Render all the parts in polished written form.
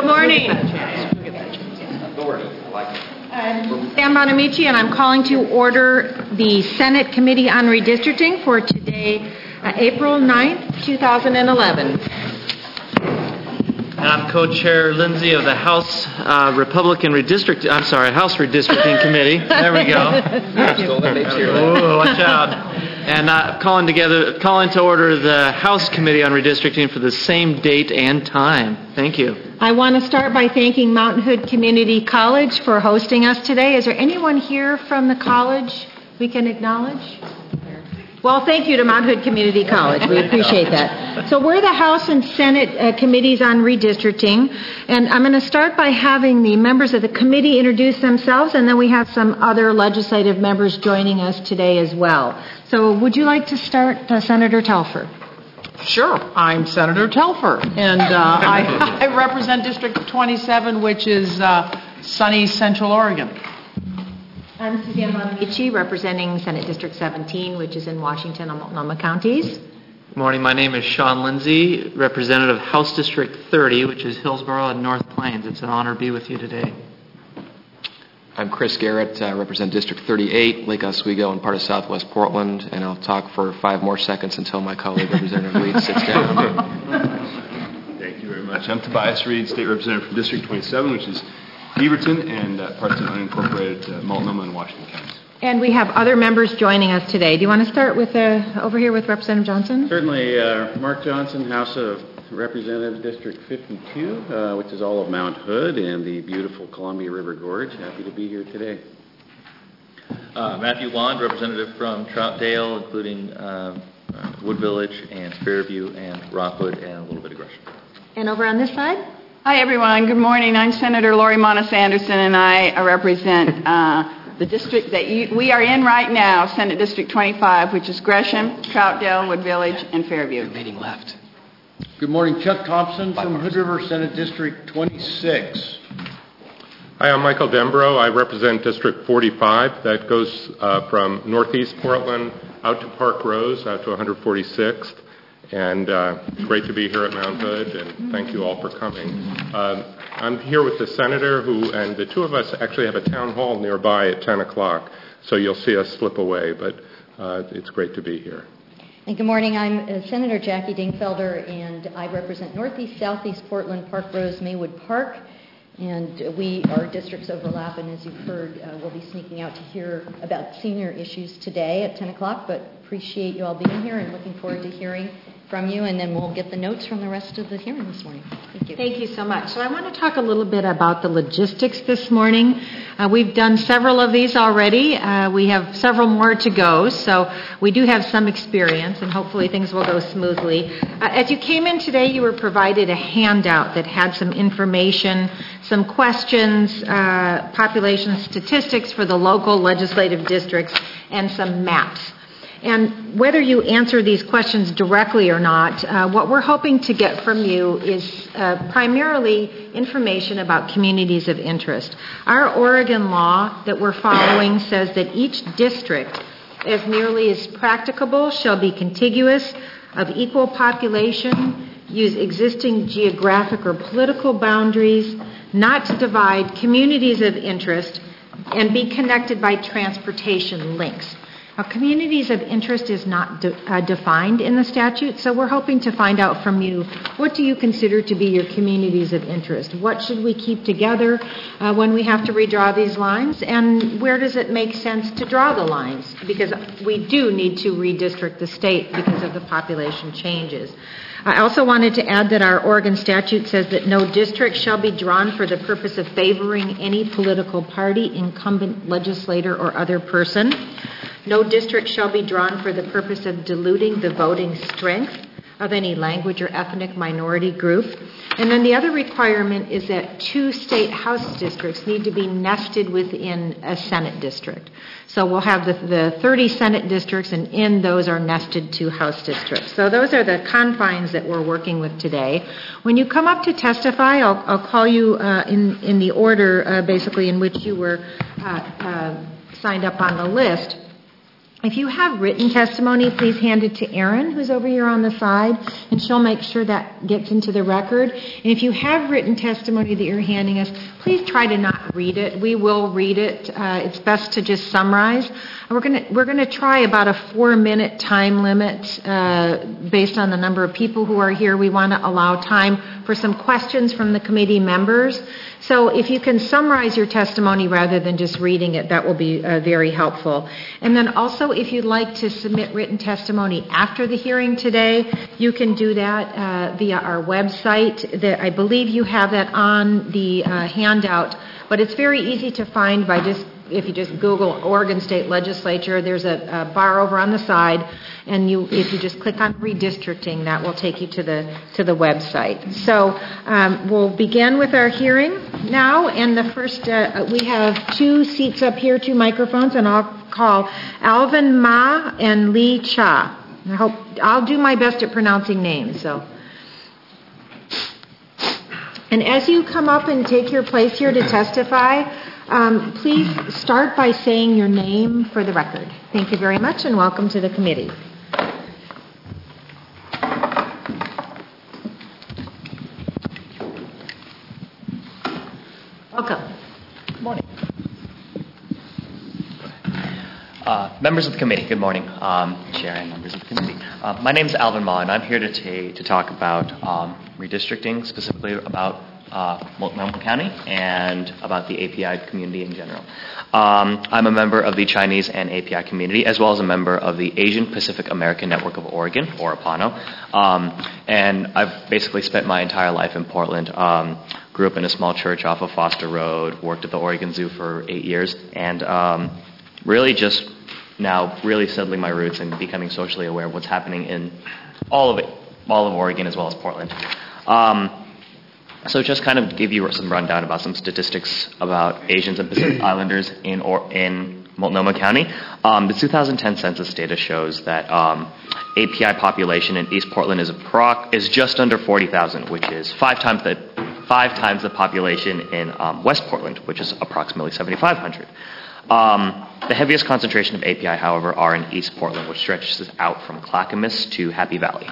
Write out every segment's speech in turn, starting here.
morning. I'm Sam Bonamici, and I'm calling to order the Senate Committee on Redistricting for today, April 9th, 2011. And I'm co-chair Lindsay of the House House Redistricting Committee. There we go. Ooh, watch out. And calling to order the House Committee on Redistricting for the same date and time. Thank you. I want to start by thanking Mountain Hood Community College for hosting us today. Is there anyone here from the college we can acknowledge? Well, thank you to Mount Hood Community College. We appreciate that. So we're the House and Senate committees on redistricting, and I'm going to start by having the members of the committee introduce themselves, and then we have some other legislative members joining us today as well. So would you like to start, Senator Telfer? Sure. I'm Senator Telfer, and I represent District 27, which is sunny Central Oregon. I'm Suzanne Bonamici, representing Senate District 17, which is in Washington and Multnomah counties. Good morning. My name is Sean Lindsay, representative of House District 30, which is Hillsborough and North Plains. It's an honor to be with you today. I'm Chris Garrett, represent District 38, Lake Oswego, and part of Southwest Portland, and I'll talk for 5 more seconds until my colleague, Representative Reed, sits down. Thank you very much. I'm Tobias Reed, State Representative from District 27, which is Beaverton and parts of unincorporated Multnomah and Washington counties. And we have other members joining us today. Do you want to start with over here with Representative Johnson? Certainly. Mark Johnson, House of Representatives, District 52, which is all of Mount Hood and the beautiful Columbia River Gorge. Happy to be here today. Matthew Wand, representative from Troutdale, including Wood Village and Fairview and Rockwood and a little bit of Gresham. And over on this side? Hi, everyone. Good morning. I'm Senator Lori Monis Anderson, and I represent the district that we are in right now, Senate District 25, which is Gresham, Troutdale, Wood Village, and Fairview. Meeting left. Good morning. Chuck Thompson from Hood River, Senate District 26. Hi, I'm Michael Dembro. I represent District 45. That goes from northeast Portland out to Park Rose, out to 146th. And it's great to be here at Mount Hood, and thank you all for coming. I'm here with the senator, and the two of us actually have a town hall nearby at 10 o'clock, so you'll see us slip away, but it's great to be here. And good morning. I'm Senator Jackie Dingfelder, and I represent northeast, southeast Portland, Park Rose, Maywood Park, and our districts overlap, and as you've heard, we'll be sneaking out to hear about senior issues today at 10 o'clock, but appreciate you all being here and looking forward to hearing from you, and then we'll get the notes from the rest of the hearing this morning. Thank you. Thank you so much. So I want to talk a little bit about the logistics this morning. We've done several of these already. We have several more to go, so we do have some experience, and hopefully things will go smoothly. As you came in today, you were provided a handout that had some information, some questions, population statistics for the local legislative districts, and some maps. And whether you answer these questions directly or not, what we're hoping to get from you is primarily information about communities of interest. Our Oregon law that we're following says that each district, as nearly as practicable, shall be contiguous, of equal population, use existing geographic or political boundaries, not to divide communities of interest, and be connected by transportation links. Now, communities of interest is not defined in the statute, so we're hoping to find out from you, what do you consider to be your communities of interest? What should we keep together when we have to redraw these lines? And where does it make sense to draw the lines? Because we do need to redistrict the state because of the population changes. I also wanted to add that our Oregon statute says that no district shall be drawn for the purpose of favoring any political party, incumbent legislator, or other person. No district shall be drawn for the purpose of diluting the voting strength of any language or ethnic minority group. And then the other requirement is that 2 state house districts need to be nested within a Senate district. So we'll have the 30 Senate districts, and in those are nested 2 House districts. So those are the confines that we're working with today. When you come up to testify, I'll call you in the order basically in which you were signed up on the list. If you have written testimony, please hand it to Erin, who's over here on the side, and she'll make sure that gets into the record. And if you have written testimony that you're handing us, please try to not read it. We will read it. It's best to just summarize. We're going to try about a 4-minute time limit based on the number of people who are here. We want to allow time for some questions from the committee members. So if you can summarize your testimony rather than just reading it, that will be very helpful. And then also, if you'd like to submit written testimony after the hearing today, you can do that via our website. I believe you have that on the handout, but it's very easy to find by if you just Google Oregon State Legislature. There's a bar over on the side, and if you just click on redistricting, that will take you to the website. So we'll begin with our hearing now, and the first we have 2 seats up here, 2 microphones, and I'll call Alvin Ma and Lee Cha. I'll do my best at pronouncing names. So. And as you come up and take your place here to testify, please start by saying your name for the record. Thank you very much, and welcome to the committee. Welcome. Good morning. Members of the committee, good morning. Chair and members of the committee. My name is Alvin Ma, and I'm here to talk about redistricting, specifically about Multnomah County and about the API community in general. I'm a member of the Chinese and API community, as well as a member of the Asian Pacific American Network of Oregon, or APANO. And I've basically spent my entire life in Portland. Grew up in a small church off of Foster Road, worked at the Oregon Zoo for 8 years, and really just now really settling my roots and becoming socially aware of what's happening in all of Oregon as well as Portland. So just kind of give you some rundown about some statistics about Asians and Pacific Islanders in Multnomah County. The 2010 census data shows that API population in East Portland is just under 40,000, which is 5 times the population in West Portland, which is approximately 7,500. The heaviest concentration of API, however, are in East Portland, which stretches out from Clackamas to Happy Valley.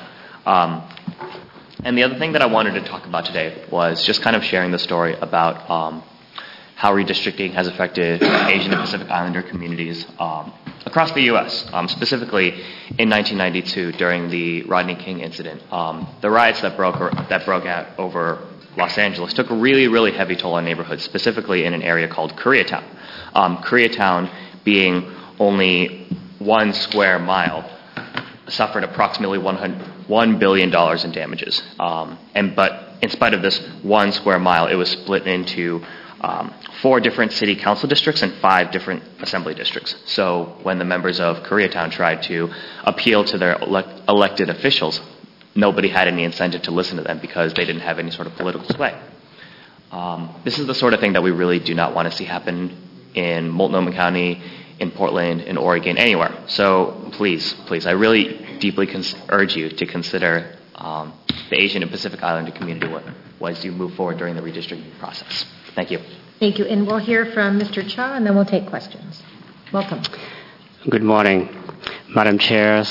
And the other thing that I wanted to talk about today was just kind of sharing the story about how redistricting has affected Asian and Pacific Islander communities across the U.S. Specifically, in 1992, during the Rodney King incident, the riots that broke out over Los Angeles took a really, really heavy toll on neighborhoods, specifically in an area called Koreatown. Koreatown, being only 1 square mile, suffered approximately $1 billion in damages. But in spite of this 1 square mile, it was split into 4 different city council districts and 5 different assembly districts. So when the members of Koreatown tried to appeal to their elected officials, nobody had any incentive to listen to them because they didn't have any sort of political sway. This is the sort of thing that we really do not want to see happen in Multnomah County, in Portland, in Oregon, anywhere. So please, I really deeply urge you to consider the Asian and Pacific Islander community as you move forward during the redistricting process. Thank you. Thank you. And we'll hear from Mr. Cha, and then we'll take questions. Welcome. Good morning, Madam Chairs,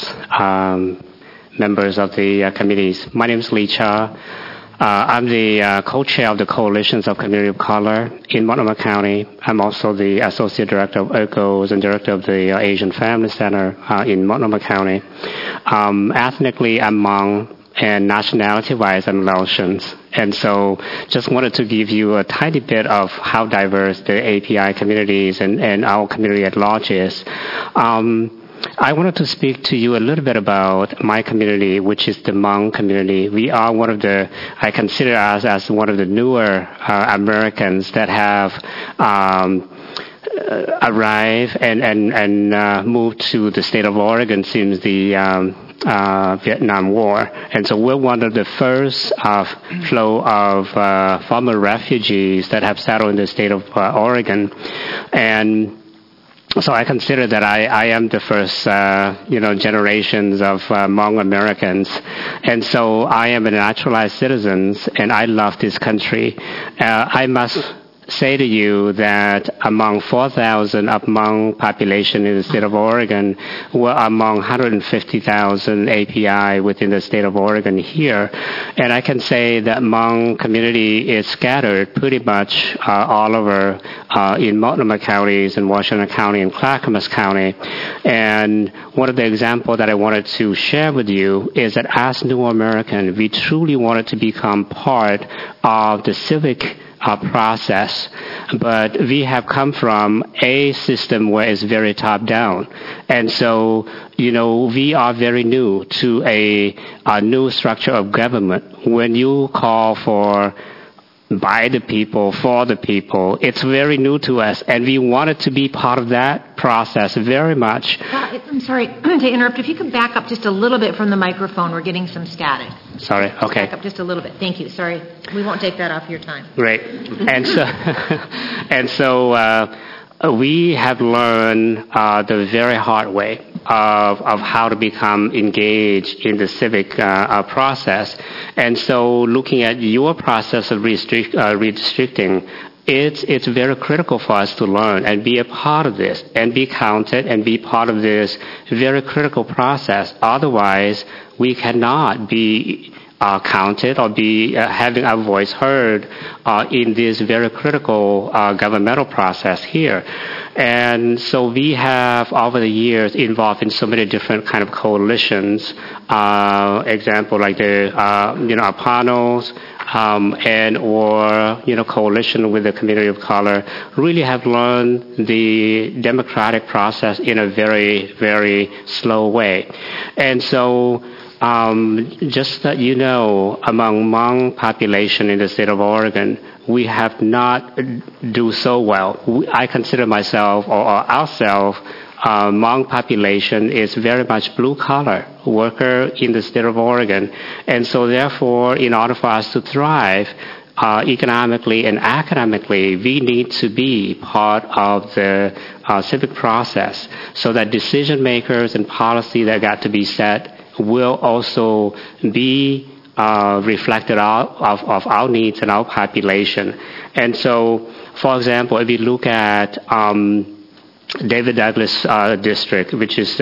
members of the committees. My name is Lee Cha. I'm the co-chair of the Coalitions of Community of Color in Multnomah County. I'm also the associate director of ERCOS and director of the Asian Family Center in Multnomah County. Ethnically, I'm Hmong, and nationality-wise, I'm Laotians. And so just wanted to give you a tiny bit of how diverse the API communities and our community at large is. I wanted to speak to you a little bit about my community, which is the Hmong community. We are I consider us as one of the newer Americans that have arrived and moved to the state of Oregon since the Vietnam War. And so we're one of the first flow of former refugees that have settled in the state of Oregon. And so I consider that I am the first, generations of Hmong Americans. And so I am a naturalized citizen, and I love this country. I must say to you that among 4,000 of Hmong population in the state of Oregon, we're among 150,000 API within the state of Oregon here. And I can say that Hmong community is scattered pretty much all over in Multnomah counties and Washington County and Clackamas County. And one of the examples that I wanted to share with you is that as New American, we truly wanted to become part of the civic process, but we have come from a system where it's very top down, and so we are very new to a new structure of government. When you call for by the people, for the people, it's very new to us, and we wanted to be part of that process very much. I'm sorry to interrupt. If you could back up just a little bit from the microphone, we're getting some static. Sorry, okay. Back up just a little bit. Thank you. Sorry. We won't take that off your time. Great. And so we have learned the very hard way of how to become engaged in the civic process. And so looking at your process of redistricting, it's very critical for us to learn and be a part of this and be counted and be part of this very critical process. Otherwise, we cannot be counted or be having our voice heard in this very critical governmental process here. And so we have, over the years, involved in so many different kind of coalitions. Example like the panels and or coalition with the community of color. Really have learned the democratic process in a very, very slow way. And so just that among Hmong population in the state of Oregon, we have not do so well. I consider myself or ourselves, Hmong population is very much blue-collar worker in the state of Oregon. And so therefore, in order for us to thrive economically and academically, we need to be part of the civic process so that decision makers and policy that got to be set will also be reflected out of our needs and our population. And so, for example, if you look at David Douglas district, which is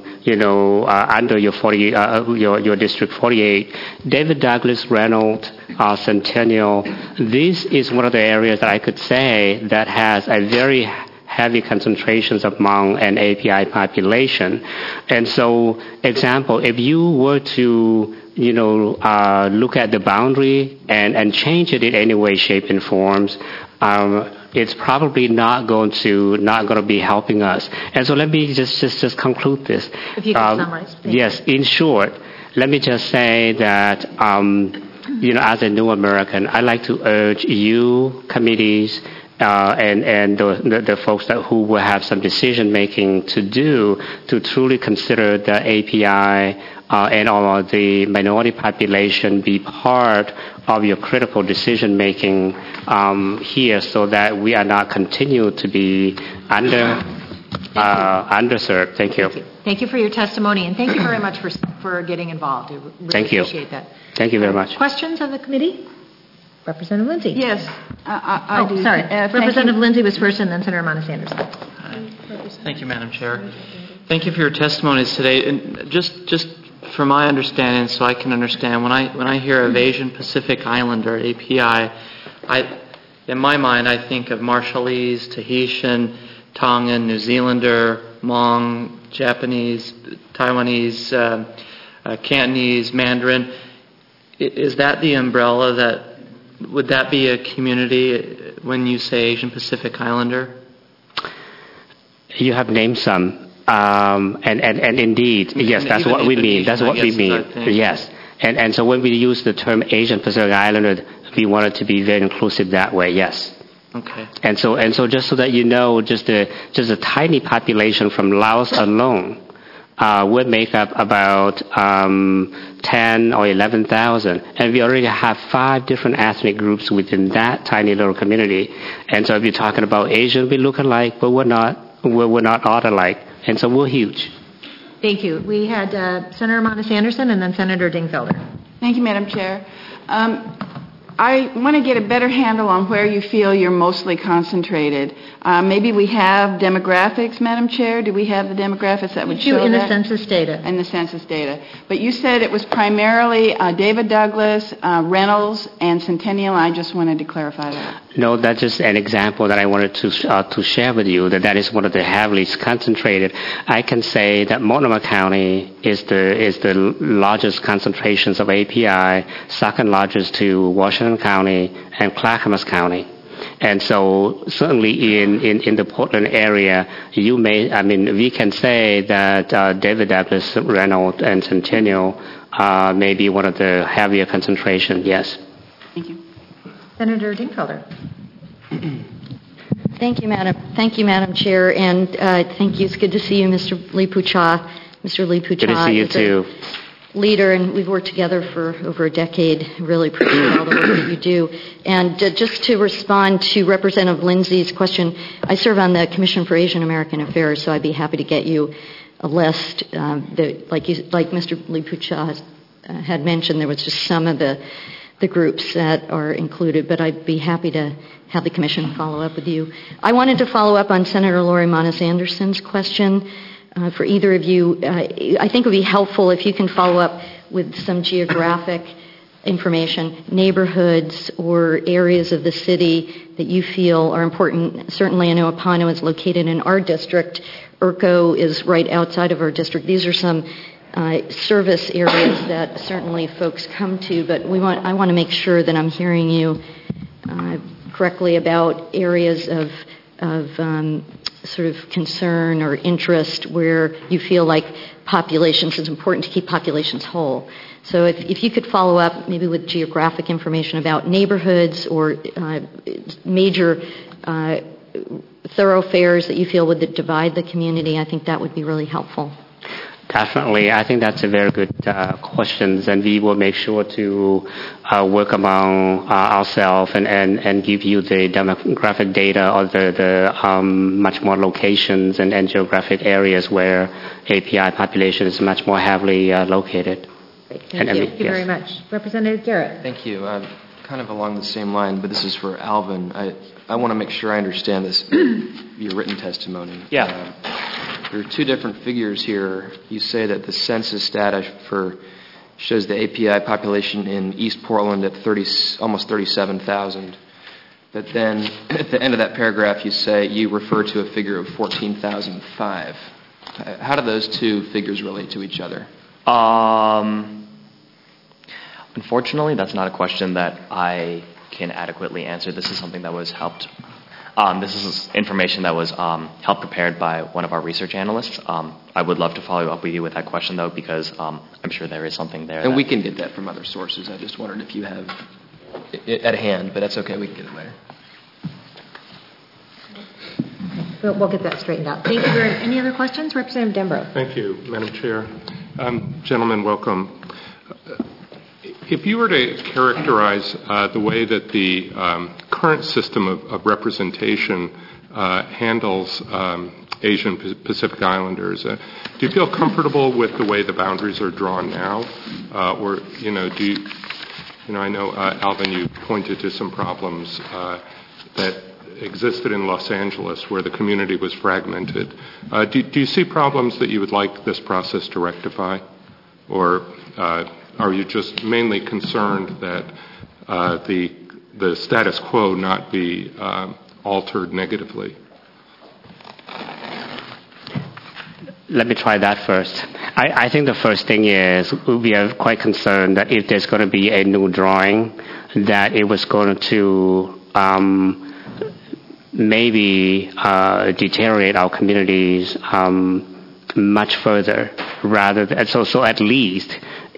under your district 48, David Douglas, Reynolds, Centennial. This is one of the areas that I could say that has a very heavy concentrations of Hmong and API population. And so, example, if you were to look at the boundary and change it in any way, shape, and forms, it's probably not going to be helping us. And so let me just conclude this. If you could summarize. Yes, in short, let me just say that as a New American, I'd like to urge you committees and the folks who will have some decision making to truly consider the API and all of the minority population be part of your critical decision making here, so that we are not continue to be underserved. Thank you. Thank you for your testimony, and thank you very much for getting involved. I really thank you. Appreciate that. Thank you very much. Questions of the committee? Representative Lindsay. Yes, I do. Sorry. Representative Lindsay was first, and then Senator Monis Anderson. Thank you, Madam Chair. Thank you for your testimonies today. And just for my understanding, so I can understand, when I hear of Asian Pacific Islander, API, in my mind, I think of Marshallese, Tahitian, Tongan, New Zealander, Hmong, Japanese, Taiwanese, Cantonese, Mandarin. Is that the umbrella would that be a community when you say Asian Pacific Islander? You have named some. And indeed, yes, that's what we mean. That's what we mean. Yes. And so when we use the term Asian Pacific Islander, we want it to be very inclusive that way, yes. Okay. And so just so that you know, just a tiny population from Laos alone would make up about 10 or 11,000. And we already have 5 different ethnic groups within that tiny little community. And so if you're talking about Asian, we look alike, but we're not all alike. And so we're huge. Thank you. We had Senator Monis Anderson and then Senator Dingfelder. Thank you, Madam Chair. I want to get a better handle on where you feel you're mostly concentrated. Maybe we have demographics, Madam Chair. Do we have the demographics that would show that? In the census data. In the census data. But you said it was primarily David Douglas, Reynolds, and Centennial. I just wanted to clarify that. No, that's just an example that I wanted to share with you, that is one of the heavily concentrated. I can say that Multnomah County is the largest concentrations of API, second largest to Washington County and Clackamas County. And so certainly in the Portland area, we can say that David Douglas, Reynolds, and Centennial may be one of the heavier concentration, yes. Thank you. Senator Dingfelder. Thank you, Madam Chair, and thank you. It's good to see you, Mr. Lee Pucha. Mr. Lee Pucha. Good to see you too. Leader, and we've worked together for over a decade. Really appreciate all the work that you do. And just to respond to Representative Lindsay's question, I serve on the Commission for Asian American Affairs, so I'd be happy to get you a list. Like Mr. Lee Pucha had mentioned, there was just some of the groups that are included, but I'd be happy to have the Commission follow up with you. I wanted to follow up on Senator Lori Monis Anderson's question. For either of you, I think it would be helpful if you can follow up with some geographic information, neighborhoods or areas of the city that you feel are important. Certainly, I know Apano is located in our district. Urco is right outside of our district. These are some service areas that certainly folks come to, but I want to make sure that I'm hearing you correctly about areas of sort of concern or interest where you feel like populations, it's important to keep populations whole. So if you could follow up maybe with geographic information about neighborhoods or major thoroughfares that you feel would divide the community, I think that would be really helpful. Definitely. I think that's a very good question, and we will make sure to work among ourselves and give you the demographic data or the much more locations and geographic areas where API population is much more heavily located. Great. Thank you very much. Representative Garrett. Thank you. Kind of along the same line, but this is for Alvin. I want to make sure I understand this, your written testimony. Yeah. There are two different figures here. You say that the census data shows the API population in East Portland at almost 37,000. But then at the end of that paragraph, you refer to a figure of 14,005. How do those two figures relate to each other? Unfortunately, that's not a question that I can adequately answer. This is something that was helped. This is information that was helped prepared by one of our research analysts. I would love to follow up with you with that question, though, because I'm sure there is something there. And we can get that from other sources. I just wondered if you have it at hand, but that's okay. We can get it later. We'll get that straightened out. Thank you. Any other questions? Representative Dembrow. Thank you, Madam Chair. Gentlemen, welcome. If you were to characterize the way that the current system of representation handles Asian Pacific Islanders, do you feel comfortable with the way the boundaries are drawn now? Or, do you, I know, Alvin, you pointed to some problems that existed in Los Angeles where the community was fragmented. Do you see problems that you would like this process to rectify? Or are you just mainly concerned that the status quo not be altered negatively? Let me try that first. I think the first thing is we are quite concerned that if there's going to be a new drawing, that it was going to maybe deteriorate our communities much further. Rather than, so at least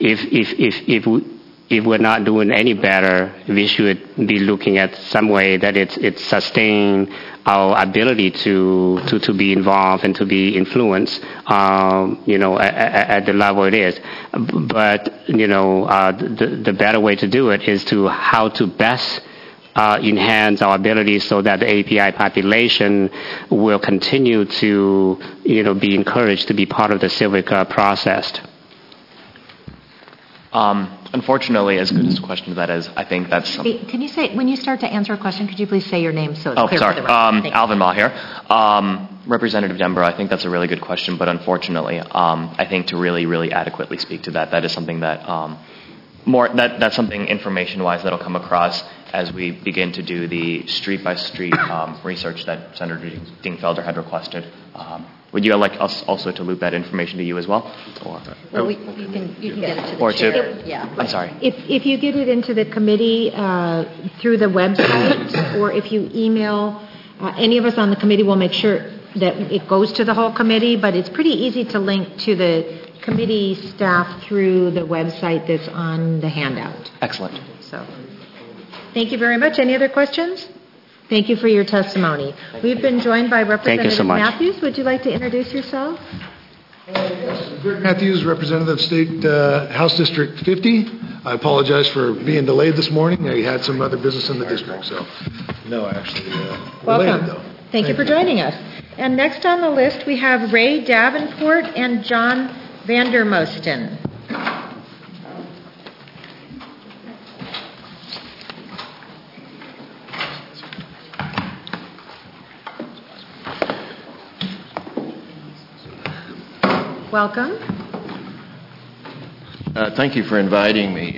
if we're not doing any better, we should be looking at some way that it's sustain our ability to be involved and to be influenced, at the level it is. But the better way to do it is to how to best enhance our ability so that the API population will continue to, be encouraged to be part of the civic process. Unfortunately, as good as a question as that is, I think that's something. Can you say, when you start to answer a question, could you please say your name so it's clear sorry. for the record? Thank you. Alvin Ma here. Representative Denbrough, I think that's a really good question, but unfortunately, I think to really, really adequately speak to that, that is something that that's something information-wise that'll come across as we begin to do the street-by-street research that Senator Dingfelder had requested. Would you like us also to loop that information to you as well? Well, you can get it to the Or chair. to, Yeah. I'm sorry. If you get it into the committee through the website, or if you email any of us on the committee, we'll make sure that it goes to the whole committee, but it's pretty easy to link to the committee staff through the website that's on the handout. Excellent. So, thank you very much. Any other questions? Thank you for your testimony. We've been joined by Representative so much. Matthews. Would you like to introduce yourself? Greg Matthews, Representative State House District 50. I apologize for being delayed this morning. I had some other business in the district, so no, actually Welcome. related though. Thank you for joining us. And next on the list, we have Ray Davenport and John Vandermosten. Welcome. Thank you for inviting me.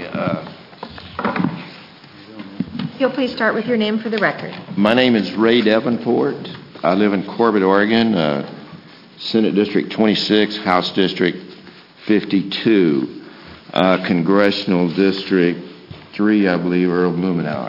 If you'll please start with your name for the record. My name is Ray Davenport. I live in Corbett, Oregon, Senate District 26, House District 52, Congressional District 3, I believe, Earl Blumenauer.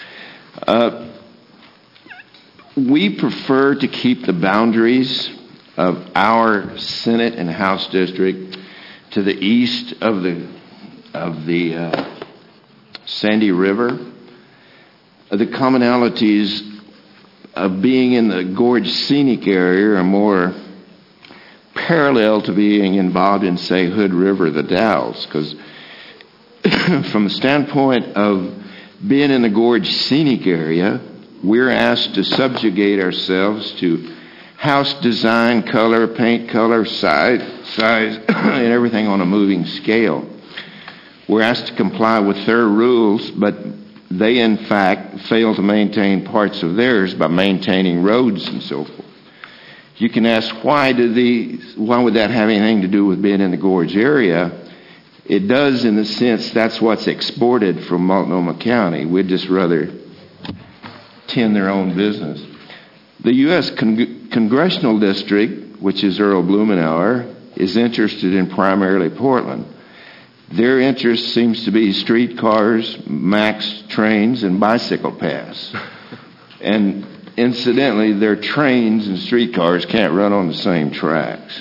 We prefer to keep the boundaries of our Senate and House District to the east of the Sandy River. The commonalities of being in the Gorge Scenic Area are more parallel to being involved in, say, Hood River, the Dalles, because from the standpoint of being in the Gorge Scenic Area, we're asked to subjugate ourselves to house design, color, paint color, size, and everything on a moving scale. We're asked to comply with their rules, but they, in fact, fail to maintain parts of theirs by maintaining roads and so forth. You can ask, why would that have anything to do with being in the Gorge area? It does, in the sense that's what's exported from Multnomah County. We'd just rather tend their own business. The U.S. Congressional District, which is Earl Blumenauer, is interested in primarily Portland. Their interest seems to be streetcars, MAX trains, and bicycle paths. And incidentally, their trains and streetcars can't run on the same tracks.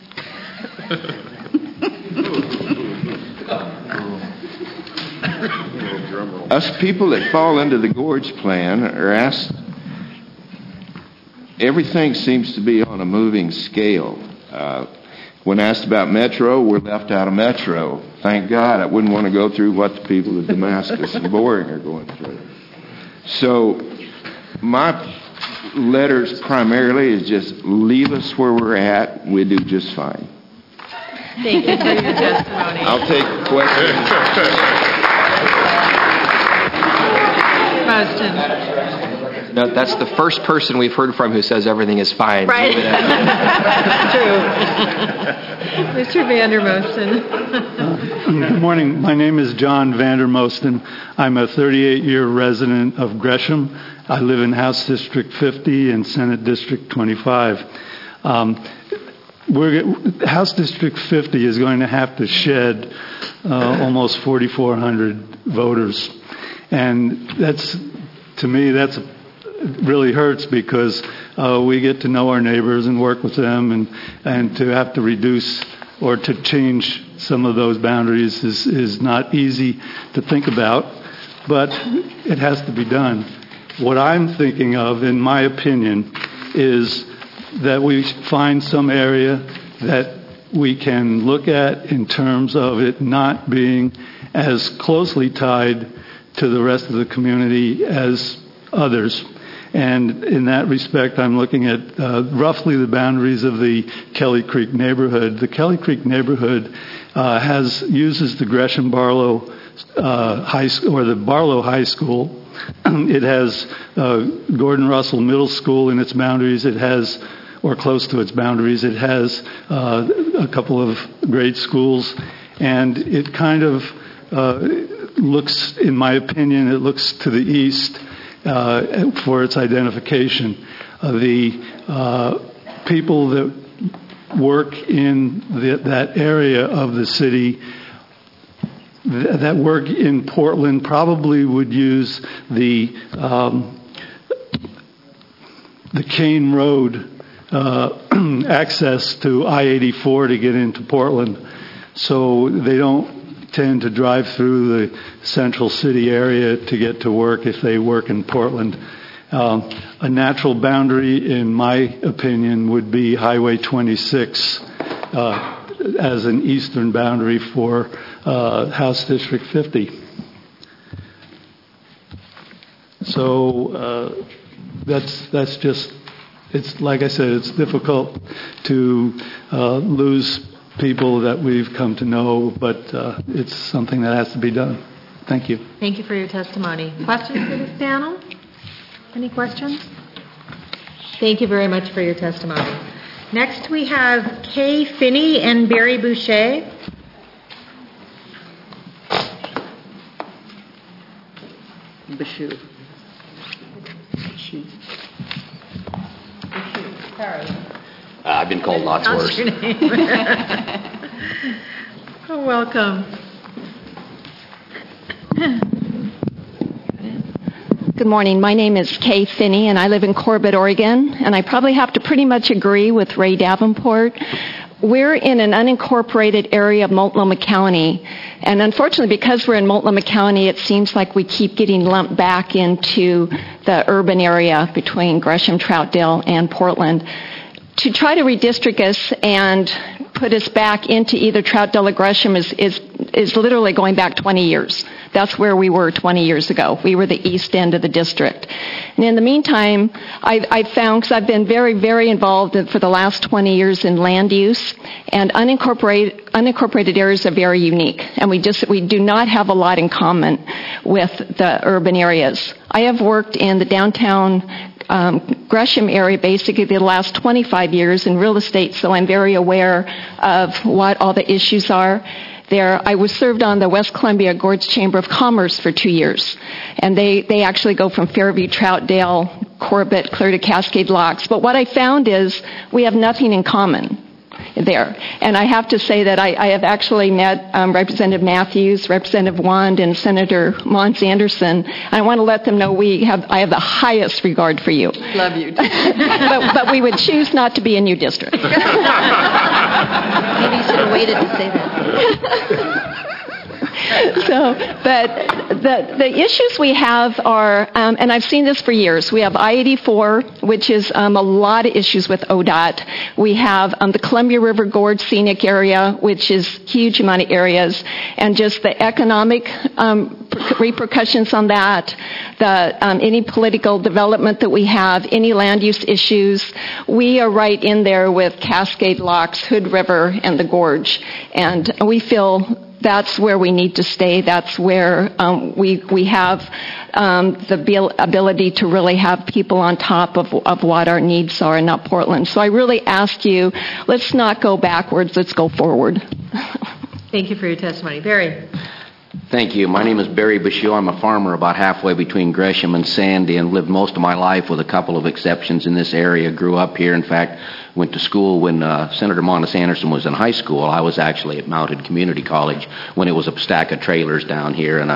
Us people that fall into the Gorge Plan are asked, everything seems to be on a moving scale. When asked about Metro, we're left out of Metro. Thank God. I wouldn't want to go through what the people of Damascus and Boring are going through. So my letters primarily is just leave us where we're at. We do just fine. Thank you for your testimony. I'll take questions. Mosten. No, that's the first person we've heard from who says everything is fine. Right. That's true. Mr. Vandermosten. Good morning. My name is John Vandermosten. I'm a 38-year resident of Gresham. I live in House District 50 and Senate District 25. House District 50 is going to have to shed almost 4,400 voters. And to me, that's really hurts because we get to know our neighbors and work with them, and to have to reduce or to change some of those boundaries is not easy to think about, but it has to be done. What I'm thinking of, in my opinion, is that we find some area that we can look at in terms of it not being as closely tied to the rest of the community as others. And in that respect, I'm looking at roughly the boundaries of the Kelly Creek neighborhood. The Kelly Creek neighborhood uses the Gresham Barlow High School, or the Barlow High School. It has Gordon Russell Middle School in its boundaries. It has, or close to its boundaries, it has a couple of grade schools, and it kind of looks, in my opinion, it looks to the east for its identification. The people that work in that area of the city that work in Portland probably would use the Kane Road access to I-84 to get into Portland. So they don't tend to drive through the central city area to get to work if they work in Portland. A natural boundary, in my opinion, would be Highway 26 as an eastern boundary for House District 50. So that's just, it's like I said, it's difficult to lose people that we've come to know, but it's something that has to be done. Thank you. Thank you for your testimony. Questions for this panel? Any questions? Thank you very much for your testimony. Next we have Kay Finney and Barry Boucher. Boucher. Sorry. I've been called lots worse. Your name. Oh, welcome. Good morning. My name is Kay Finney, and I live in Corbett, Oregon. And I probably have to pretty much agree with Ray Davenport. We're in an unincorporated area of Multnomah County. And unfortunately, because we're in Multnomah County, it seems like we keep getting lumped back into the urban area between Gresham, Troutdale, and Portland. To try to redistrict us and put us back into either Troutdale or Gresham is literally going back 20 years. That's where we were 20 years ago. We were the east end of the district. And in the meantime, I've found, because I've been very, very involved for the last 20 years in land use, and unincorporated areas are very unique. And we do not have a lot in common with the urban areas. I have worked in the downtown Gresham area basically the last 25 years in real estate, so I'm very aware of what all the issues are there. I was served on the West Columbia Gorge Chamber of Commerce for 2 years, and they actually go from Fairview, Troutdale, Corbett, clear to Cascade Locks. But what I found is we have nothing in common there. And I have to say that I have actually met Representative Matthews, Representative Wand, and Senator Mons Anderson. I want to let them know I have the highest regard for you. Love you. but we would choose not to be in your district. Maybe you should have waited to say that. So, but the issues we have are, and I've seen this for years, we have I-84, which is a lot of issues with ODOT. We have the Columbia River Gorge Scenic Area, which is huge amount of areas, and just the economic repercussions on that, any political development that we have, any land use issues. We are right in there with Cascade Locks, Hood River, and the Gorge, and we feel that's where we need to stay. That's where we have the ability to really have people on top of what our needs are, and not Portland. So I really ask you, let's not go backwards, let's go forward. Thank you for your testimony. Barry. Thank you. My name is Barry Bashew. I'm a farmer about halfway between Gresham and Sandy, and lived most of my life, with a couple of exceptions, in this area. Grew up here. In fact, went to school when Senator Mons Anderson was in high school. I was actually at Mounted Community College when it was a stack of trailers down here and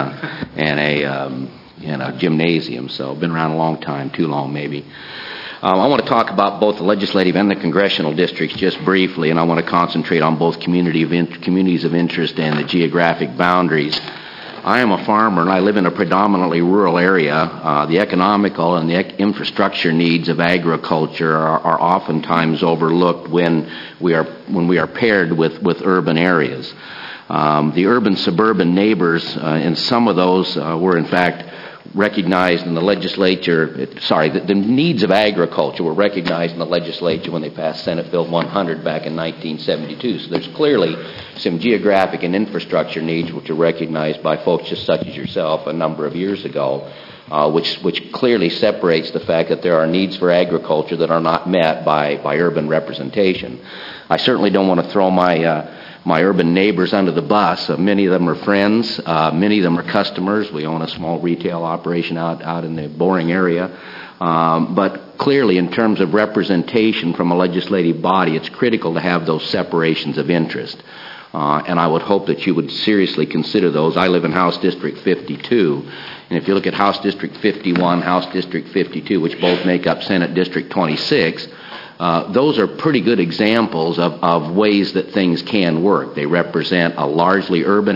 a gymnasium. So I've been around a long time, too long maybe. I want to talk about both the legislative and the congressional districts just briefly, and I want to concentrate on both communities of interest and the geographic boundaries. I am a farmer, and I live in a predominantly rural area. The economical and the infrastructure needs of agriculture are oftentimes overlooked when we are paired with urban areas. The urban-suburban neighbors, in some of those, were in fact recognized in the legislature, the needs of agriculture were recognized in the legislature when they passed Senate Bill 100 back in 1972. So there's clearly some geographic and infrastructure needs which are recognized by folks just such as yourself a number of years ago, which clearly separates the fact that there are needs for agriculture that are not met by urban representation. I certainly don't want to throw my urban neighbors under the bus. Many of them are friends. Many of them are customers. We own a small retail operation out in the Boring area. But clearly, in terms of representation from a legislative body, it's critical to have those separations of interest. And I would hope that you would seriously consider those. I live in House District 52. And if you look at House District 51, House District 52, which both make up Senate District 26, those are pretty good examples of ways that things can work. They represent a largely rural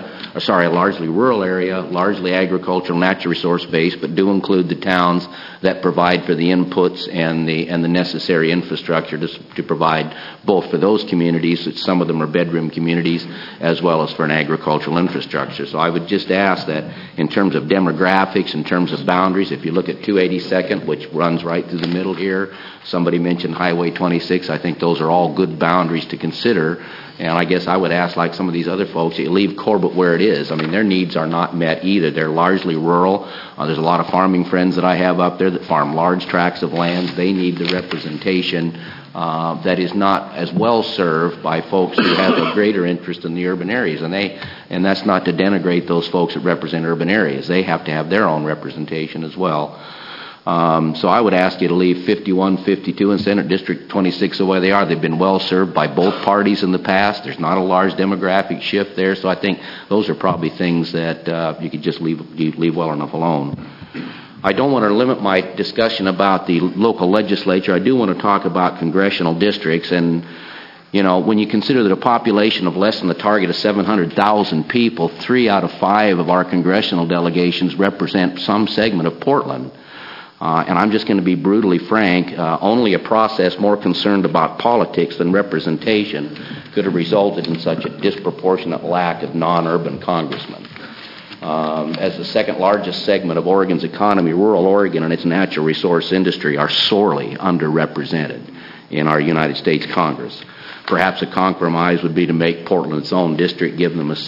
area, largely agricultural, natural resource based, but do include the towns that provide for the inputs and the necessary infrastructure to provide both for those communities, some of them are bedroom communities, as well as for an agricultural infrastructure. So I would just ask that in terms of demographics, in terms of boundaries, if you look at 282nd, which runs right through the middle here, somebody mentioned Highway 26. I think those are all good boundaries to consider. And I guess I would ask, like some of these other folks, you leave Corbett where it is. I mean, their needs are not met either. They're largely rural. There's a lot of farming friends that I have up there that farm large tracts of land. They need the representation that is not as well served by folks who have a greater interest in the urban areas. And that's not to denigrate those folks that represent urban areas. They have to have their own representation as well. So I would ask you to leave 51, 52, and Senate District 26 the way they are. They've been well served by both parties in the past. There's not a large demographic shift there, so I think those are probably things that you could just leave well enough alone. I don't want to limit my discussion about the local legislature. I do want to talk about congressional districts, and when you consider that a population of less than the target of 700,000 people, 3 out of 5 of our congressional delegations represent some segment of Portland. And I'm just going to be brutally frank, only a process more concerned about politics than representation could have resulted in such a disproportionate lack of non-urban congressmen. As the second largest segment of Oregon's economy, rural Oregon and its natural resource industry are sorely underrepresented in our United States Congress. Perhaps a compromise would be to make Portland its own district, give them a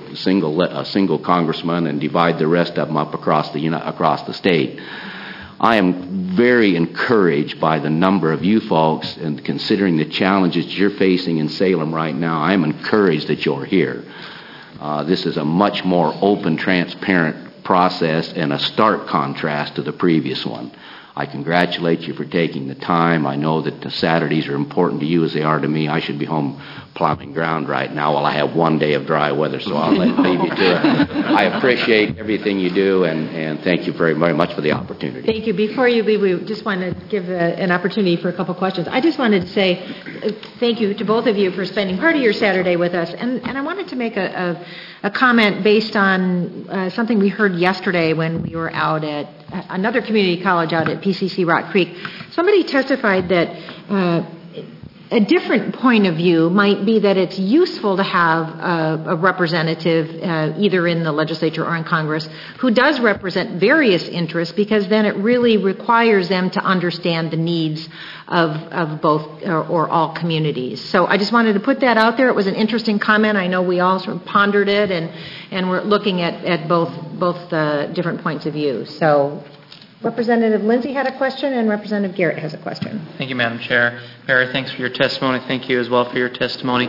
single congressman, and divide the rest of them up across the state. I am very encouraged by the number of you folks, and considering the challenges you're facing in Salem right now, I am encouraged that you're here. This is a much more open, transparent process and a stark contrast to the previous one. I congratulate you for taking the time. I know that the Saturdays are important to you as they are to me. I should be home plowing ground right now while I have one day of dry weather, so I'll leave you to it. I appreciate everything you do, and thank you very, very much for the opportunity. Thank you. Before you leave, we just want to give an opportunity for a couple questions. I just wanted to say thank you to both of you for spending part of your Saturday with us, and I wanted to make a comment based on something we heard yesterday when we were out at another community college out at PCC Rock Creek. Somebody testified that a different point of view might be that it's useful to have a representative either in the legislature or in Congress who does represent various interests, because then it really requires them to understand the needs of both or all communities. So I just wanted to put that out there. It was an interesting comment. I know we all sort of pondered it, and we're looking at both different points of view. So Representative Lindsay had a question, and Representative Garrett has a question. Thank you, Madam Chair. Barry, thanks for your testimony. Thank you as well for your testimony.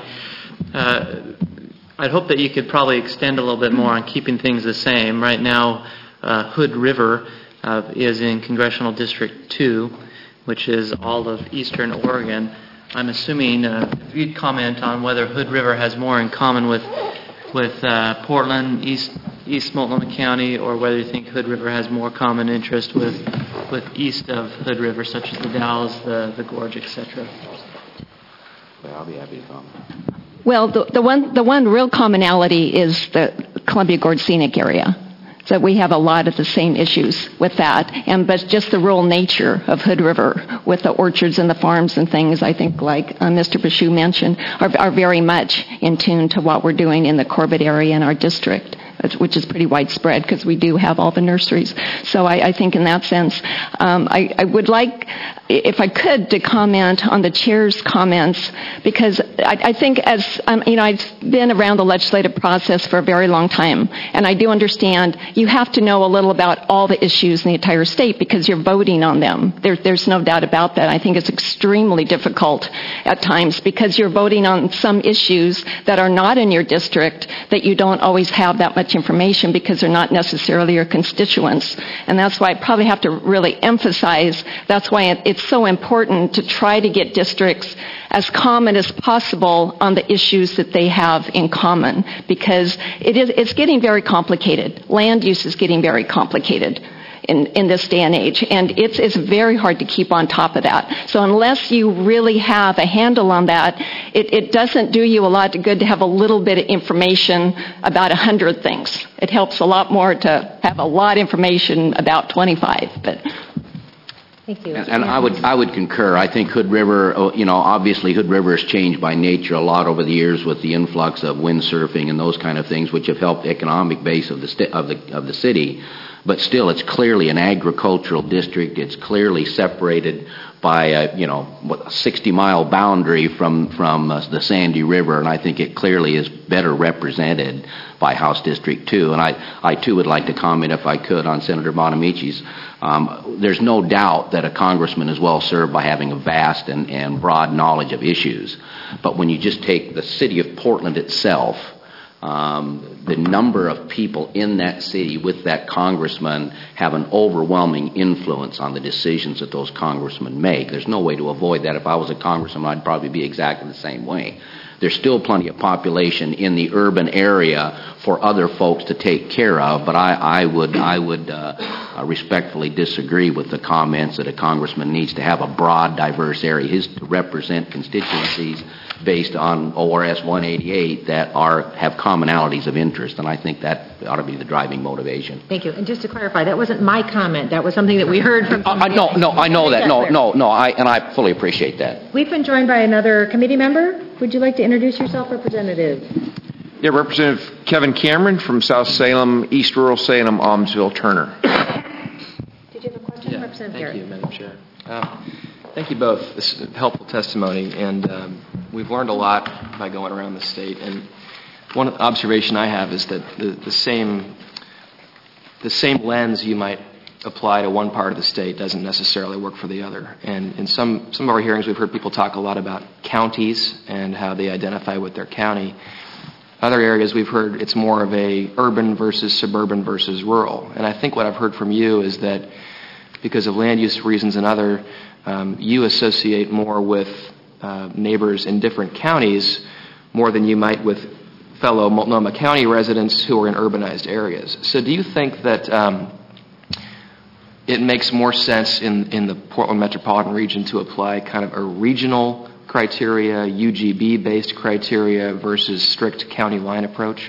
I'd hope that you could probably extend a little bit more on keeping things the same. Right now, Hood River is in Congressional District 2, which is all of eastern Oregon. I'm assuming if you'd comment on whether Hood River has more in common with Portland, East Multnomah County, or whether you think Hood River has more common interest with east of Hood River, such as the Dalles, the Gorge, etc. Well, I'll be happy to comment. Well, the one real commonality is the Columbia Gorge Scenic Area. So we have a lot of the same issues with that, but just the rural nature of Hood River with the orchards and the farms and things, I think, like Mr. Bashu mentioned, are very much in tune to what we're doing in the Corbett area in our district. which is pretty widespread because we do have all the nurseries. So I think in that sense, I would like, if I could, to comment on the chair's comments, because I think I've been around the legislative process for a very long time, and I do understand you have to know a little about all the issues in the entire state because you're voting on them. There's no doubt about that. I think it's extremely difficult at times because you're voting on some issues that are not in your district that you don't always have that much information because they're not necessarily your constituents. And that's why I probably have to really emphasize, that's why it's so important to try to get districts as common as possible on the issues that they have in common, because it's getting very complicated. Land use is getting very complicated in this day and age, and it's very hard to keep on top of that. So unless you really have a handle on that, it doesn't do you a lot of good to have a little bit of information about 100 things. It helps a lot more to have a lot of information about 25. But thank you. And I would concur. I think Hood River, obviously Hood River has changed by nature a lot over the years with the influx of windsurfing and those kind of things, which have helped the economic base of the city. But still, it's clearly an agricultural district. It's clearly separated by a 60-mile boundary from the Sandy River, and I think it clearly is better represented by House District 2. And I too would like to comment, if I could, on Senator Bonamici's. There's no doubt that a congressman is well served by having a vast and broad knowledge of issues. But when you just take the city of Portland itself, the number of people in that city with that congressman have an overwhelming influence on the decisions that those congressmen make. There's no way to avoid that. If I was a congressman, I'd probably be exactly the same way. There's still plenty of population in the urban area for other folks to take care of, but I would respectfully disagree with the comments that a congressman needs to have a broad, diverse area. His to represent constituencies based on ORS 188 that have commonalities of interest, and I think that ought to be the driving motivation. Thank you. And just to clarify, that wasn't my comment. That was something that we heard from somebody. No, I know that. No, I fully appreciate that. We've been joined by another committee member. Would you like to introduce yourself, Representative? Yeah, Representative Kevin Cameron from South Salem, East Rural Salem, Almsville, Turner. Did you have a question, Representative Garrett? Thank you, Madam Chair. Thank you both. This is a helpful testimony, and we've learned a lot by going around the state. And one observation I have is that the same lens you might apply to one part of the state doesn't necessarily work for the other. And in some of our hearings, we've heard people talk a lot about counties and how they identify with their county. Other areas we've heard it's more of a urban versus suburban versus rural. And I think what I've heard from you is that because of land use reasons and other, you associate more with neighbors in different counties more than you might with fellow Multnomah County residents who are in urbanized areas. So do you think that it makes more sense in the Portland metropolitan region to apply kind of a regional criteria, UGB-based criteria versus strict county line approach?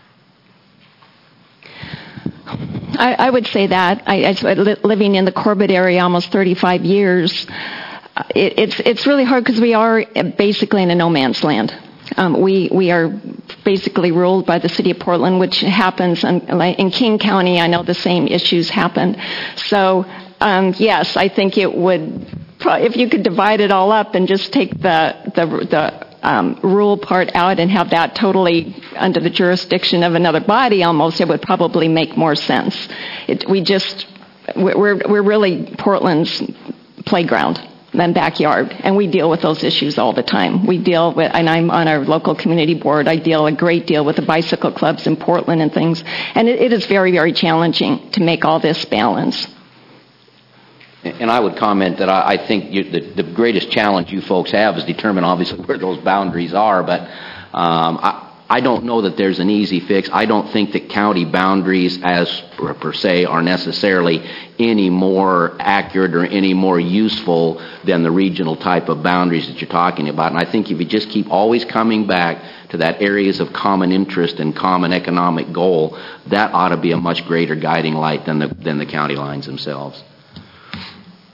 I would say that. Living in the Corbett area almost 35 years, it's really hard because we are basically in a no man's land. We are basically ruled by the city of Portland, which happens in King County. I know the same issues happen. So, yes, I think it would, if you could divide it all up and just take the rural part out and have that totally under the jurisdiction of another body almost, it would probably make more sense. We're really Portland's playground and backyard, and we deal with those issues all the time. And I'm on our local community board. I deal a great deal with the bicycle clubs in Portland and things, and it is very, very challenging to make all this balance. And I would comment that I think the greatest challenge you folks have is determine obviously where those boundaries are, but I don't know that there's an easy fix. I don't think that county boundaries as per se are necessarily any more accurate or any more useful than the regional type of boundaries that you're talking about. And I think if you just keep always coming back to that areas of common interest and common economic goal, that ought to be a much greater guiding light than the county lines themselves.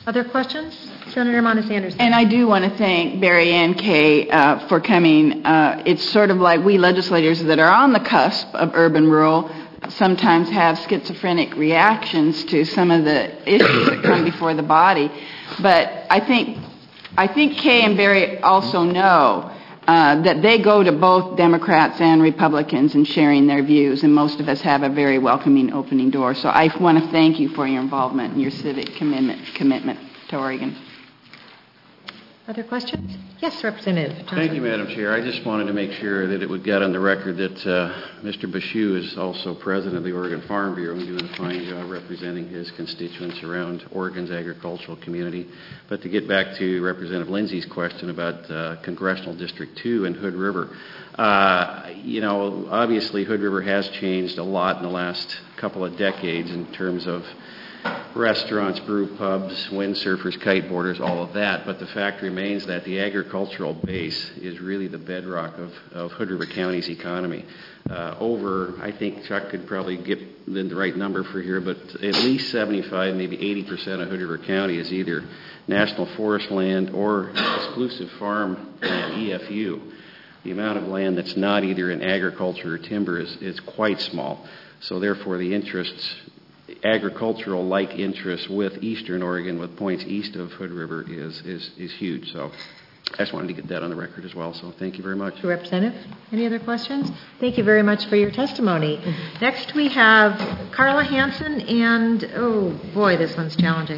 Other questions? Senator Monasanderson. And I do want to thank Barry and Kay for coming. It's sort of like we legislators that are on the cusp of urban-rural sometimes have schizophrenic reactions to some of the issues that come before the body. But I think Kay and Barry also know that they go to both Democrats and Republicans in sharing their views, and most of us have a very welcoming opening door. So I want to thank you for your involvement and your civic commitment to Oregon. Other questions? Yes, Representative Johnson. Thank you, Madam Chair. I just wanted to make sure that it would get on the record that Mr. Bashew is also president of the Oregon Farm Bureau and doing a fine job representing his constituents around Oregon's agricultural community. But to get back to Representative Lindsay's question about Congressional District 2 and Hood River, obviously Hood River has changed a lot in the last couple of decades in terms of restaurants, brew pubs, windsurfers, kiteboarders, all of that. But the fact remains that the agricultural base is really the bedrock of Hood River County's economy. I think Chuck could probably get the right number for here, but at least 75, maybe 80% of Hood River County is either national forest land or exclusive farm land, EFU. The amount of land that's not either in agriculture or timber is quite small. So therefore the agricultural-like interests with Eastern Oregon, with points east of Hood River, is huge. So I just wanted to get that on the record as well. So thank you very much. Representative, any other questions? Thank you very much for your testimony. Next we have Carla Hansen and, oh boy, this one's challenging.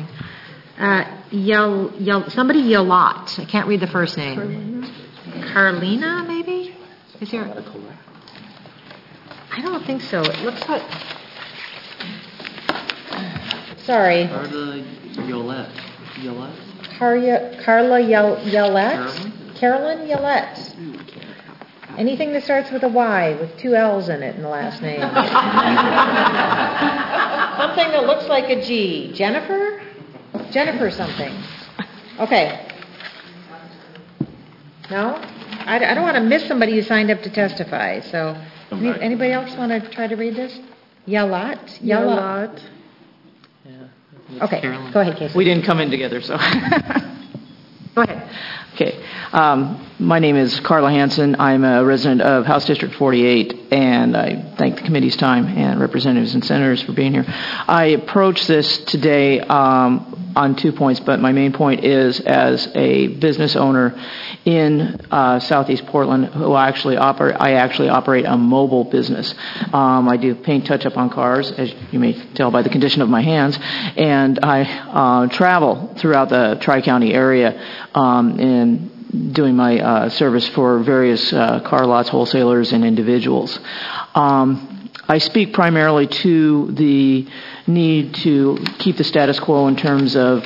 Somebody Yalot. I can't read the first name. Carlina, maybe? Is there? I don't think so. It looks like. Sorry. Carla Yolette. Carla Yolette? Carolyn Yolette. Anything that starts with a Y with two L's in it in the last name. Something that looks like a G. Jennifer? Jennifer something. Okay. No? I don't want to miss somebody who signed up to testify. So, anybody else want to try to read this? Yolette? Yolette. Okay, go ahead, Casey. We didn't come in together, so. Go ahead. Okay. My name is Carla Hansen. I'm a resident of House District 48, and I thank the committee's time and representatives and senators for being here. I approach this today on 2 points, but my main point is as a business owner in Southeast Portland, I actually operate a mobile business. I do paint touch-up on cars, as you may tell by the condition of my hands, and I travel throughout the Tri-County area in doing my service for various car lots, wholesalers, and individuals. I speak primarily to the need to keep the status quo in terms of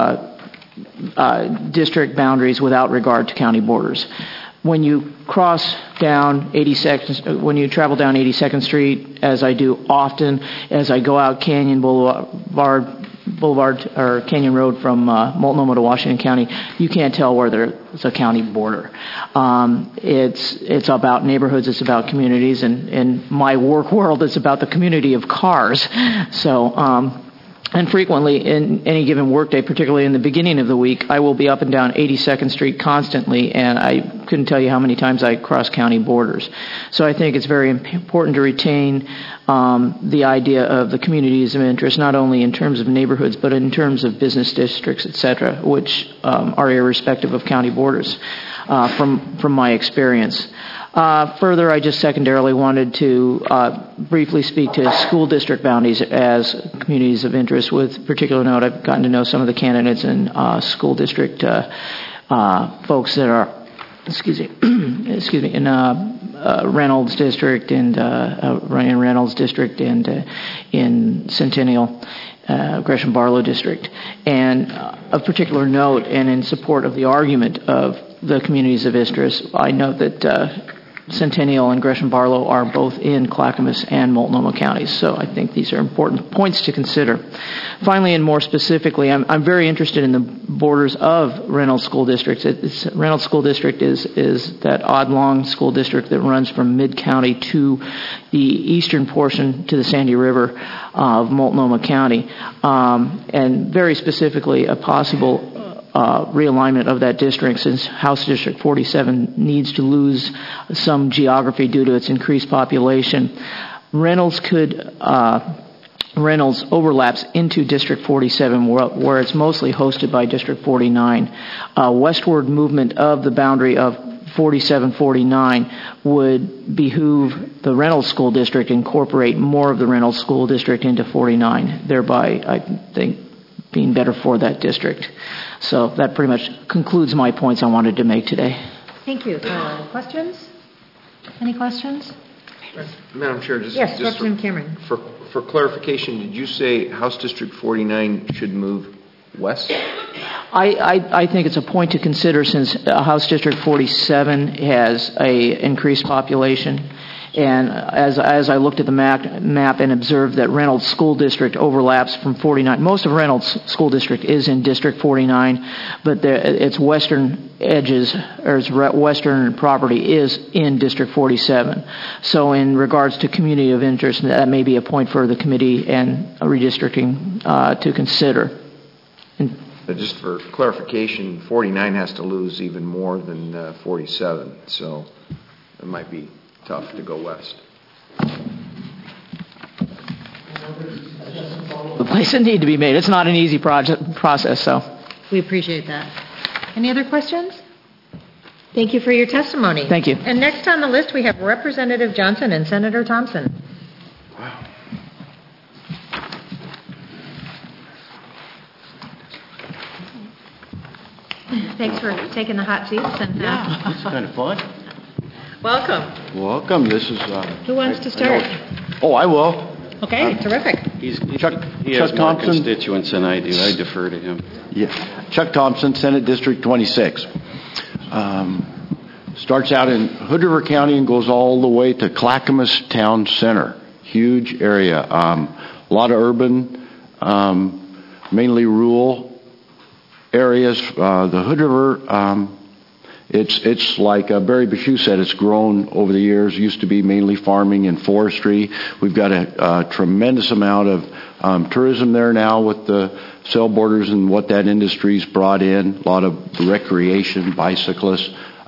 district boundaries without regard to county borders. When you cross down 82nd, when you travel down 82nd Street, as I do often, as I go out Canyon Boulevard or Canyon Road from Multnomah to Washington County, you can't tell where there's a county border. It's about neighborhoods, it's about communities, and in my work world, it's about the community of cars. So, and frequently in any given workday, particularly in the beginning of the week, I will be up and down 82nd Street constantly, and I couldn't tell you how many times I cross county borders. So I think it's very important to retain the idea of the communities of interest, not only in terms of neighborhoods, but in terms of business districts, et cetera, which are irrespective of county borders from my experience. Further, I just secondarily wanted to briefly speak to school district boundaries as communities of interest. With particular note, I've gotten to know some of the candidates and school district folks that are, in Reynolds District and in Reynolds District and in Centennial. Gresham Barlow District. And of particular note, and in support of the argument of the communities of interest, I note that Centennial and Gresham Barlow are both in Clackamas and Multnomah counties. So I think these are important points to consider. Finally, and more specifically, I'm very interested in the borders of Reynolds School District. Reynolds School District is that odd-long school district that runs from mid-county to the eastern portion to the Sandy River of Multnomah County. And very specifically, a possible realignment of that district, since House District 47 needs to lose some geography due to its increased population. Reynolds overlaps into District 47, where it's mostly hosted by District 49. Westward movement of the boundary of 4749 would behoove the Reynolds School District incorporate more of the Reynolds School District into 49, thereby, I think, being better for that district. So that pretty much concludes my points I wanted to make today. Thank you. Questions? Any questions? Madam Chair, Yes, Representative Cameron. For clarification, did you say House District 49 should move west? I think it's a point to consider, since House District 47 has a increased population. And as I looked at the map and observed that Reynolds School District overlaps from 49, most of Reynolds School District is in District 49, but its western edges, or its western property is in District 47. So in regards to community of interest, that may be a point for the committee and redistricting to consider. Just for clarification, 49 has to lose even more than 47, so it might be tough to go west. The place that need to be made. It's not an easy process, so. We appreciate that. Any other questions? Thank you for your testimony. Thank you. And next on the list, we have Representative Johnson and Senator Thompson. Wow. Thanks for taking the hot seats. And, It's kind of fun. welcome. Welcome. This is. Who wants to start? I will. Okay, terrific. He has Chuck more Thompson. constituents than I do. I defer to him. Yeah. Chuck Thompson, Senate District 26. Starts out in Hood River County and goes all the way to Clackamas Town Center. Huge area. A lot of urban, mainly rural areas. The Hood River, it's like Barry Bashou said, it's grown over the years. It used to be mainly farming and forestry. We've got a tremendous amount of tourism there now with the sail borders and what that industry's brought in. A lot of recreation, bicyclists.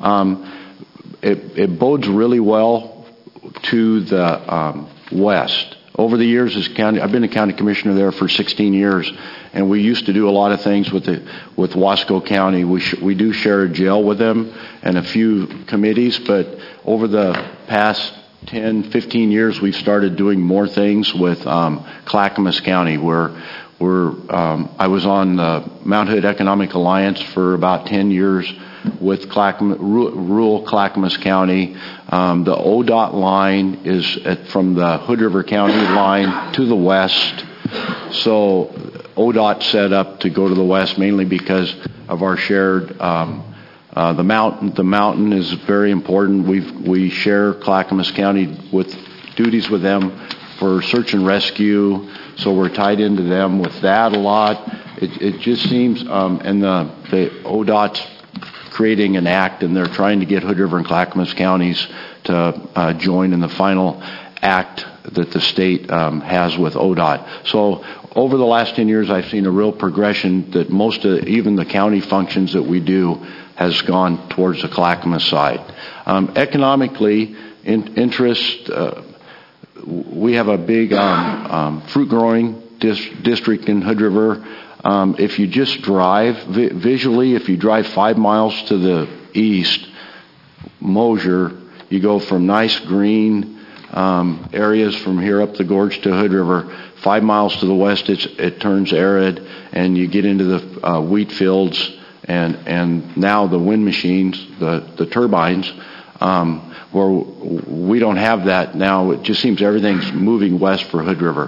It bodes really well to the west. Over the years, I've been a county commissioner there for 16 years, and we used to do a lot of things with Wasco County. We do share a jail with them and a few committees, but over the past 10, 15 years, we've started doing more things with Clackamas County, where I was on the Mount Hood Economic Alliance for about 10 years with rural Clackamas County. The ODOT line is from the Hood River County line to the west. So ODOT set up to go to the west mainly because of our shared the mountain. The mountain is very important. We share Clackamas County with duties with them for search and rescue. So we're tied into them with that a lot. It just seems, and the ODOT's creating an act, and they're trying to get Hood River and Clackamas counties to join in the final act that the state has with ODOT. So over the last 10 years, I've seen a real progression that most of even the county functions that we do has gone towards the Clackamas side. Economically, interest, we have a big fruit growing district in Hood River. If you just drive, visually, if you drive 5 miles to the east, Mosier, you go from nice green areas from here up the gorge to Hood River. 5 miles to the west, it turns arid, and you get into the wheat fields, and now the wind machines, the turbines, where we don't have that now. It just seems everything's moving west for Hood River.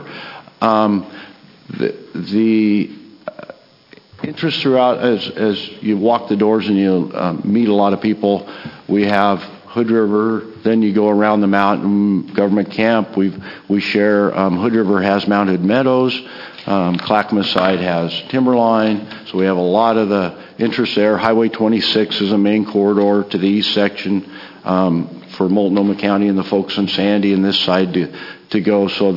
The interest throughout, as you walk the doors and you meet a lot of people, we have Hood River, then you go around the mountain, Government Camp, we share, Hood River has Mount Hood Meadows, Clackamas side has Timberline, so we have a lot of the interest there. Highway 26 is a main corridor to the east section for Multnomah County and the folks in Sandy and this side to go. So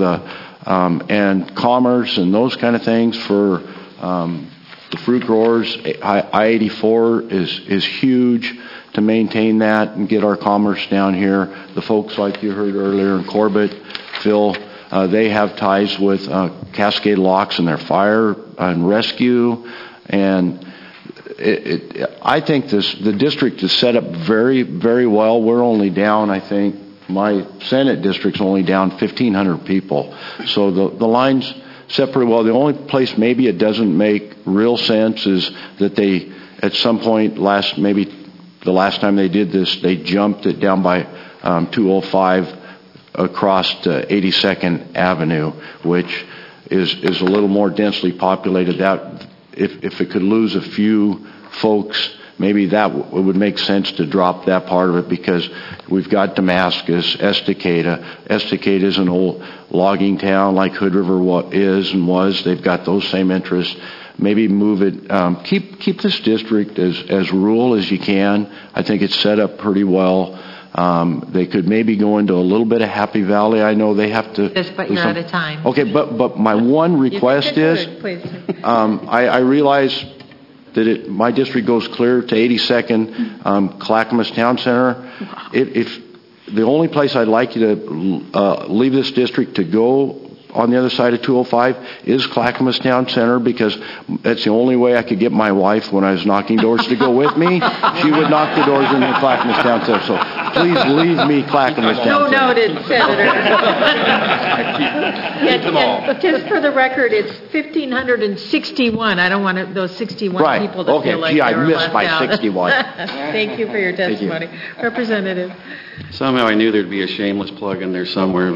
and commerce and those kind of things for the fruit growers. I-84 is huge to maintain that and get our commerce down here. The folks like you heard earlier in Corbett, Phil, they have ties with Cascade Locks and their fire and rescue. And I think the district is set up very, very well. We're only down, I think, my Senate district's only down 1,500 people. So the lines separate well. The only place maybe it doesn't make real sense is that they, at some point maybe the last time they did this, they jumped it down by 205 across to 82nd Avenue, which is a little more densely populated. That if it could lose a few folks, maybe that would make sense to drop that part of it, because we've got Damascus, Estacada. Estacada is an old logging town like Hood River is and was. They've got those same interests. Maybe move it, keep this district as rural as you can. I think it's set up pretty well. They could maybe go into a little bit of Happy Valley. I know they have to. Yes, but you're out of time. Okay, but my one request is, I realize that my district goes clear to 82nd, Clackamas Town Center. If the only place I'd like you to leave this district to go on the other side of 205 is Clackamas Town Center, because that's the only way I could get my wife when I was knocking doors to go with me. She would knock the doors in the Clackamas Town Center. So please leave me Clackamas Town Center. No noted, Senator. And just for the record, it's 1,561. I don't want those 61 people to feel like I they were missed left by out. 61. Thank you for your testimony. Representative. Somehow I knew there'd be a shameless plug in there somewhere.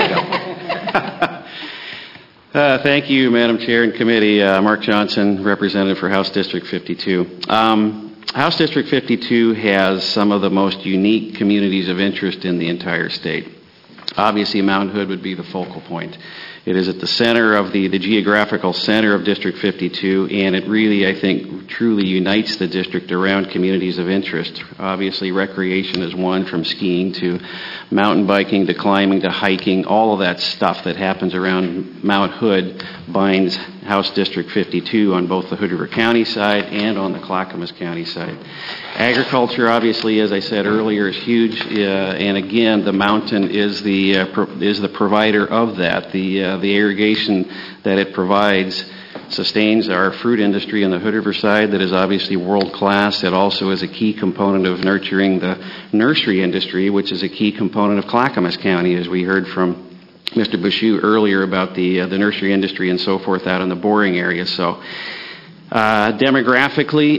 Thank you, Madam Chair and Committee. Mark Johnson, representative for House District 52. House District 52 has some of the most unique communities of interest in the entire state. Obviously, Mount Hood would be the focal point. It is at the center of the geographical center of District 52, and it really, I think, truly unites the district around communities of interest. Obviously, recreation is one, from skiing to mountain biking to climbing to hiking. All of that stuff that happens around Mount Hood binds House District 52 on both the Hood River County side and on the Clackamas County side. Agriculture, obviously, as I said earlier, is huge, and again, the mountain is the provider of that. The irrigation that it provides sustains our fruit industry on the Hood River side that is obviously world-class. It also is a key component of nurturing the nursery industry, which is a key component of Clackamas County, as we heard from Mr. Bouchou earlier about the nursery industry and so forth out in the Boring area. So demographically,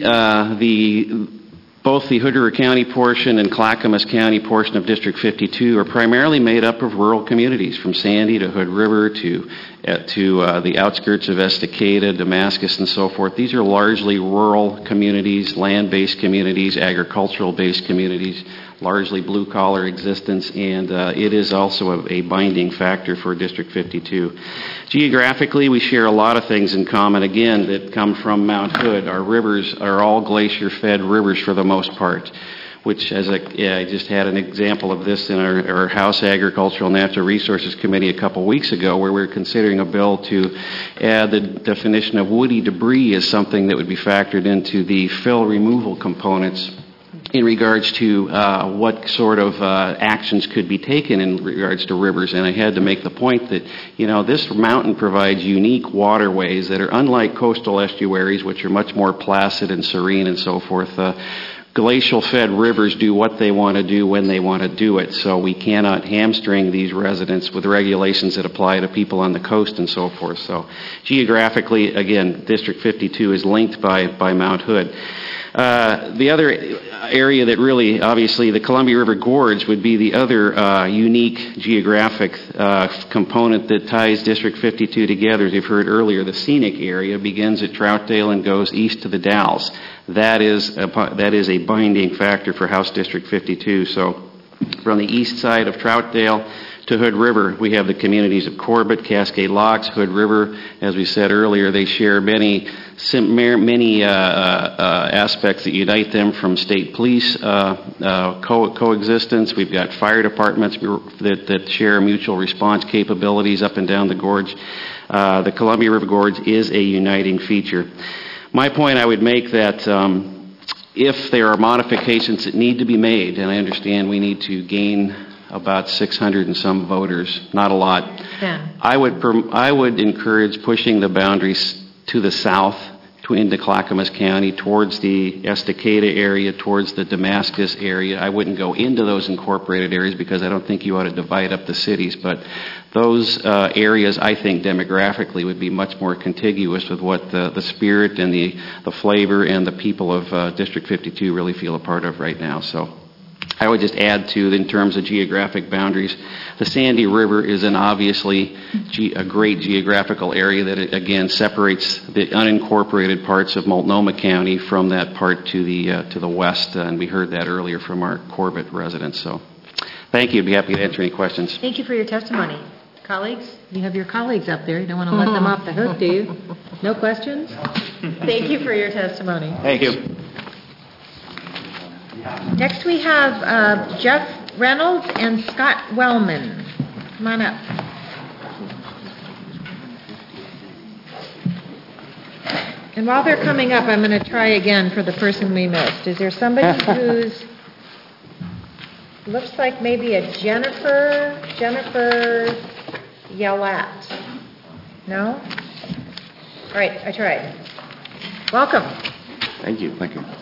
both the Hood River County portion and Clackamas County portion of District 52 are primarily made up of rural communities, from Sandy to Hood River to the outskirts of Estacada, Damascus, and so forth. These are largely rural communities, land-based communities, agricultural-based communities, largely blue-collar existence, and it is also a binding factor for District 52. Geographically, we share a lot of things in common, again, that come from Mount Hood. Our rivers are all glacier-fed rivers for the most part, which, I just had an example of this in our House Agricultural and Natural Resources Committee a couple weeks ago, where we're considering a bill to add the definition of woody debris as something that would be factored into the fill removal components in regards to what sort of actions could be taken in regards to rivers. And I had to make the point that, this mountain provides unique waterways that are unlike coastal estuaries, which are much more placid and serene and so forth. Glacial-fed rivers do what they want to do when they want to do it, so we cannot hamstring these residents with regulations that apply to people on the coast and so forth. So geographically, again, District 52 is linked by Mount Hood. The other area that really, obviously, the Columbia River Gorge would be the other unique geographic component that ties District 52 together. As you've heard earlier, the scenic area begins at Troutdale and goes east to the Dalles. That is a binding factor for House District 52. So From the east side of Troutdale to Hood River, we have the communities of Corbett, Cascade Locks, Hood River. As we said earlier, they share many aspects that unite them, from state police coexistence. We've got fire departments that share mutual response capabilities up and down the gorge. The Columbia River Gorge is a uniting feature. My point, I would make that if there are modifications that need to be made, and I understand we need to gain about 600 and some voters, not a lot. Yeah. I would encourage pushing the boundaries to the south, into Clackamas County, towards the Estacada area, towards the Damascus area. I wouldn't go into those incorporated areas because I don't think you ought to divide up the cities, but those areas, I think, demographically would be much more contiguous with what the spirit and the flavor and the people of District 52 really feel a part of right now. So I would just add to, in terms of geographic boundaries, the Sandy River is obviously a great geographical area that, again, separates the unincorporated parts of Multnomah County from that part to the west, and we heard that earlier from our Corbett residents. So thank you. I'd be happy to answer any questions. Thank you for your testimony. Colleagues, you have your colleagues up there. You don't want to let them off the hook, do you? No questions? Thank you for your testimony. Thank you. Next we have Jeff Reynolds and Scott Wellman. Come on up. And while they're coming up, I'm going to try again for the person we missed. Is there somebody who's looks like maybe a Jennifer Yellette? No? All right, I tried. Welcome. Thank you.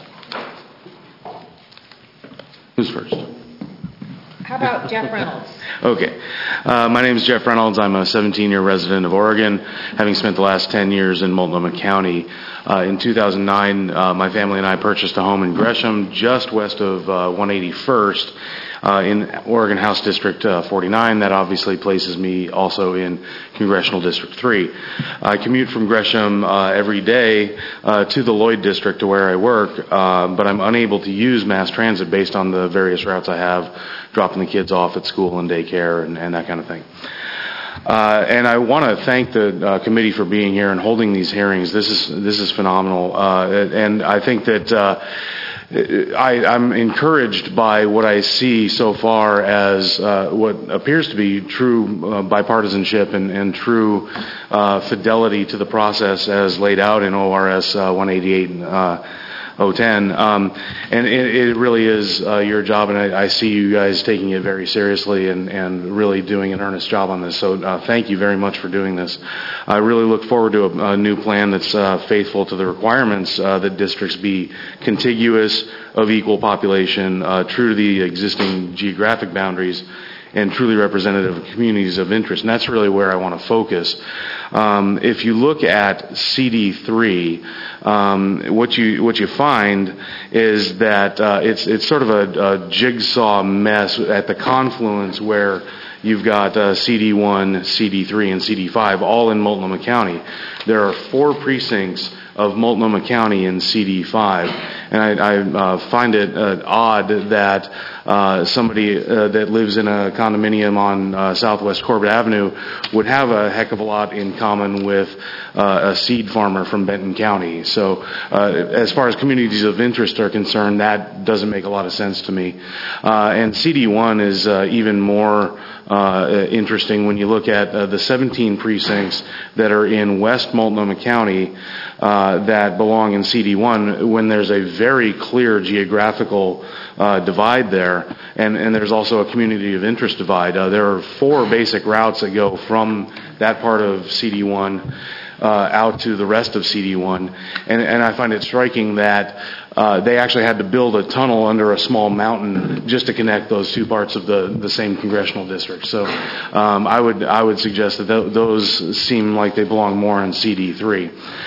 Who's first? How about Jeff Reynolds? Okay. My name is Jeff Reynolds. I'm a 17-year resident of Oregon, having spent the last 10 years in Multnomah County. In 2009, my family and I purchased a home in Gresham, just west of 181st, in Oregon House District 49. That obviously places me also in Congressional District 3. I commute from Gresham every day to the Lloyd District to where I work, but I'm unable to use mass transit based on the various routes I have, dropping the kids off at school and daycare and that kind of thing. And I want to thank the committee for being here and holding these hearings. This is phenomenal, and I think that I'm encouraged by what I see so far as what appears to be true bipartisanship and true fidelity to the process as laid out in ORS 188 and 010. And it really is your job, and I see you guys taking it very seriously and really doing an earnest job on this. So thank you very much for doing this. I really look forward to a new plan that's faithful to the requirements that districts be contiguous, of equal population, true to the existing geographic boundaries, and truly representative of communities of interest. And that's really where I want to focus. If you look at CD3, what you find is that it's sort of a jigsaw mess at the confluence where you've got CD1, CD3, and CD5 all in Multnomah County. There are 4 precincts of Multnomah County in CD5. And I find it odd that somebody that lives in a condominium on Southwest Corbett Avenue would have a heck of a lot in common with a seed farmer from Benton County. So as far as communities of interest are concerned, that doesn't make a lot of sense to me. And CD1 is even more interesting when you look at the 17 precincts that are in West Multnomah County that belong in CD1, when there's a very clear geographical divide there, and there's also a community of interest divide. There are 4 basic routes that go from that part of CD1 out to the rest of CD1, and I find it striking that they actually had to build a tunnel under a small mountain just to connect those 2 parts of the same congressional district. So I would suggest that those seem like they belong more in CD3.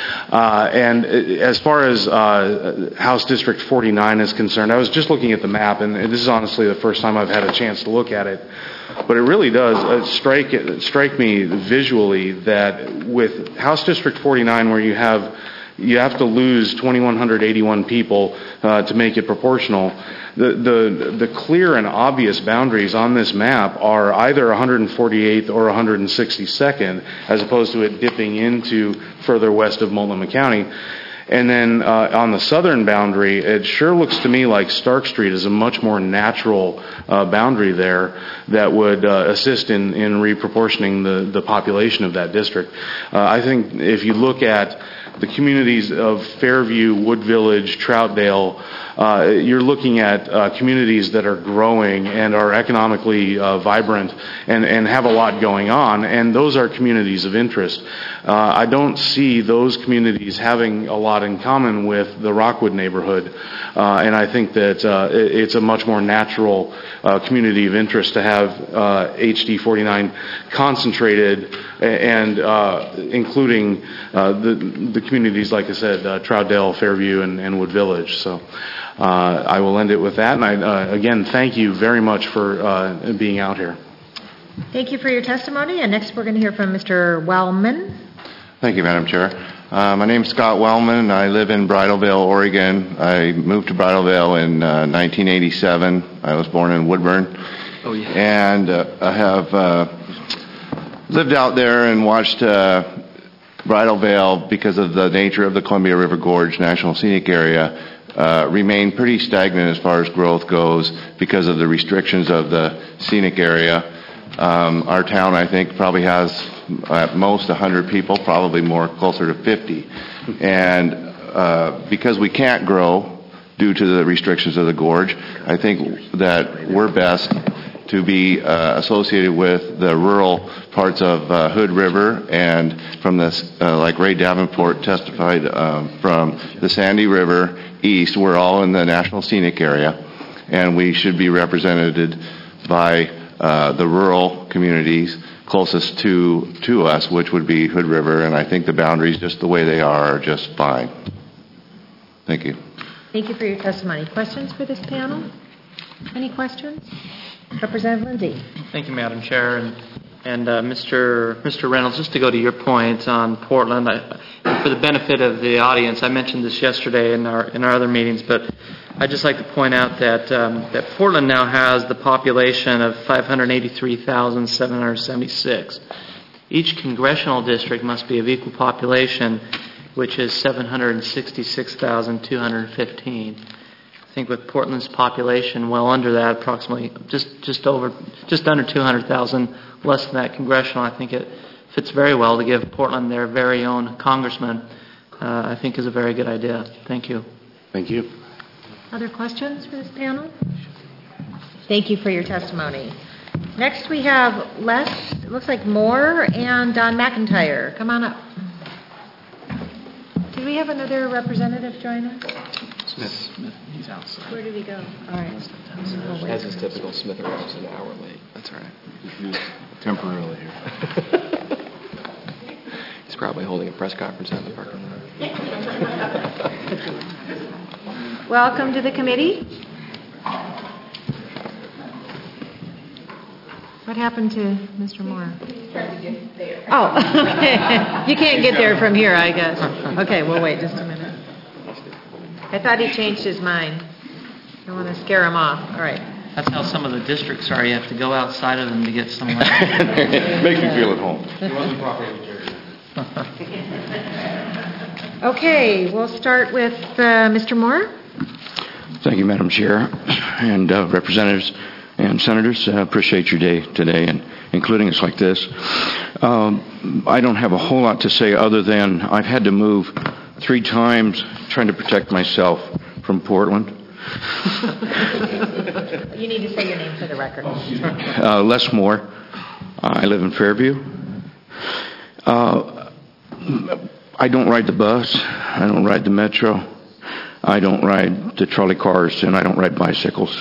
And as far as House District 49 is concerned, I was just looking at the map, and this is honestly the first time I've had a chance to look at it. But it really does strike me visually that with House District 49, where you have you have to lose 2,181 people to make it proportional. The clear and obvious boundaries on this map are either 148th or 162nd, as opposed to it dipping into further west of Multnomah County. And then on the southern boundary, it sure looks to me like Stark Street is a much more natural boundary there that would assist in reproportioning the population of that district. I think if you look at the communities of Fairview, Wood Village, Troutdale, you're looking at communities that are growing and are economically vibrant and have a lot going on, and those are communities of interest. I don't see those communities having a lot in common with the Rockwood neighborhood, and I think that it's a much more natural community of interest to have HD 49 concentrated and including the communities, like I said, Troutdale, Fairview, and Wood Village. So I will end it with that. And I, again, thank you very much for being out here. Thank you for your testimony. And next we're going to hear from Mr. Wellman. Thank you, Madam Chair. My name is Scott Wellman. I live in Bridalveil, Oregon. I moved to Bridalveil in 1987. I was born in Woodburn. Oh, yeah. And I have lived out there and watched Bridalveil, because of the nature of the Columbia River Gorge National Scenic Area, remain pretty stagnant as far as growth goes because of the restrictions of the scenic area. Our town, I think, probably has at most 100 people, probably more, closer to 50. And because we can't grow due to the restrictions of the gorge, I think that we're best to be associated with the rural parts of Hood River, and from this, like Ray Davenport testified, from the Sandy River east. We're all in the National Scenic Area, and we should be represented by the rural communities closest to us, which would be Hood River, and I think the boundaries, just the way they are just fine. Thank you. Thank you for your testimony. Questions for this panel? Any questions? Representative Lindsay. Thank you, Madam Chair. And Mr. Reynolds, just to go to your point on Portland, for the benefit of the audience, I mentioned this yesterday in our other meetings, but I'd just like to point out that Portland now has the population of 583,776. Each congressional district must be of equal population, which is 766,215. I think with Portland's population well under that, approximately just under 200,000 less than that congressional, I think it fits very well to give Portland their very own congressman. I think is a very good idea. Thank you. Thank you. Other questions for this panel? Thank you for your testimony. Next we have Les, it looks like Moore, and Don McIntyre. Come on up. Did we have another representative join us? Smith. He's outside. Where did he go? All right. As is typical, Smith arrives an hour late. That's all right. He's temporarily here. He's probably holding a press conference out in the parking lot. Welcome to the committee. What happened to Mr. Moore? Oh, you can't get there from here, I guess. Okay, we'll wait just a minute. I thought he changed his mind. I want to scare him off. All right. That's how some of the districts are. You have to go outside of them to get somewhere. Make you feel at home. Okay, we'll start with Mr. Moore. Thank you, Madam Chair, and representatives and senators. Appreciate your day today and including us like this. I don't have a whole lot to say other than I've had to move 3 times trying to protect myself from Portland. You need to say your name for the record. Les Moore. I live in Fairview. I don't ride the bus. I don't ride the metro. I don't ride the trolley cars, and I don't ride bicycles.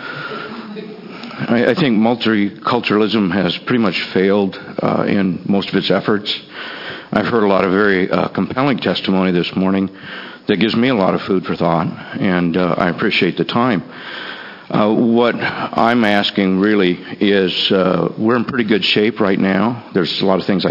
I think multiculturalism has pretty much failed in most of its efforts. I've heard a lot of very compelling testimony this morning that gives me a lot of food for thought, and I appreciate the time. What I'm asking really is we're in pretty good shape right now. There's a lot of things I'd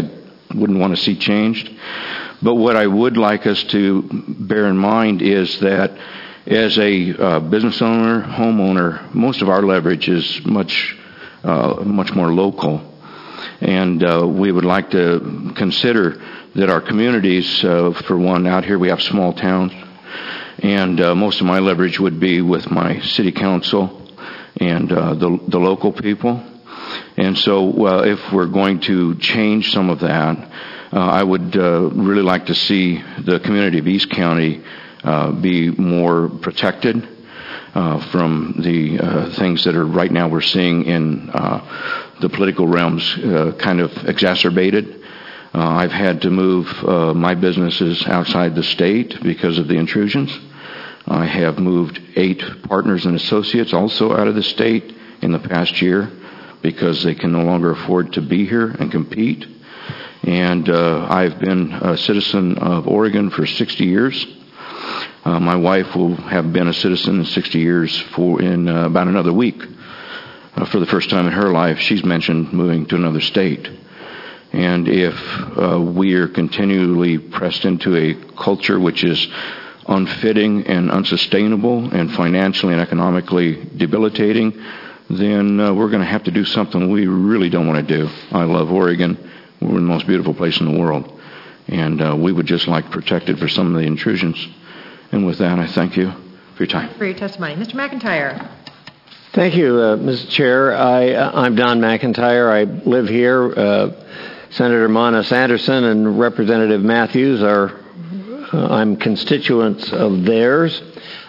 wouldn't want to see changed. But what I would like us to bear in mind is that as a business owner, homeowner, most of our leverage is much more local. And we would like to consider that our communities, for one, out here we have small towns, and most of my leverage would be with my city council and the local people. And so if we're going to change some of that, I would really like to see the community of East County be more protected from the things that are right now we're seeing in the political realms kind of exacerbated. I've had to move my businesses outside the state because of the intrusions. I have moved 8 partners and associates also out of the state in the past year because they can no longer afford to be here and compete. And I've been a citizen of Oregon for 60 years. My wife will have been a citizen in 60 years in about another week. For the first time in her life, she's mentioned moving to another state. And if we are continually pressed into a culture which is unfitting and unsustainable and financially and economically debilitating, then we're going to have to do something we really don't want to do. I love Oregon. We're the most beautiful place in the world. And we would just like protected for some of the intrusions. And with that, I thank you for your time. For your testimony. Mr. McIntyre. Thank you, Mr. Chair. I'm Don McIntyre. I live here. Senator Mona Sanderson and Representative Matthews I'm constituents of theirs.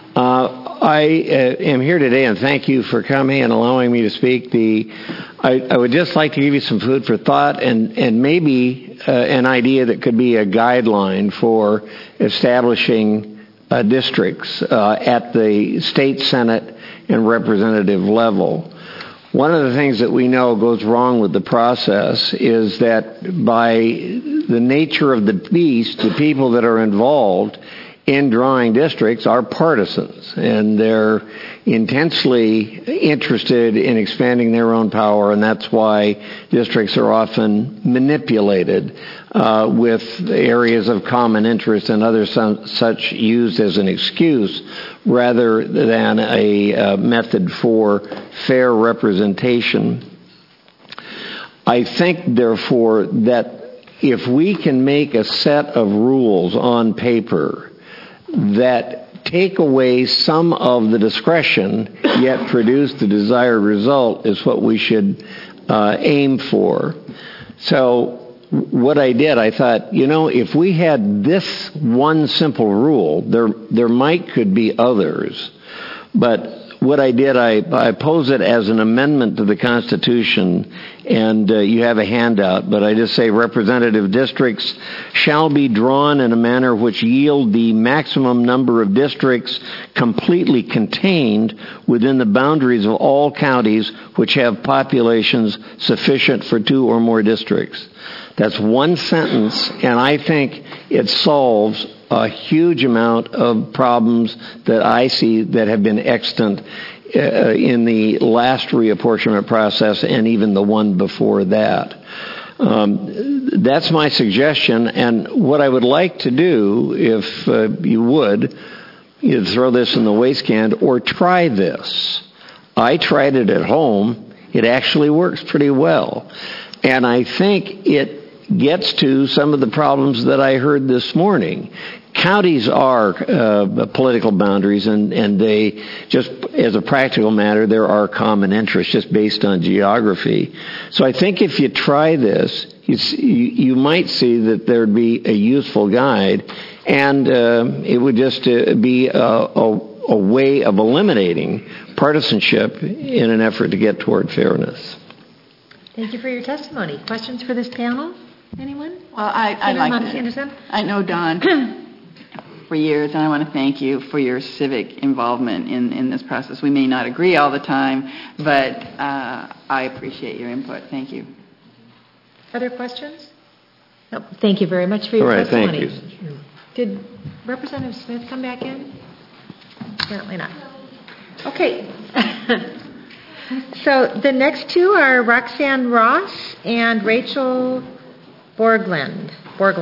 I am here today, and thank you for coming and allowing me to speak. I would just like to give you some food for thought and maybe an idea that could be a guideline for establishing districts at the state senate and representative level. One of the things that we know goes wrong with the process is that by the nature of the beast, the people that are involved in drawing districts are partisans, and they're intensely interested in expanding their own power, and that's why districts are often manipulated with areas of common interest and other such used as an excuse rather than a method for fair representation. I think, therefore, that if we can make a set of rules on paper that take away some of the discretion yet produce the desired result is what we should aim for. So what I did, I thought, if we had this one simple rule, there could be others. But what I did, I pose it as an amendment to the Constitution, and you have a handout, but I just say representative districts shall be drawn in a manner which yield the maximum number of districts completely contained within the boundaries of all counties which have populations sufficient for 2 or more districts. That's one sentence, and I think it solves a huge amount of problems that I see that have been extant in the last reapportionment process and even the one before that. That's my suggestion, and what I would like to do, if you would, is throw this in the waste can or try this. I tried it at home. It actually works pretty well. And I think it gets to some of the problems that I heard this morning. Counties are political boundaries, and they, just as a practical matter, there are common interests just based on geography. So I think if you try this, you might see that there'd be a useful guide, and it would just be a way of eliminating partisanship in an effort to get toward fairness. Thank you for your testimony. Questions for this panel? Anyone? Well, I'd like to. I know Don for years, and I want to thank you for your civic involvement in this process. We may not agree all the time, but I appreciate your input. Thank you. Other questions? No. Thank you very much for your testimony. Thank you. Did Representative Smith come back in? Apparently not. Okay. So the next two are Roxanne Ross and Rachel Bjorklund.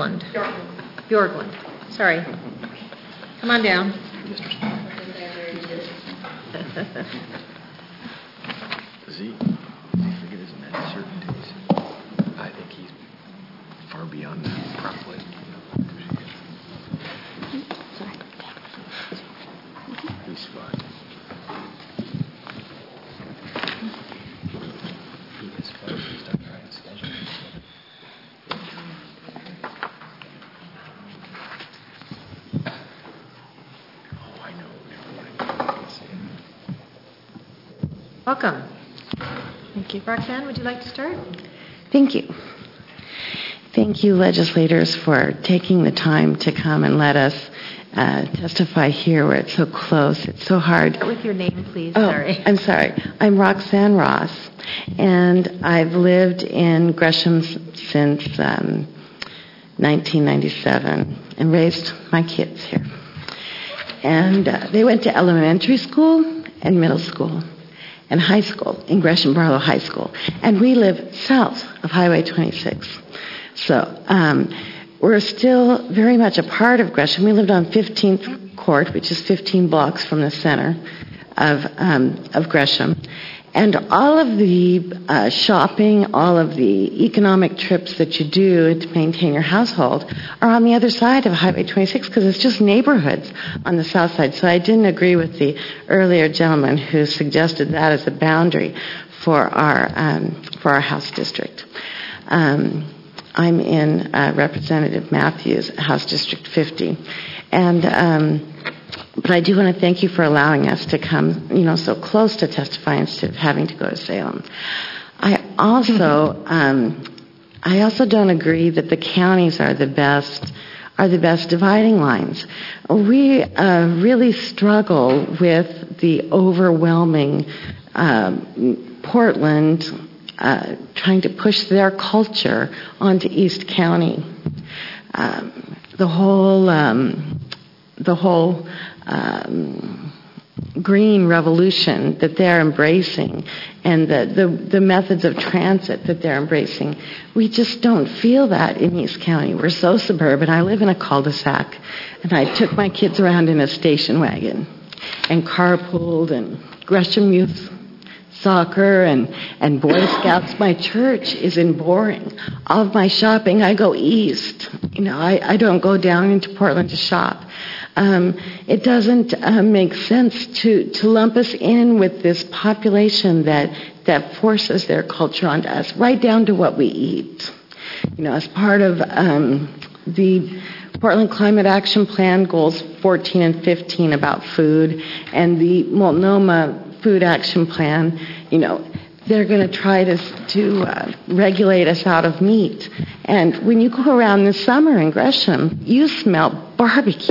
Sorry. Come on down. Does he forget his many certainties? I think he's far beyond that, probably. He's fine. He is fine. He's not trying to schedule. Oh, I know. Welcome. Thank you. Roxanne, would you like to start? Thank you. Thank you, legislators, for taking the time to come and let us testify here where it's so close. It's so hard. Start with your name, please. Oh, Sorry. I'm sorry. I'm Roxanne Ross, and I've lived in Gresham since 1997 and raised my kids here. And they went to elementary school and middle school and high school in Gresham Barlow High School. And we live south of Highway 26. So we're still very much a part of Gresham. We lived on 15th Court, which is 15 blocks from the center of Gresham. And all of the shopping, all of the economic trips that you do to maintain your household are on the other side of Highway 26 because it's just neighborhoods on the south side. So I didn't agree with the earlier gentleman who suggested that as a boundary for our House district. I'm in Representative Matthews' House District 50. But I do want to thank you for allowing us to come, so close to testify instead of having to go to Salem. I also don't agree that the counties are the best dividing lines. We really struggle with the overwhelming Portland trying to push their culture onto East County. The whole green revolution that they're embracing and the methods of transit that they're embracing, we just don't feel that in East County. We're so suburban. I live in a cul-de-sac, and I took my kids around in a station wagon and carpooled, and Gresham Youth Soccer and Boy Scouts. My church is in Boring. All of my shopping, I go east. I don't go down into Portland to shop. It doesn't make sense to lump us in with this population that forces their culture onto us, right down to what we eat. As part of the Portland Climate Action Plan goals 14 and 15 about food, and the Multnomah Food Action Plan, they're going to try to regulate us out of meat. And when you go around this summer in Gresham, you smell barbecue.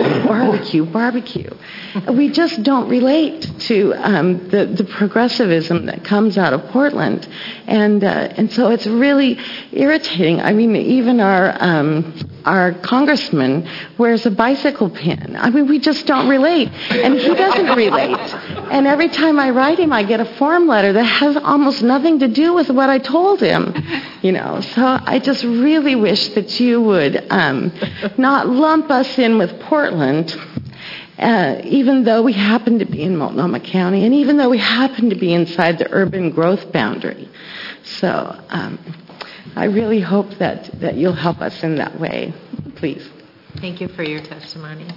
We just don't relate to the progressivism that comes out of Portland. And so it's really irritating. I mean, even our congressman wears a bicycle pin. I mean, we just don't relate. And he doesn't relate. And every time I write him, I get a form letter that has almost nothing to do with what I told him. So I just really wish that you would not lump us in with Portland, even though we happen to be in Multnomah County, and even though we happen to be inside the urban growth boundary. So I really hope that you'll help us in that way, please. Thank you for your testimony.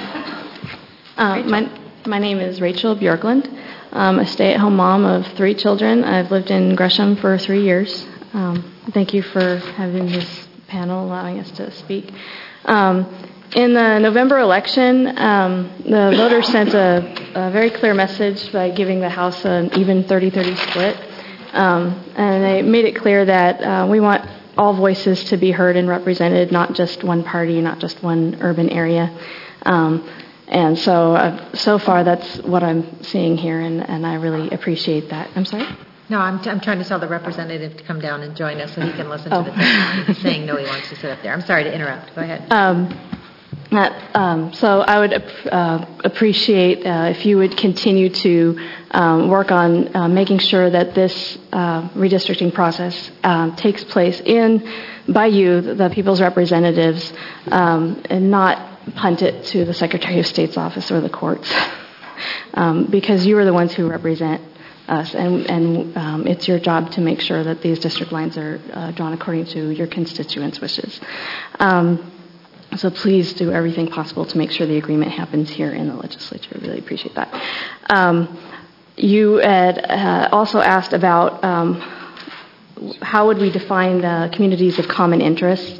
My name is Rachel Bjorklund. I'm a stay-at-home mom of 3 children. I've lived in Gresham for 3 years. Thank you for having this panel, allowing us to speak. In the November election, the voters sent a very clear message by giving the House an even 30-30 split. And they made it clear that we want all voices to be heard and represented, not just one party, not just one urban area. And so far, that's what I'm seeing here, and I really appreciate that. I'm sorry? No, I'm trying to tell the representative to come down and join us so he can listen to the testimony. He's saying no, he wants to sit up there. I'm sorry to interrupt. Go ahead. So I would appreciate if you would continue to work on making sure that this redistricting process takes place by you, the people's representatives, and not punt it to the Secretary of State's office or the courts, because you are the ones who represent us, and it's your job to make sure that these district lines are drawn according to your constituents' wishes. So please do everything possible to make sure the agreement happens here in the legislature. I really appreciate that. You had also asked about how would we define the communities of common interest.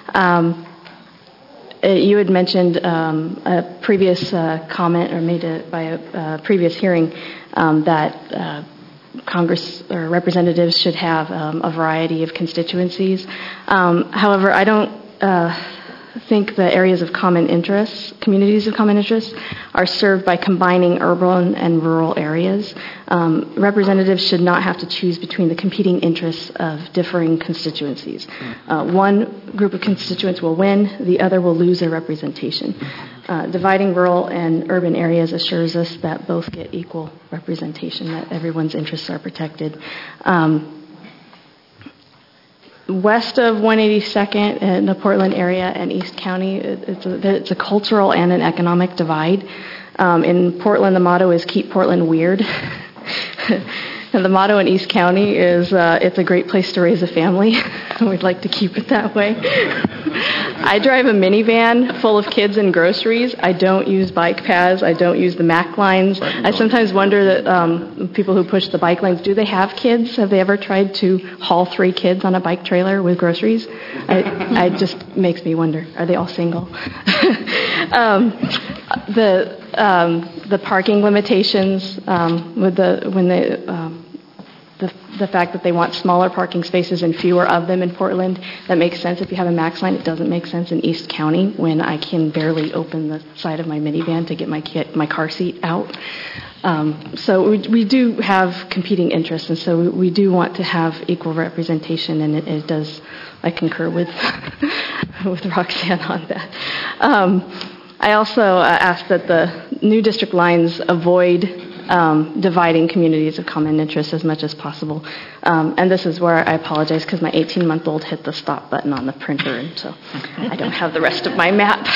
You had mentioned a previous comment or made by a previous hearing that Congress or representatives should have a variety of constituencies. However, I don't think the areas of common interest, communities of common interest, are served by combining urban and rural areas. Representatives should not have to choose between the competing interests of differing constituencies. One group of constituents will win, the other will lose their representation. Dividing rural and urban areas assures us that both get equal representation, that everyone's interests are protected. West of 182nd in the Portland area and East County, it's a cultural and an economic divide. In Portland, the motto is "Keep Portland Weird." And the motto in East County is "It's a great place to raise a family." We'd like to keep it that way. I drive a minivan full of kids and groceries. I don't use bike paths. I don't use the MAC lines. I sometimes wonder that people who push the bike lanes, do they have kids? Have they ever tried to haul 3 kids on a bike trailer with groceries? It just makes me wonder. Are they all single? The parking limitations with the fact that they want smaller parking spaces and fewer of them in Portland, that makes sense if you have a max line. It doesn't make sense in East County when I can barely open the side of my minivan to get my car seat out. So we do have competing interests, and so we do want to have equal representation, and it does. I concur with Roxanne on that. I also ask that the new district lines avoid dividing communities of common interest as much as possible. And this is where I apologize because my 18-month-old hit the stop button on the printer, and so I don't have the rest of my map.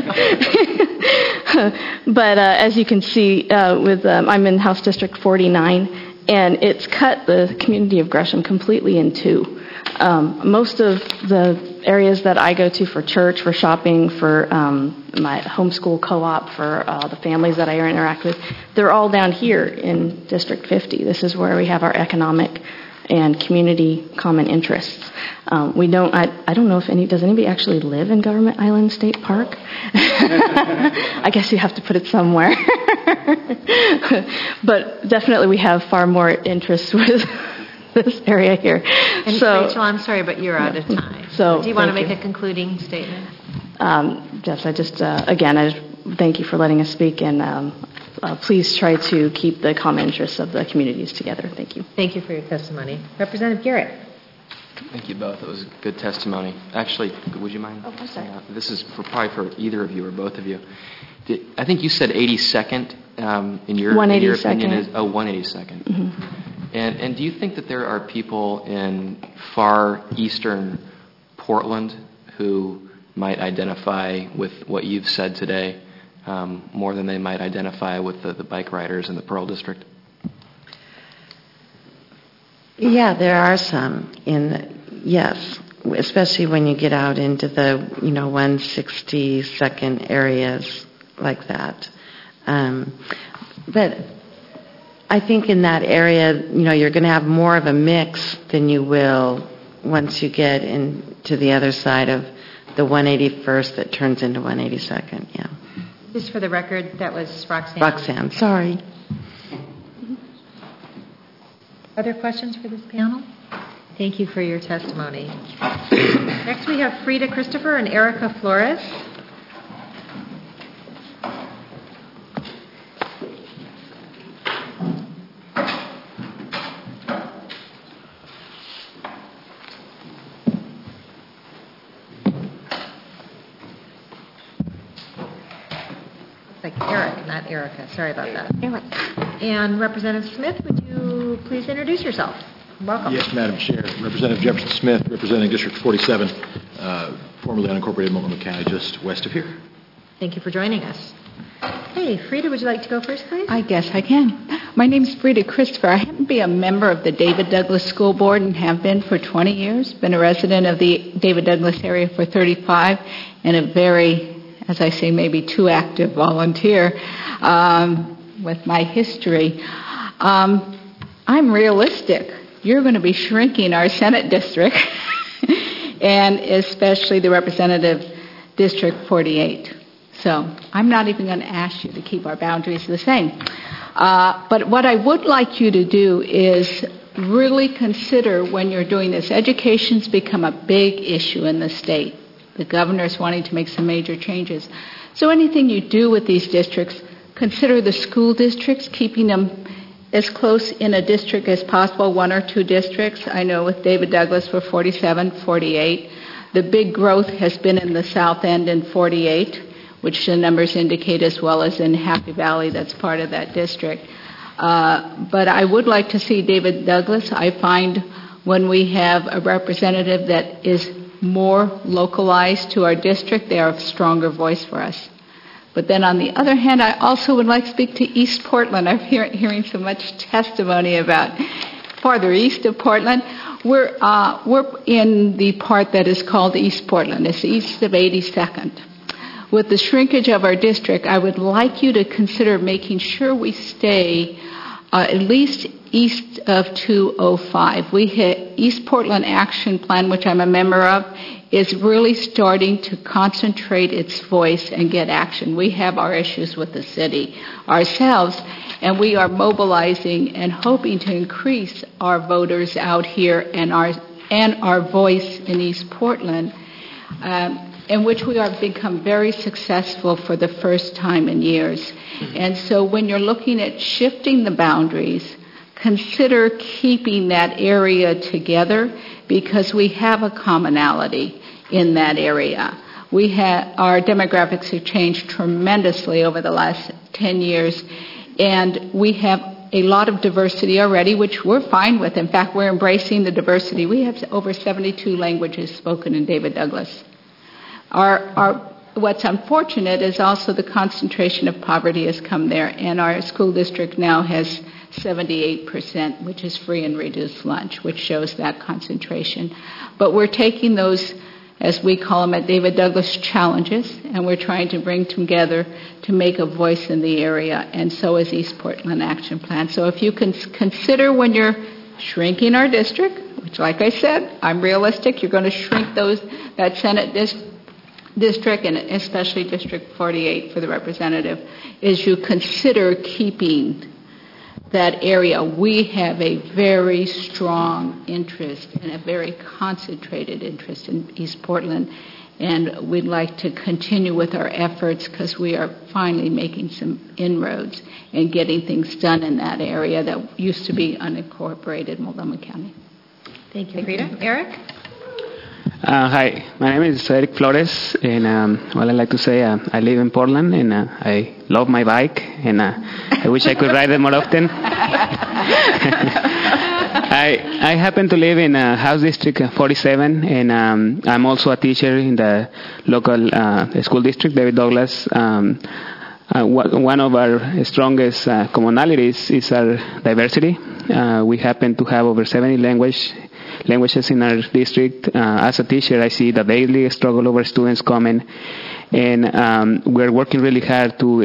But as you can see, I'm in House District 49, and it's cut the community of Gresham completely in two. Most of the areas that I go to for church, for shopping, for my homeschool co-op, for the families that I interact with, they're all down here in District 50. This is where we have our economic and community common interests. We don't. I don't know if does anybody actually live in Government Island State Park? I guess you have to put it somewhere. But definitely, we have far more interest with this area here. And so, Rachel, I'm sorry, but you're out of time. So, do you want to make a concluding statement? Yes, I just thank you for letting us speak, and please try to keep the common interests of the communities together. Thank you. Thank you for your testimony. Representative Garrett. Thank you both. It was good testimony. Actually, would you mind? Oh, I'm sorry. This is probably for either of you or both of you. I think you said 82nd in your opinion is 182nd. Mm-hmm. And do you think that there are people in far eastern Portland who might identify with what you've said today more than they might identify with the bike riders in the Pearl District? Yeah, there are some. Yes, especially when you get out into the 162nd areas like that. But I think in that area, you're going to have more of a mix than you will once you get into the other side of the 181st that turns into 182nd. Yeah. Just for the record, that was Roxanne. Roxanne, sorry. Other questions for this panel? Thank you for your testimony. Next, we have Frida Christopher and Erica Flores. not Erica. Sorry about that. And Representative Smith, would you please introduce yourself? Welcome. Yes, Madam Chair. Representative Jefferson Smith, representing District 47, formerly unincorporated Multnomah County, just west of here. Thank you for joining us. Hey, Frida, would you like to go first, please? I guess I can. My name is Frida Christopher. I happen to be a member of the David Douglas School Board and have been for 20 years. Been a resident of the David Douglas area for 35 and a very, as I say, maybe too active volunteer with my history. I'm realistic. You're going to be shrinking our Senate district, and especially the Representative District 48. So I'm not even going to ask you to keep our boundaries the same. But what I would like you to do is really consider when you're doing this. Education's become a big issue in the state. The governor's wanting to make some major changes. So anything you do with these districts, consider the school districts, keeping them as close in a district as possible, 1 or 2 districts. I know with David Douglas we're 47, 48. The big growth has been in the South End in 48, which the numbers indicate, as well as in Happy Valley, that's part of that district. But I would like to see David Douglas. I find when we have a representative that is more localized to our district, they are a stronger voice for us. But then on the other hand, I also would like to speak to East Portland. I'm hearing so much testimony about farther east of Portland. We're in the part that is called East Portland. It's east of 82nd. With the shrinkage of our district, I would like you to consider making sure we stay at least east of 205. East Portland Action Plan, which I'm a member of, is really starting to concentrate its voice and get action. We have our issues with the city ourselves, and we are mobilizing and hoping to increase our voters out here and our voice in East Portland, in which we have become very successful for the first time in years. And so when you're looking at shifting the boundaries, consider keeping that area together, because we have a commonality in that area. Our demographics have changed tremendously over the last 10 years, and we have a lot of diversity already, which we're fine with. In fact, we're embracing the diversity. We have over 72 languages spoken in David Douglas. What's unfortunate is also the concentration of poverty has come there, and our school district now has 78%, which is free and reduced lunch, which shows that concentration. But we're taking those, as we call them at David Douglas, challenges, and we're trying to bring together to make a voice in the area, and so is East Portland Action Plan. So if you can consider when you're shrinking our district, which, like I said, I'm realistic, you're going to shrink that Senate district, and especially District 48 for the representative, is you consider keeping that area. We have a very strong interest and a very concentrated interest in East Portland, and we'd like to continue with our efforts because we are finally making some inroads and getting things done in that area that used to be unincorporated Multnomah County. Thank you, Rita. Eric? Hi, my name is Eric Flores, and I'd like to say I live in Portland, and I love my bike, and I wish I could ride it more often. I happen to live in House District 47, and I'm also a teacher in the local school district, David Douglas. One of our strongest commonalities is our diversity. We happen to have over 70 languages in our district. As a teacher, I see the daily struggle over students coming, and we're working really hard to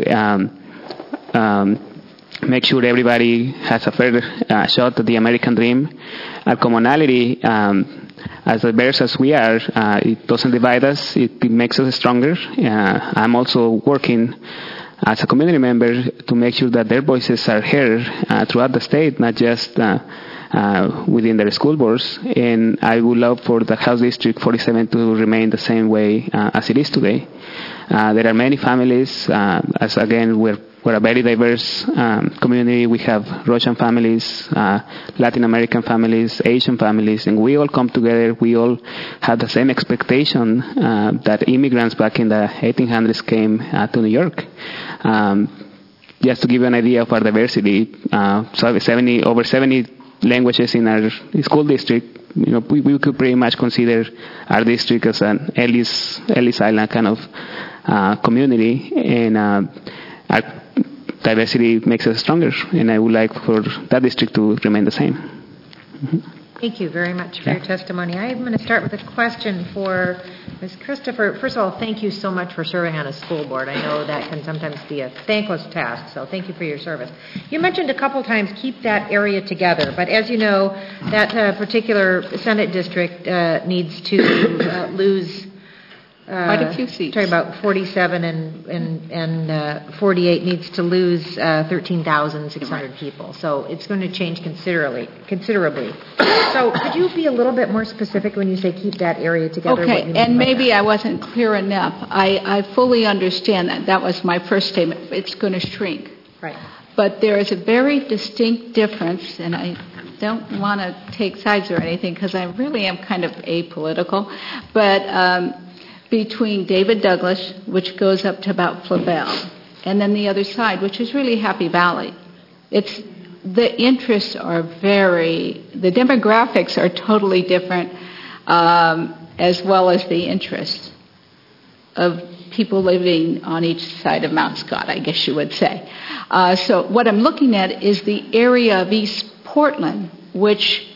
make sure everybody has a fair shot at the American dream. Our commonality, as diverse as we are, it doesn't divide us, it makes us stronger. I'm also working as a community member to make sure that their voices are heard throughout the state, not just within their school boards, and I would love for the House District 47 to remain the same way as it is today. There are many families, as again, we're a very diverse community. We have Russian families, Latin American families, Asian families, and we all come together. We all have the same expectation that immigrants back in the 1800s came to New York. just to give you an idea of our diversity, over 70 languages in our school district. We could pretty much consider our district as an Ellis Island kind of community, and our diversity makes us stronger. And I would like for that district to remain the same. Mm-hmm. Thank you very much for your testimony. I'm going to start with a question for Ms. Christopher. First of all, thank you so much for serving on a school board. I know that can sometimes be a thankless task, so thank you for your service. You mentioned a couple times keep that area together, but as you know, that particular Senate district needs to lose quite a few seats. Talking about 47 and 48 needs to lose 13,600 people. So it's going to change considerably. So could you be a little bit more specific when you say keep that area together? Okay, and maybe I wasn't clear enough. I fully understand that. That was my first statement. It's going to shrink. Right. But there is a very distinct difference, and I don't want to take sides or anything because I really am kind of apolitical, but between David Douglas, which goes up to about Flavel, and then the other side, which is really Happy Valley. The interests are the demographics are totally different, as well as the interests of people living on each side of Mount Scott, I guess you would say. So what I'm looking at is the area of East Portland, which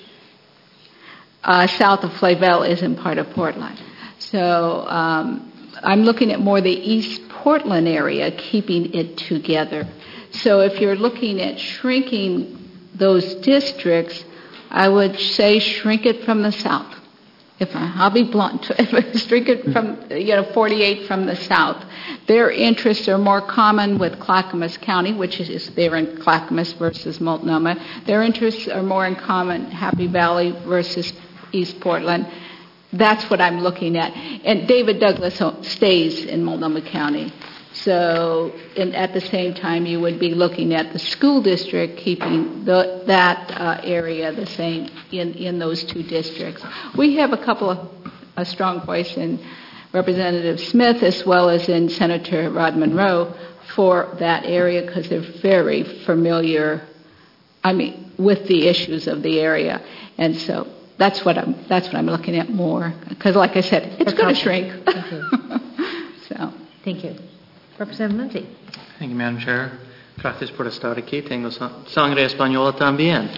south of Flavel isn't part of Portland. So I'm looking at more the East Portland area, keeping it together. So if you're looking at shrinking those districts, I would say shrink it from the south. I'll be blunt, shrink it from 48 from the south. Their interests are more common with Clackamas County, which is they're in Clackamas versus Multnomah. Their interests are more in common Happy Valley versus East Portland. That's what I'm looking at. And David Douglas stays in Multnomah County. So at the same time, you would be looking at the school district, keeping that area the same in those two districts. We have a strong voice in Representative Smith as well as in Senator Rod Monroe for that area because they're very familiar, with the issues of the area. And so that's what I'm looking at more. Because, like I said, it's going to shrink. Thank you. Thank you. Representative Lindsay. Thank you, Madam Chair. Gracias por estar aquí. Tengo sangre española también.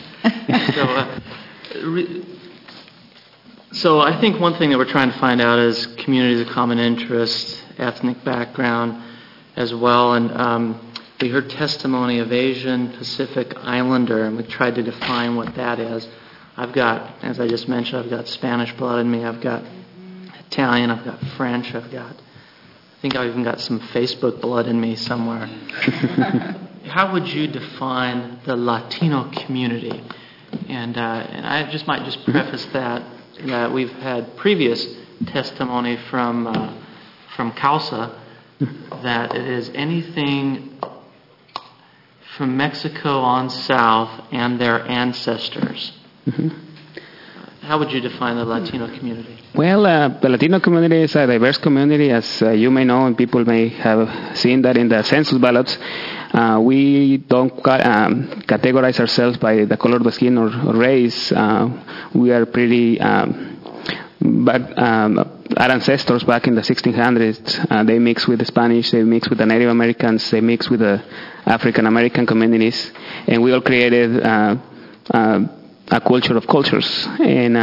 So I think one thing that we're trying to find out is communities of common interest, ethnic background as well. And we heard testimony of Asian Pacific Islander, and we tried to define what that is. I've got, as I just mentioned, I've got Spanish blood in me. I've got Italian. I've got French. I think I've even got some Facebook blood in me somewhere. How would you define the Latino community? And I might preface that we've had previous testimony from CAUSA that it is anything from Mexico on south and their ancestors. Mm-hmm. How would you define the Latino community? Well, the Latino community is a diverse community, as you may know, and people may have seen that in the census ballots. We don't categorize ourselves by the color of the skin or race. We are pretty... our ancestors back in the 1600s, they mixed with the Spanish, they mixed with the Native Americans, they mixed with the African American communities, and we all created a culture of cultures. And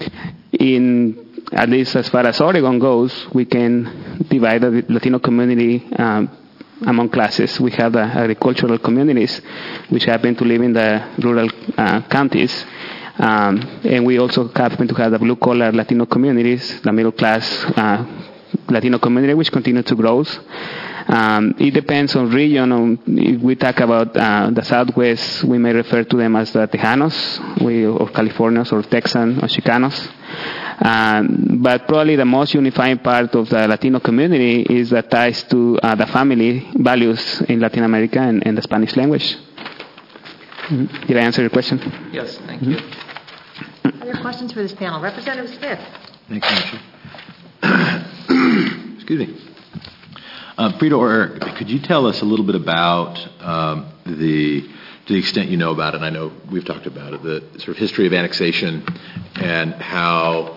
at least as far as Oregon goes, we can divide the Latino community among classes. We have the agricultural communities, which happen to live in the rural counties. And we also happen to have the blue-collar Latino communities, the middle-class Latino community, which continue to grow. It depends on region. If we talk about the Southwest, we may refer to them as the Tejanos, or Californians, or Texans, or Chicanos. But probably the most unifying part of the Latino community is the ties to the family values in Latin America and the Spanish language. Did I answer your question? Yes, thank you. Other questions for this panel? Representative Smith. Thank you, Excuse me. Frida or Eric, could you tell us a little bit about to the extent you know about it, and I know we've talked about it, the sort of history of annexation and how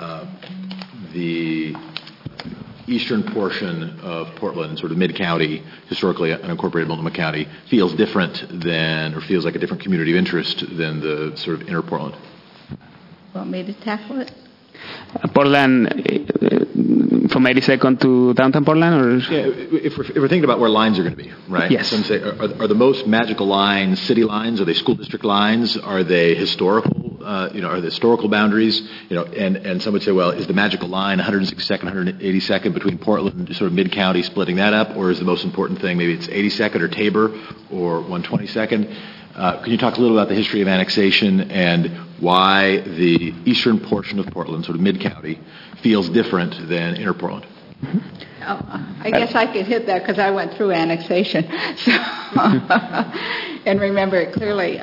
the eastern portion of Portland, sort of mid-county, historically unincorporated Multnomah County, feels different than, or feels like a different community of interest than the sort of inner Portland? Want me to tackle it? Portland, from 82nd to downtown Portland, or if we're thinking about where lines are going to be, right? Yes. Some say, are the most magical lines city lines? Are they school district lines? Are they historical? Are the historical boundaries? And some would say, well, is the magical line 162nd, 182nd between Portland, sort of mid-county, splitting that up, or is the most important thing maybe it's 82nd or Tabor or 122nd? Can you talk a little about the history of annexation and why the eastern portion of Portland, sort of mid-county, feels different than inner Portland? I guess I could hit that because I went through annexation and remember it clearly.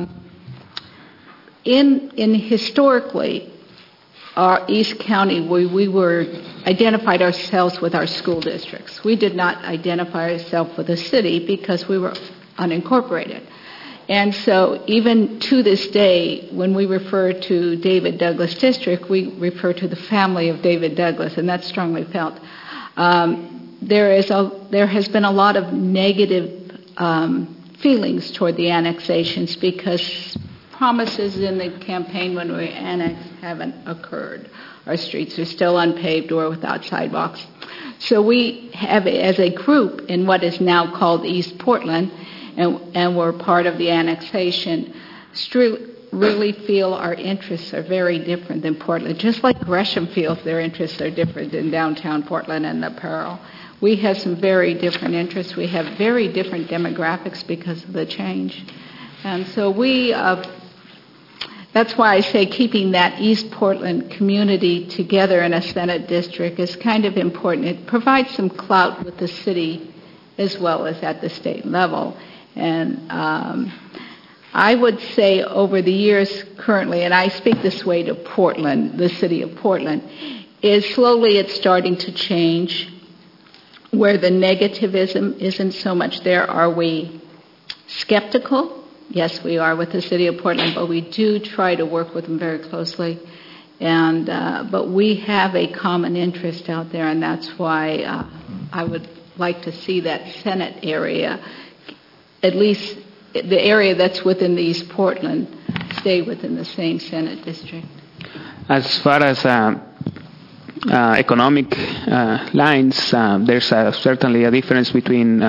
In historically, our East County, we were identified ourselves with our school districts. We did not identify ourselves with a city because we were unincorporated. And so even to this day, when we refer to David Douglas District, we refer to the family of David Douglas, and that's strongly felt. There has been a lot of negative feelings toward the annexations because promises in the campaign when we annexed haven't occurred. Our streets are still unpaved or without sidewalks. So we have, as a group in what is now called East Portland, and we're part of the annexation, really feel our interests are very different than Portland. Just like Gresham feels their interests are different in downtown Portland and the Pearl. We have some very different interests. We have very different demographics because of the change. And so that's why I say keeping that East Portland community together in a Senate district is kind of important. It provides some clout with the city as well as at the state level. And I would say over the years currently, and I speak this way to Portland, the city of Portland, is slowly it's starting to change where the negativism isn't so much there. Are we skeptical? Yes, we are with the city of Portland, but we do try to work with them very closely. And but we have a common interest out there, and that's why I would like to see that Senate area, at least the area that's within the East Portland, stay within the same Senate district. As far as economic lines, there's certainly a difference between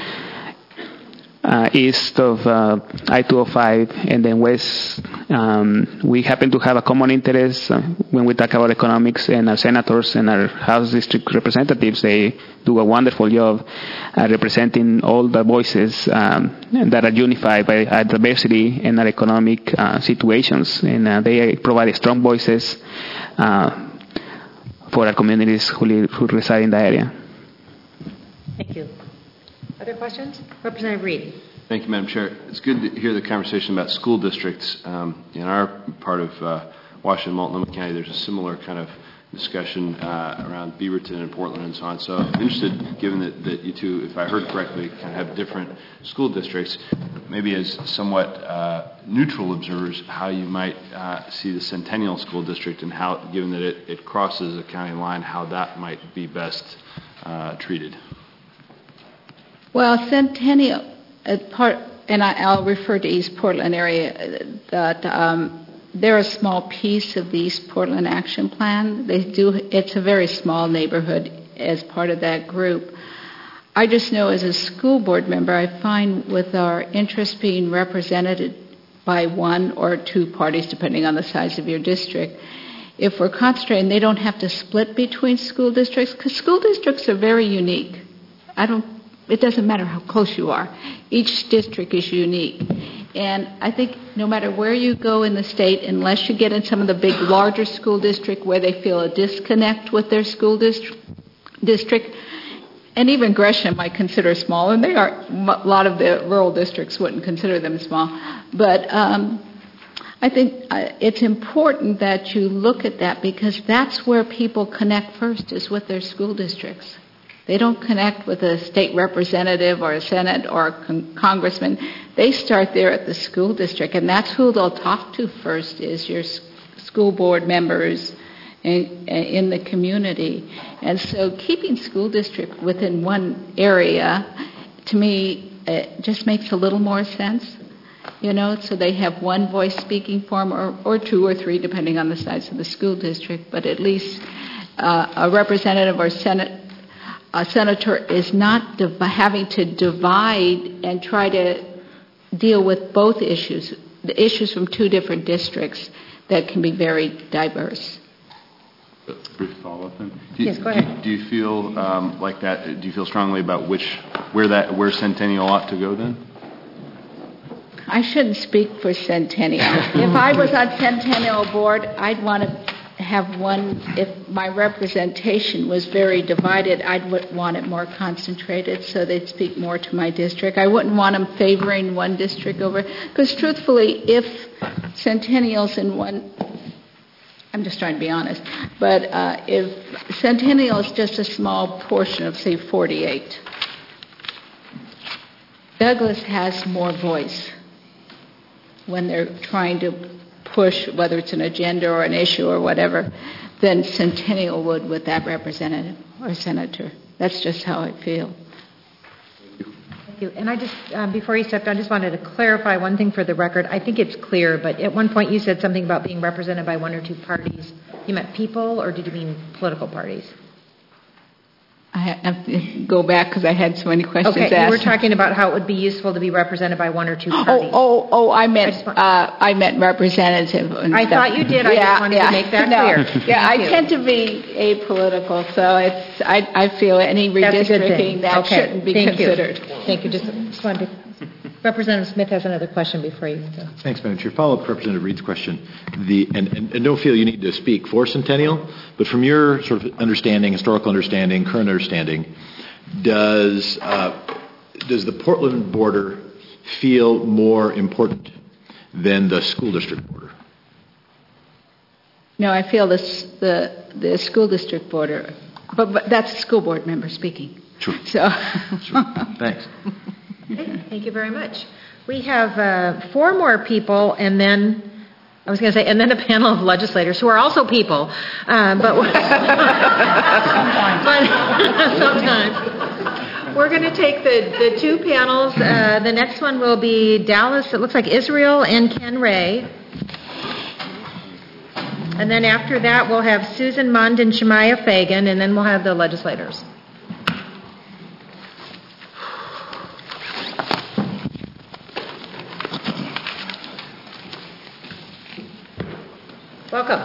east of I-205 and then west. We happen to have a common interest when we talk about economics, and our senators and our House district representatives, they do a wonderful job representing all the voices that are unified by our diversity and our economic situations, and they provide strong voices for our communities who reside in the area. Thank you. Other questions? Representative Reed. Thank you, Madam Chair. It's good to hear the conversation about school districts. In our part of Washington, Multnomah County, there's a similar kind of discussion around Beaverton and Portland and so on. So I'm interested, given that you two, if I heard correctly, kind of have different school districts, maybe as somewhat neutral observers, how you might see the Centennial School District and how, given that it crosses a county line, how that might be best treated. Well, Centennial, and I'll refer to East Portland area, that they're a small piece of the East Portland Action Plan. It's a very small neighborhood as part of that group. I just know as a school board member, I find with our interests being represented by one or two parties, depending on the size of your district, if we're concentrating, they don't have to split between school districts, because school districts are very unique. It doesn't matter how close you are. Each district is unique. And I think no matter where you go in the state, unless you get in some of the big, larger school districts where they feel a disconnect with their school district, and even Gresham I consider small, and they are, a lot of the rural districts wouldn't consider them small. But I think it's important that you look at that, because that's where people connect first, is with their school districts. They don't connect with a state representative or a Senate or a congressman. They start there at the school district, and that's who they'll talk to first, is your school board members in the community. And so keeping school district within one area, to me, just makes a little more sense. So they have one voice speaking for them, or two or three, depending on the size of the school district, but at least a representative or a senator is not having to divide and try to deal with both issues, the issues from two different districts that can be very diverse. Brief follow-up then. Yes, go ahead. Do you feel like that? Do you feel strongly about where Centennial ought to go then? I shouldn't speak for Centennial. If I was on Centennial board, I'd want to have one. If my representation was very divided, I'd want it more concentrated so they'd speak more to my district. I wouldn't want them favoring one district over, because truthfully, if Centennial's in one, I'm just trying to be honest, but if Centennial is just a small portion of, say, 48, Douglas has more voice when they're trying to push, whether it's an agenda or an issue or whatever, than Centennial would with that representative or senator. That's just how I feel. Thank you. And I just, before you stepped on, I just wanted to clarify one thing for the record. I think it's clear, but at one point you said something about being represented by one or two parties. You meant people, or did you mean political parties? I have to go back because I had so many questions asked. Okay, you were talking about how it would be useful to be represented by one or two parties. I meant representative. I thought you did. I just wanted to make that clear. Yeah, I tend to be apolitical, so I feel any redistricting that shouldn't be considered. Thank you. Just wanted to. Representative Smith has another question before you go. Thanks, Madam Chair. Follow up Representative Reed's question. And don't feel you need to speak for Centennial, but from your sort of understanding, historical understanding, current understanding, does the Portland border feel more important than the school district border? No, I feel the school district border, but that's a school board member speaking. Sure. So. Sure. Thanks. Okay, thank you very much. We have 4 more people, and then a panel of legislators who are also people, but sometimes. We're going to take the 2 panels. The next one will be Dallas. It looks like Israel and Ken Ray. And then after that, we'll have Susan Mund and Shemaiah Fagan, and then we'll have the legislators. Welcome.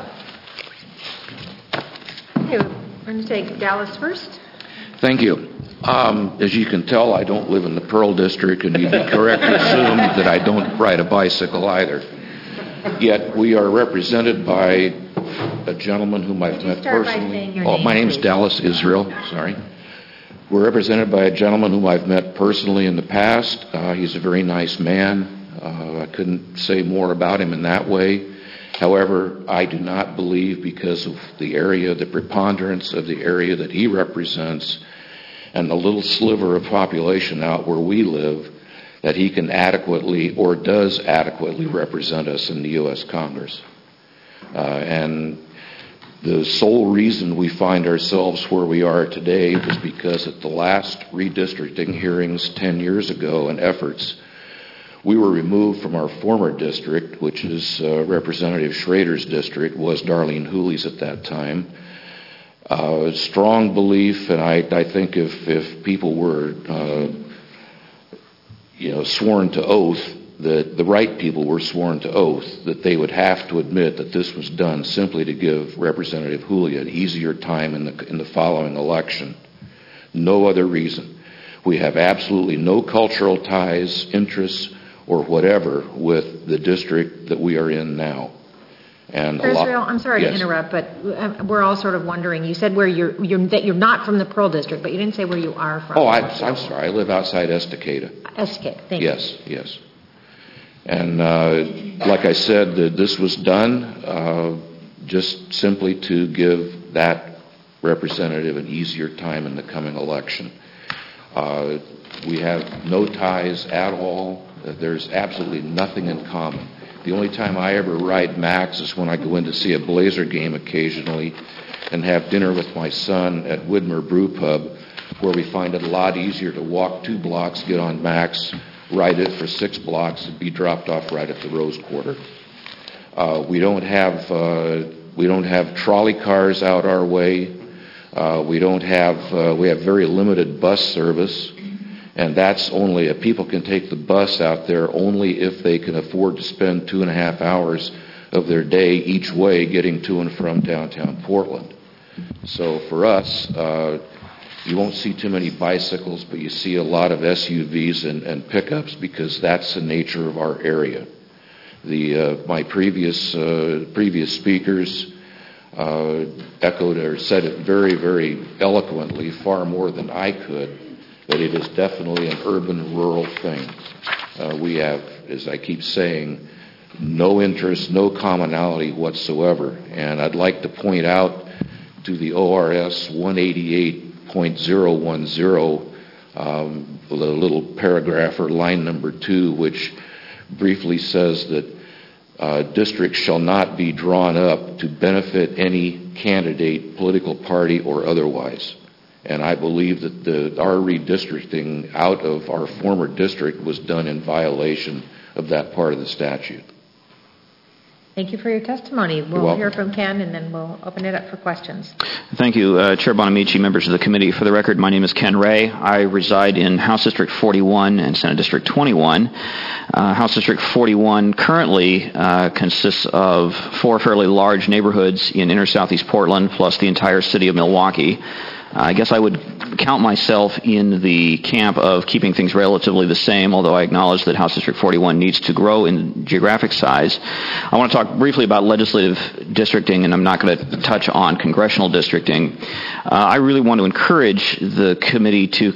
Okay, we're going to take Dallas first. Thank you. As you can tell, I don't live in the Pearl District, and you'd be correct to assume that I don't ride a bicycle either. Yet we are represented by a gentleman whom I've met personally. My name's Dallas Israel. Sorry. We're represented by a gentleman whom I've met personally in the past. He's a very nice man. I couldn't say more about him in that way. However, I do not believe, because of the area, the preponderance of the area that he represents, and the little sliver of population out where we live, that he can adequately or does adequately represent us in the U.S. Congress. And the sole reason we find ourselves where we are today was because at the last redistricting hearings 10 years ago and efforts, we were removed from our former district, which is Representative Schrader's district, was Darlene Hooley's at that time. Strong belief, and I think if people were, sworn to oath, that the right people were sworn to oath, that they would have to admit that this was done simply to give Representative Hooley an easier time in the following election. No other reason. We have absolutely no cultural ties, interests, or whatever with the district that we are in now. And Israel, I'm sorry to interrupt, but we're all sort of wondering. You said where that you're not from the Pearl District, but you didn't say where you are from. Oh, I'm sorry. I live outside Estacada. Estacada, thank you. Yes. And like I said, this was done just simply to give that representative an easier time in the coming election. We have no ties at all. There's absolutely nothing in common. The only time I ever ride Max is when I go in to see a Blazer game occasionally and have dinner with my son at Widmer Brew Pub, where we find it a lot easier to walk 2 blocks, get on Max, ride it for 6 blocks, and be dropped off right at the Rose Quarter. We don't have trolley cars out our way. We have very limited bus service, and that's only if people can take the bus out there only if they can afford to spend 2.5 hours of their day each way getting to and from downtown Portland. So for us, you won't see too many bicycles, but you see a lot of SUVs and pickups because that's the nature of our area. My previous speakers echoed or said it very, very eloquently, far more than I could, that it is definitely an urban-rural thing. We have, as I keep saying, no interest, no commonality whatsoever. And I'd like to point out to the ORS 188.010, the little paragraph or line number 2, which briefly says that districts shall not be drawn up to benefit any candidate, political party, or otherwise. And I believe that our redistricting out of our former district was done in violation of that part of the statute. Thank you for your testimony. We'll hear from Ken, and then we'll open it up for questions. Thank you, Chair Bonamici, members of the committee. For the record, my name is Ken Ray. I reside in House District 41 and Senate District 21. House District 41 currently consists of 4 fairly large neighborhoods in inner southeast Portland, plus the entire city of Milwaukee. I guess I would count myself in the camp of keeping things relatively the same, although I acknowledge that House District 41 needs to grow in geographic size. I want to talk briefly about legislative districting, and I'm not going to touch on congressional districting. I really want to encourage the committee to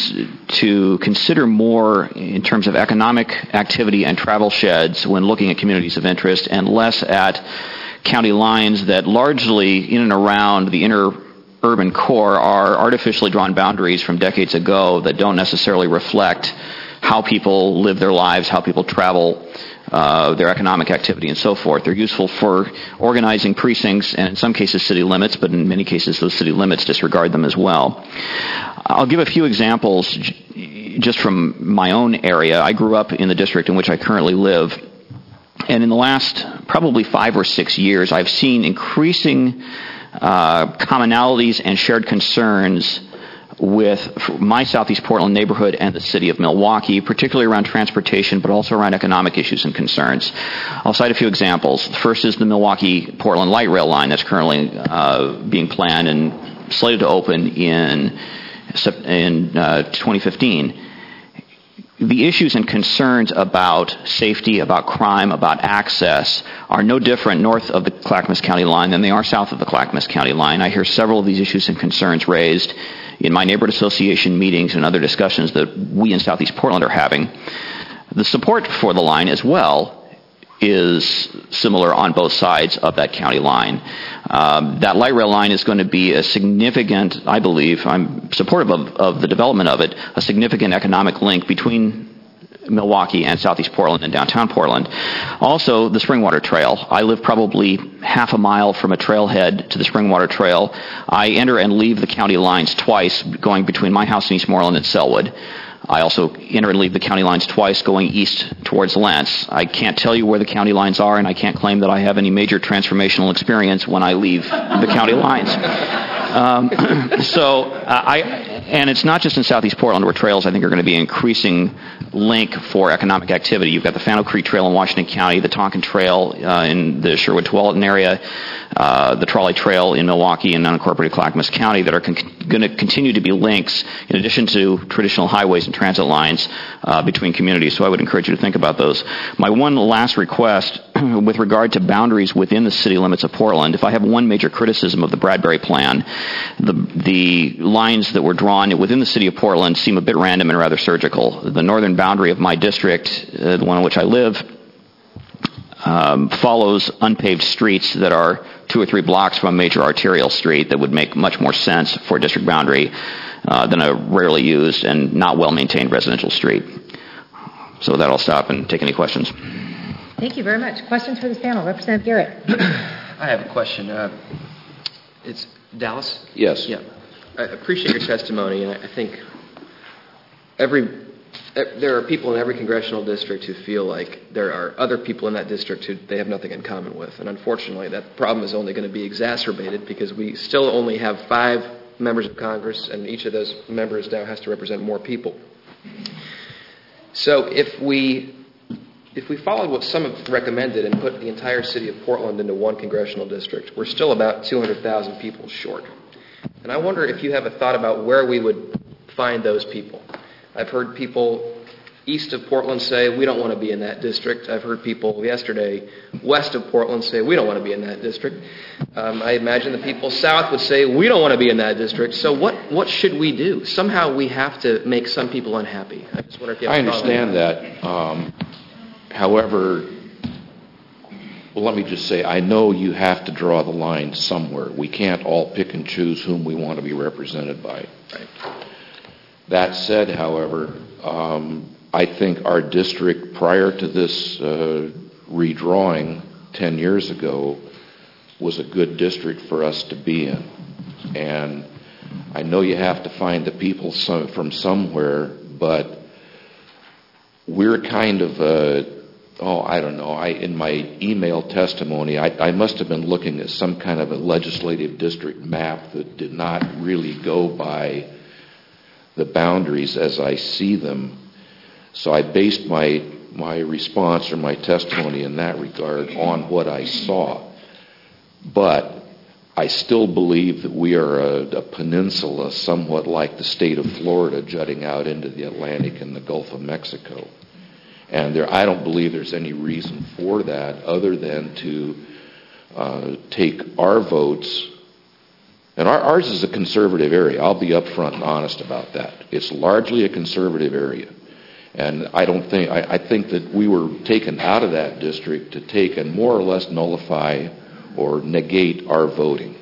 consider more in terms of economic activity and travel sheds when looking at communities of interest, and less at county lines that largely in and around the inner urban core are artificially drawn boundaries from decades ago that don't necessarily reflect how people live their lives, how people travel, their economic activity, and so forth. They're useful for organizing precincts and in some cases city limits, but in many cases those city limits disregard them as well. I'll give a few examples just from my own area. I grew up in the district in which I currently live, and in the last probably 5 or 6 years I've seen increasing commonalities and shared concerns with my Southeast Portland neighborhood and the city of Milwaukee, particularly around transportation, but also around economic issues and concerns. I'll cite a few examples. The first is the Milwaukee-Portland light rail line that's currently being planned and slated to open in 2015. The issues and concerns about safety, about crime, about access are no different north of the Clackamas County line than they are south of the Clackamas County line. I hear several of these issues and concerns raised in my neighborhood association meetings and other discussions that we in Southeast Portland are having. The support for the line as well is similar on both sides of that county line. That light rail line is going to be a significant, I believe, I'm supportive of the development of it, a significant economic link between Milwaukee and Southeast Portland and downtown Portland. Also, the Springwater Trail. I live probably half a mile from a trailhead to the Springwater Trail. I enter and leave the county lines twice, going between my house in Eastmoreland and Selwood. I also enter and leave the county lines twice going east towards Lents. I can't tell you where the county lines are, and I can't claim that I have any major transformational experience when I leave the county lines. And it's not just in Southeast Portland where trails, I think, are going to be an increasing link for economic activity. You've got the Fano Creek Trail in Washington County, the Tonkin Trail in the Sherwood-Tualatin area, the Trolley Trail in Milwaukee and unincorporated Clackamas County that are going to continue to be links in addition to traditional highways and transit lines between communities. So I would encourage you to think about those. My one last request with regard to boundaries within the city limits of Portland, if I have one major criticism of the Bradbury plan, the lines that were drawn within the city of Portland seem a bit random and rather surgical. The northern boundary of my district, the one in which I live, follows unpaved streets that are 2 or 3 blocks from a major arterial street that would make much more sense for a district boundary than a rarely used and not well-maintained residential street. So with that, I'll stop and take any questions. Thank you very much. Questions for this panel? Representative Garrett. I have a question. It's Dallas? Yes. Yeah. I appreciate your testimony, and I think there are people in every congressional district who feel like there are other people in that district who they have nothing in common with. And unfortunately, that problem is only going to be exacerbated because we still only have 5 members of Congress, and each of those members now has to represent more people. So if we followed what some have recommended and put the entire city of Portland into one congressional district, we're still about 200,000 people short. And I wonder if you have a thought about where we would find those people. I've heard people east of Portland say, we don't want to be in that district. I've heard people yesterday west of Portland say, we don't want to be in that district. I imagine the people south would say, we don't want to be in that district. So what should we do? Somehow we have to make some people unhappy. I just wonder if you have a thought on that. I understand that. However, well, let me just say, I know you have to draw the line somewhere. We can't all pick and choose whom we want to be represented by. Right. That said, however, I think our district prior to this redrawing 10 years ago was a good district for us to be in. And I know you have to find the people from somewhere, but we're kind of I don't know. In my email testimony, I must have been looking at some kind of a legislative district map that did not really go by the boundaries as I see them. So I based my response or my testimony in that regard on what I saw. But I still believe that we are a peninsula somewhat like the state of Florida jutting out into the Atlantic and the Gulf of Mexico. And I don't believe there's any reason for that other than to take our votes. And ours is a conservative area. I'll be upfront and honest about that. It's largely a conservative area. And I think that we were taken out of that district to take and more or less nullify or negate our voting.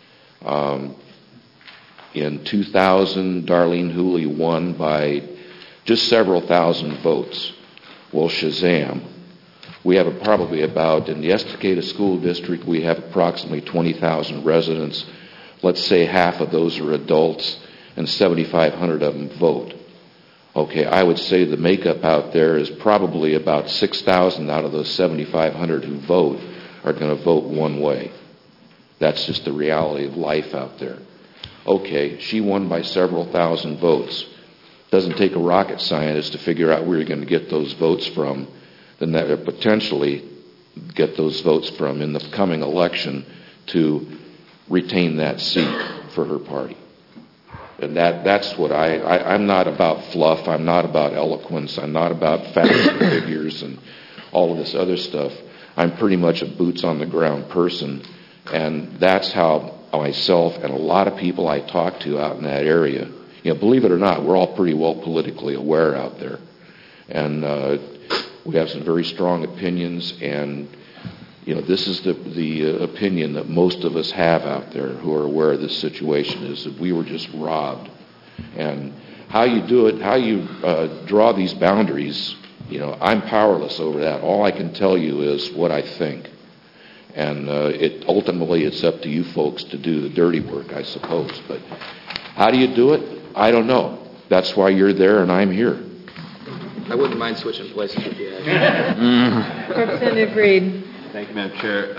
In 2000, Darlene Hooley won by just several thousand votes. Well, Shazam. We have probably about, in the Estacada School District, we have approximately 20,000 residents. Let's say half of those are adults and 7,500 of them vote. Okay, I would say the makeup out there is probably about 6,000 out of those 7,500 who vote are going to vote one way. That's just the reality of life out there. Okay, she won by several thousand votes. Doesn't take a rocket scientist to figure out where you're going to get those votes from, then that potentially get those votes from in the coming election to retain that seat for her party. And that's what I'm not about fluff. I'm not about eloquence. I'm not about facts and figures and all of this other stuff. I'm pretty much a boots-on-the-ground person, and that's how myself and a lot of people I talk to out in that area, believe it or not, we're all pretty well politically aware out there. And we have some very strong opinions, and this is the opinion that most of us have out there who are aware of this situation, is that we were just robbed. And how you do it, how you draw these boundaries, I'm powerless over that. All I can tell you is what I think. And ultimately it's up to you folks to do the dirty work, I suppose. But how do you do it? I don't know. That's why you're there and I'm here. I wouldn't mind switching places with you. Representative Reed. Thank you, Madam Chair.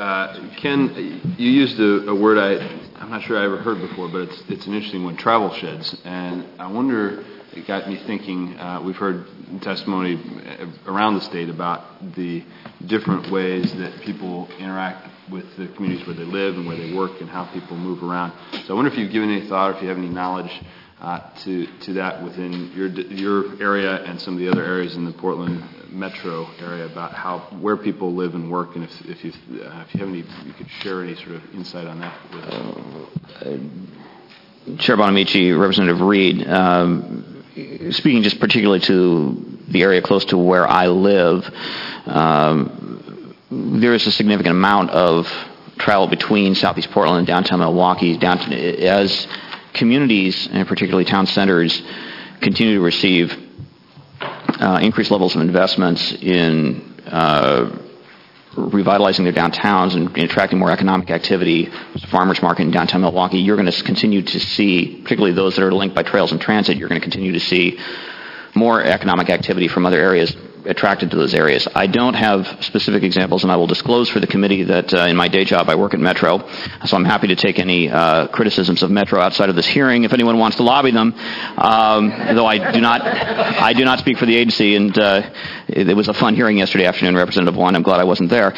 Ken, you used a word I'm not sure I ever heard before, but it's an interesting one, travel sheds. And I wonder, it got me thinking, we've heard testimony around the state about the different ways that people interact with the communities where they live and where they work and how people move around. So I wonder if you've given any thought or if you have any knowledge to that within your area and some of the other areas in the Portland metro area about where people live and work, and if you have any, you could share any sort of insight on that with us. Chair Bonamici, Representative Reed, speaking just particularly to the area close to where I live, there is a significant amount of travel between Southeast Portland and downtown Milwaukee. As communities, and particularly town centers, continue to receive increased levels of investments in revitalizing their downtowns and attracting more economic activity. There's a farmers market in downtown Milwaukee. You're going to continue to see, particularly those that are linked by trails and transit, you're going to continue to see more economic activity from other areas attracted to those areas. I don't have specific examples, and I will disclose for the committee that in my day job I work at Metro, so I'm happy to take any criticisms of Metro outside of this hearing if anyone wants to lobby them, though I do not speak for the agency, and it was a fun hearing yesterday afternoon, Representative One. I'm glad I wasn't there.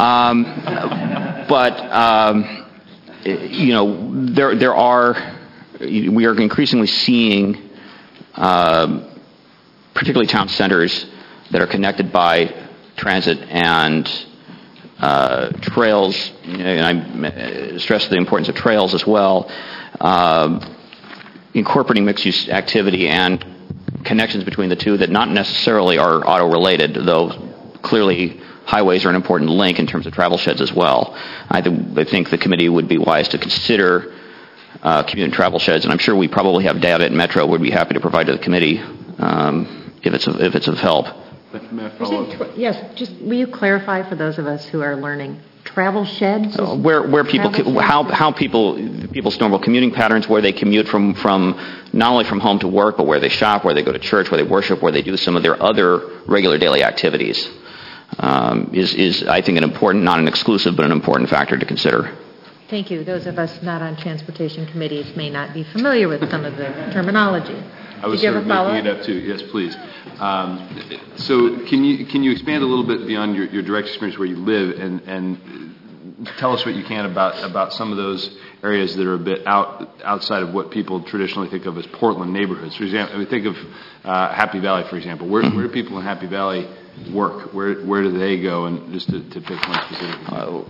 We are increasingly seeing particularly town centers that are connected by transit and trails, and I stress the importance of trails as well, incorporating mixed-use activity and connections between the two that not necessarily are auto-related, though clearly highways are an important link in terms of travel sheds as well. I think the committee would be wise to consider commute and travel sheds, and I'm sure we probably have data at Metro we'd be happy to provide to the committee if it's of help. Yes, just will you clarify for those of us who are learning? Travel sheds? Where people, how people's normal commuting patterns, where they commute from not only from home to work, but where they shop, where they go to church, where they worship, where they do some of their other regular daily activities, is I think an important, not an exclusive, but an important factor to consider. Thank you. Those of us not on transportation committees may not be familiar with some of the terminology. I was sort of making it up too. Yes, please. So can you expand a little bit beyond your direct experience where you live and tell us what you can about some of those areas that are a bit outside of what people traditionally think of as Portland neighborhoods? For example, we think of Happy Valley, for example. Where do people in Happy Valley work? Where do they go? And just to pick one specific example.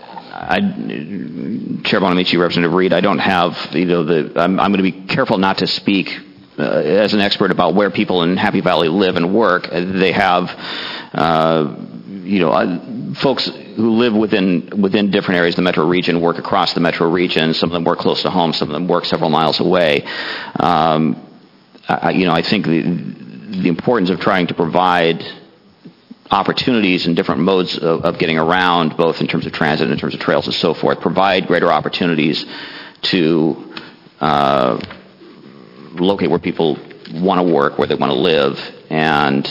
Chair Bonamici, Representative Reed, I don't have, I'm going to be careful not to speak as an expert about where people in Happy Valley live and work. They have, folks who live within different areas of the metro region work across the metro region. Some of them work close to home. Some of them work several miles away. I think the importance of trying to provide opportunities and different modes of getting around, both in terms of transit and in terms of trails and so forth, provide greater opportunities to locate where people want to work, where they want to live, and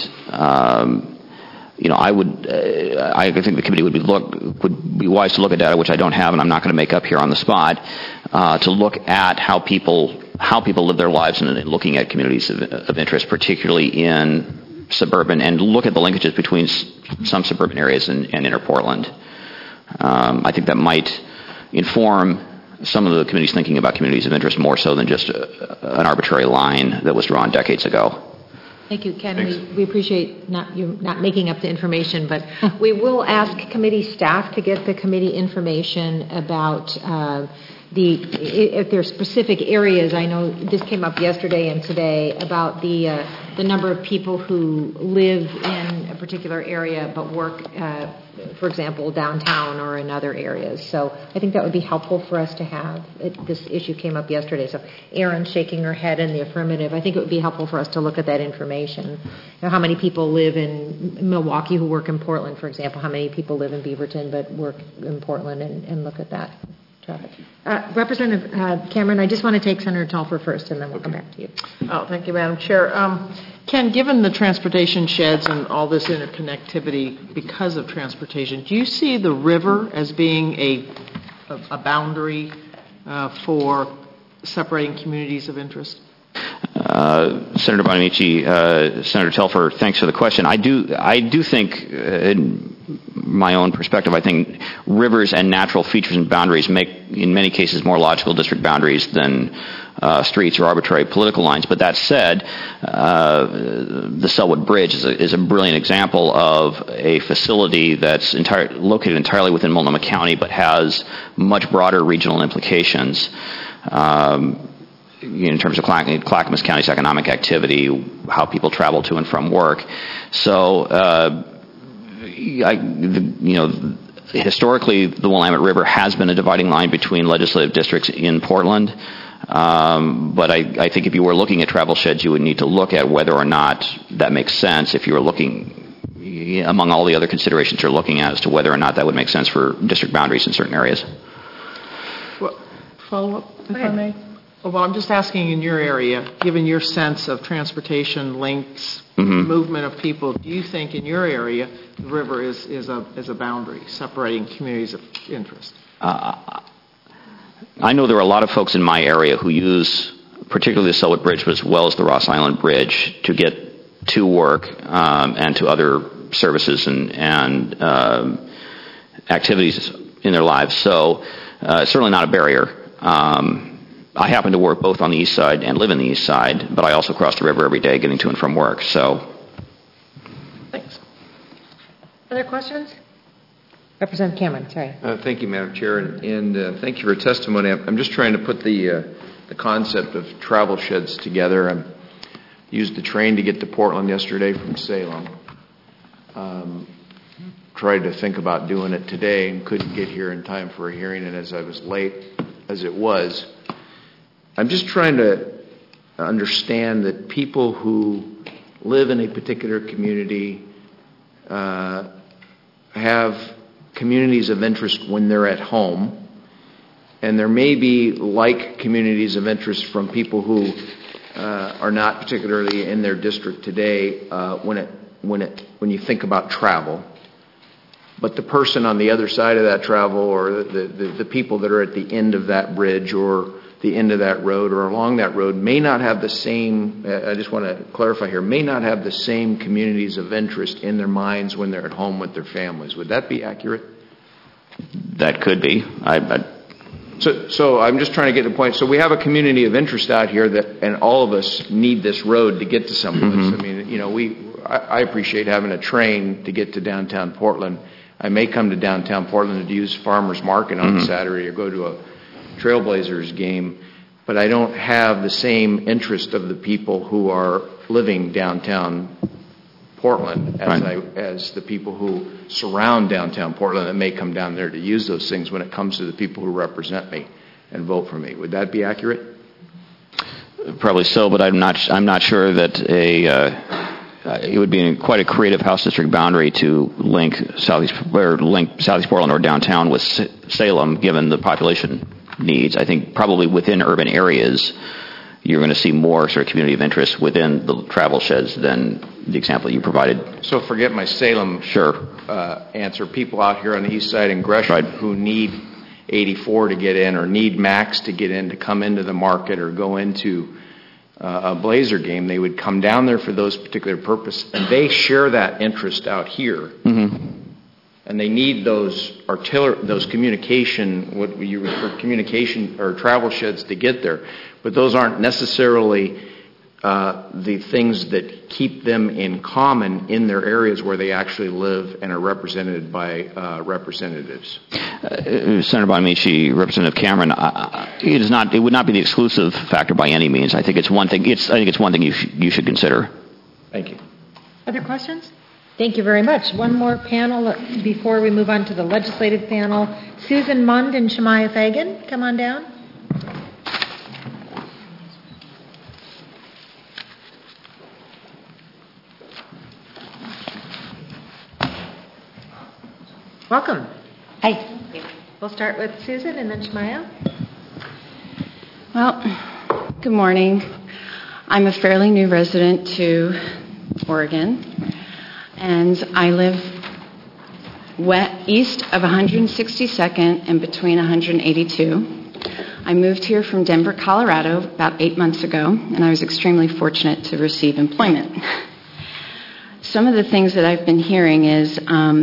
I think the committee would be wise to look at data, which I don't have, and I'm not going to make up here on the spot, to look at how people live their lives and looking at communities of interest, particularly in suburban, and look at the linkages between some suburban areas and inner Portland. I think that might inform some of the committee's thinking about communities of interest more so than just an arbitrary line that was drawn decades ago. Thank you, Ken. We appreciate you not making up the information, but we will ask committee staff to get the committee information about if there are specific areas. I know this came up yesterday and today about the number of people who live in a particular area but work, for example, downtown or in other areas. So I think that would be helpful for us to have. This issue came up yesterday, so Erin's shaking her head in the affirmative. I think it would be helpful for us to look at that information. How many people live in Milwaukee who work in Portland, for example? How many people live in Beaverton but work in Portland, and look at that traffic. Representative Cameron, I just want to take Senator Telfer first, and then we'll come back to you. Oh, thank you, Madam Chair. Ken, given the transportation sheds and all this interconnectivity because of transportation, do you see the river as being a boundary for separating communities of interest? Senator Bonamici, Senator Telfer, thanks for the question. I do think, in my own perspective, I think rivers and natural features and boundaries make, in many cases, more logical district boundaries than streets or arbitrary political lines. But that said, the Selwood Bridge is a brilliant example of a facility that's located entirely within Multnomah County, but has much broader regional implications. In terms of Clackamas County's economic activity, how people travel to and from work. So, historically, the Willamette River has been a dividing line between legislative districts in Portland. But I think if you were looking at travel sheds, you would need to look at whether or not that makes sense if you were looking, among all the other considerations you're looking at, as to whether or not that would make sense for district boundaries in certain areas. Follow up, if I may? Well, I'm just asking in your area, given your sense of transportation links, movement of people, do you think in your area the river is a boundary separating communities of interest? I know there are a lot of folks in my area who use particularly the Selwood Bridge as well as the Ross Island Bridge to get to work and to other services and activities in their lives. So certainly not a barrier. I happen to work both on the east side and live in the east side, but I also cross the river every day getting to and from work. So, thanks. Other questions? Representative Cameron, sorry. Thank you, Madam Chair, and thank you for your testimony. I'm just trying to put the concept of travel sheds together. I used the train to get to Portland yesterday from Salem. Tried to think about doing it today and couldn't get here in time for a hearing, and as I was late as it was, I'm just trying to understand that people who live in a particular community have communities of interest when they're at home, and there may be like communities of interest from people who are not particularly in their district today when you think about travel. But the person on the other side of that travel, or the people that are at the end of that bridge or the end of that road or along that road may not have the same, I just want to clarify here, may not have the same communities of interest in their minds when they're at home with their families. Would that be accurate? That could be. So I'm just trying to get to the point. So we have a community of interest out here and all of us need this road to get to someplace. I mean, I appreciate having a train to get to downtown Portland. I may come to downtown Portland to use Farmers Market on Saturday or go to a Trailblazers game, but I don't have the same interest of the people who are living downtown Portland as the people who surround downtown Portland that may come down there to use those things when it comes to the people who represent me and vote for me. Would that be accurate? Probably so, but I'm not sure that it would be quite a creative House District boundary to link Southeast Portland or downtown with Salem, given the population needs. I think probably within urban areas, you're going to see more sort of community of interest within the travel sheds than the example you provided. So forget my Salem answer. People out here on the east side in Gresham who need 84 to get in or need Max to get in to come into the market or go into a Blazer game, they would come down there for those particular purposes, and they share that interest out here. And they need those communication, what you refer communication or travel sheds to get there. But those aren't necessarily the things that keep them in common in their areas where they actually live and are represented by representatives. Senator Bonamici, Representative Cameron, it would not be the exclusive factor by any means. I think it's one thing. I think it's one thing you should consider. Thank you. Other questions? Thank you very much. One more panel before we move on to the legislative panel. Susan Mund and Shemaiah Fagan, come on down. Welcome. Hi. We'll start with Susan and then Shemaiah. Well, good morning. I'm a fairly new resident to Oregon, and I live east of 162nd and between 182. I moved here from Denver, Colorado about 8 months ago, and I was extremely fortunate to receive employment. Some of the things that I've been hearing is,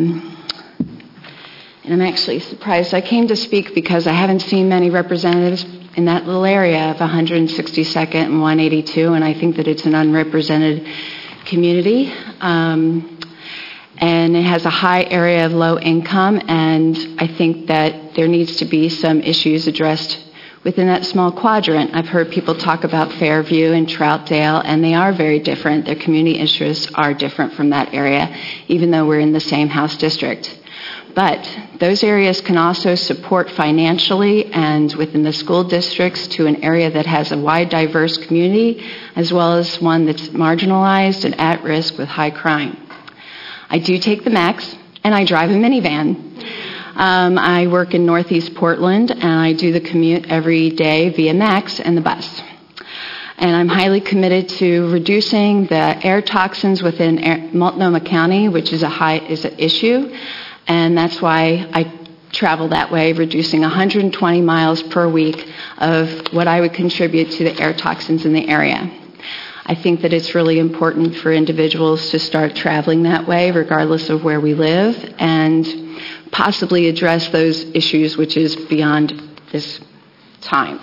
and I'm actually surprised. I came to speak because I haven't seen many representatives in that little area of 162nd and 182, and I think that it's an unrepresented community. And it has a high area of low income, and I think that there needs to be some issues addressed within that small quadrant. I've heard people talk about Fairview and Troutdale, and they are very different. Their community interests are different from that area, even though we're in the same House district. But those areas can also support financially and within the school districts to an area that has a wide, diverse community, as well as one that's marginalized and at risk with high crime. I do take the MAX, and I drive a minivan. I work in Northeast Portland, and I do the commute every day via MAX and the bus. And I'm highly committed to reducing the air toxins within Multnomah County, which is an issue. And that's why I travel that way, reducing 120 miles per week of what I would contribute to the air toxins in the area. I think that it's really important for individuals to start traveling that way, regardless of where we live, and possibly address those issues, which is beyond this time.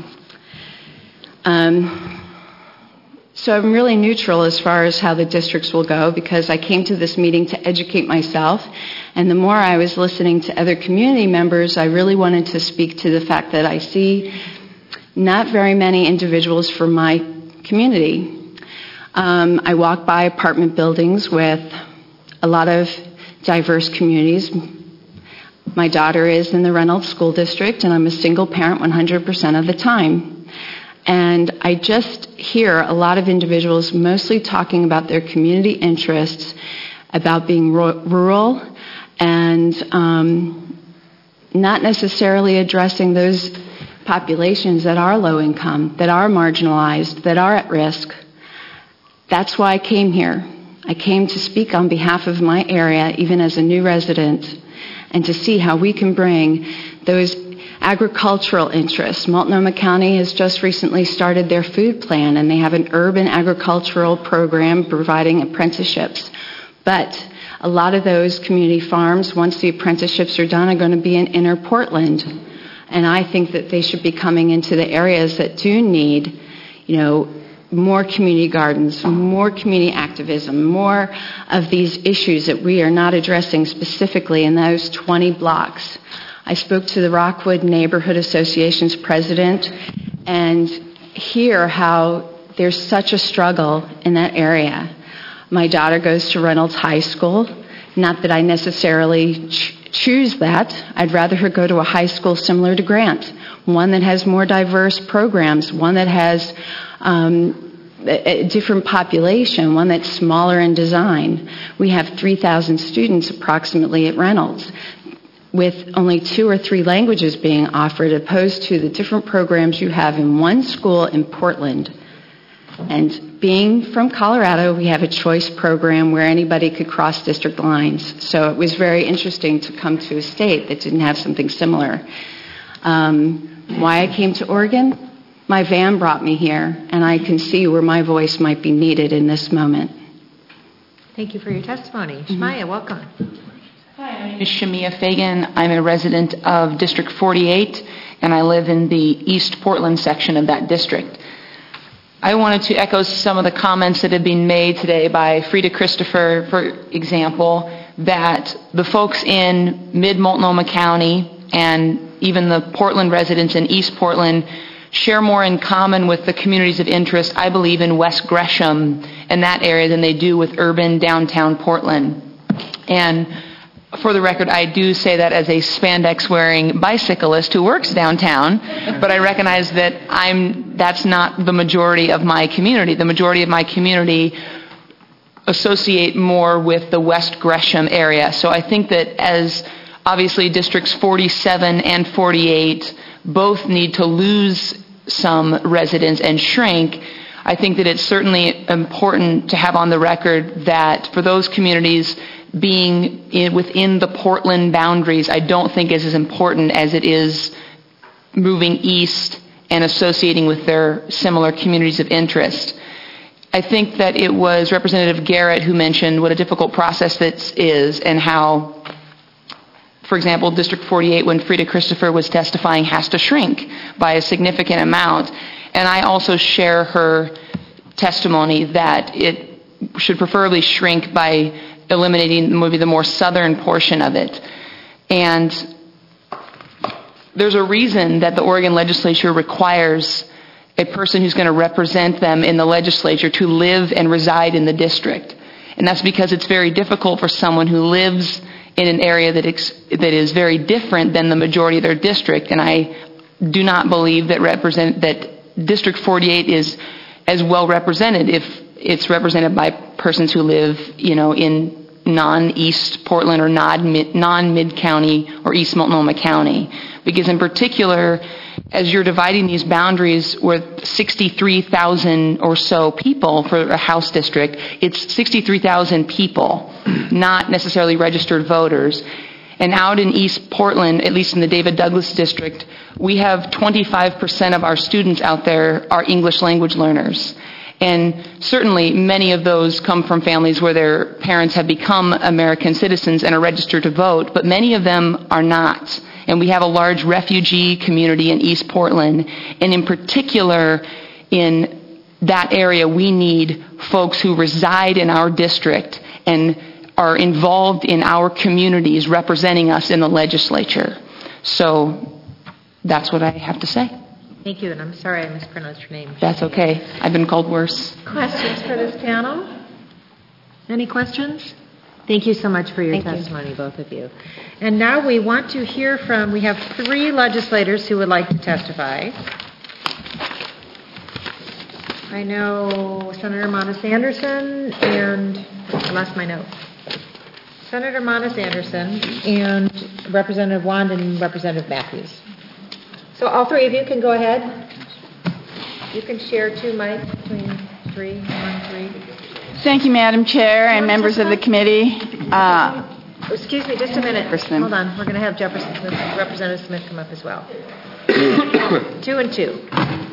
So I'm really neutral as far as how the districts will go, because I came to this meeting to educate myself, and the more I was listening to other community members, I really wanted to speak to the fact that I see not very many individuals from my community. I walk by apartment buildings with a lot of diverse communities. My daughter is in the Reynolds School District, and I'm a single parent 100% of the time. And I just hear a lot of individuals mostly talking about their community interests, about being rural, and not necessarily addressing those populations that are low income, that are marginalized, that are at risk. That's why I came here. I came to speak on behalf of my area, even as a new resident, and to see how we can bring those agricultural interests. Multnomah County has just recently started their food plan, and they have an urban agricultural program providing apprenticeships. But a lot of those community farms, once the apprenticeships are done, are going to be in inner Portland. And I think that they should be coming into the areas that do need, more community gardens, more community activism, more of these issues that we are not addressing specifically in those 20 blocks. I spoke to the Rockwood Neighborhood Association's president and hear how there's such a struggle in that area. My daughter goes to Reynolds High School. Not that I necessarily choose that. I'd rather her go to a high school similar to Grant, one that has more diverse programs, one that has a different population, one that's smaller in design. We have 3,000 students approximately at Reynolds, with only 2 or 3 languages being offered, opposed to the different programs you have in one school in Portland. And being from Colorado, we have a choice program where anybody could cross district lines. So it was very interesting to come to a state that didn't have something similar. Why I came to Oregon? My van brought me here, and I can see where my voice might be needed in this moment. Thank you for your testimony. Shemaya, welcome. Hi, my name is Shamia Fagan. I'm a resident of District 48, and I live in the East Portland section of that district. I wanted to echo some of the comments that have been made today by Frida Christopher, for example, that the folks in mid-Multnomah County and even the Portland residents in East Portland share more in common with the communities of interest, I believe, in West Gresham and that area than they do with urban downtown Portland. And for the record, I do say that as a spandex-wearing bicyclist who works downtown, but I recognize that that's not the majority of my community. The majority of my community associate more with the West Gresham area. So I think that as obviously districts 47 and 48 both need to lose some residents and shrink, I think that it's certainly important to have on the record that for those communities being within the Portland boundaries, I don't think is as important as it is moving east and associating with their similar communities of interest. I think that it was Representative Garrett who mentioned what a difficult process this is and how, for example, District 48, when Frida Christopher was testifying, has to shrink by a significant amount. And I also share her testimony that it should preferably shrink by eliminating maybe the more southern portion of it. And there's a reason that the Oregon legislature requires a person who's going to represent them in the legislature to live and reside in the district. And that's because it's very difficult for someone who lives in an area that is very different than the majority of their district. And I do not believe that District 48 is as well represented if it's represented by persons who live, in non-East Portland or non-Mid-County or East Multnomah County. Because in particular, as you're dividing these boundaries with 63,000 or so people for a House district, it's 63,000 people, not necessarily registered voters. And out in East Portland, at least in the David Douglas district, we have 25% of our students out there are English language learners. And certainly many of those come from families where their parents have become American citizens and are registered to vote, but many of them are not. And we have a large refugee community in East Portland. And in particular, in that area, we need folks who reside in our district and are involved in our communities representing us in the legislature. So that's what I have to say. Thank you, and I'm sorry I mispronounced your name. That's okay. I've been called worse. Questions for this panel? Any questions? Thank you so much for your testimony, both of you. And now we want to hear from, we have 3 legislators who would like to testify. I know Senator Monis Anderson and, I lost my notes. Senator Monis Anderson and Representative Wand and Representative Matthews. So all 3 of you can go ahead. You can share 2 mics between 3. Thank you, Madam Chair and members of the committee. Excuse me, just a minute. Hold on. We're going to have Jefferson Smith, Representative Smith come up as well. 2 and 2.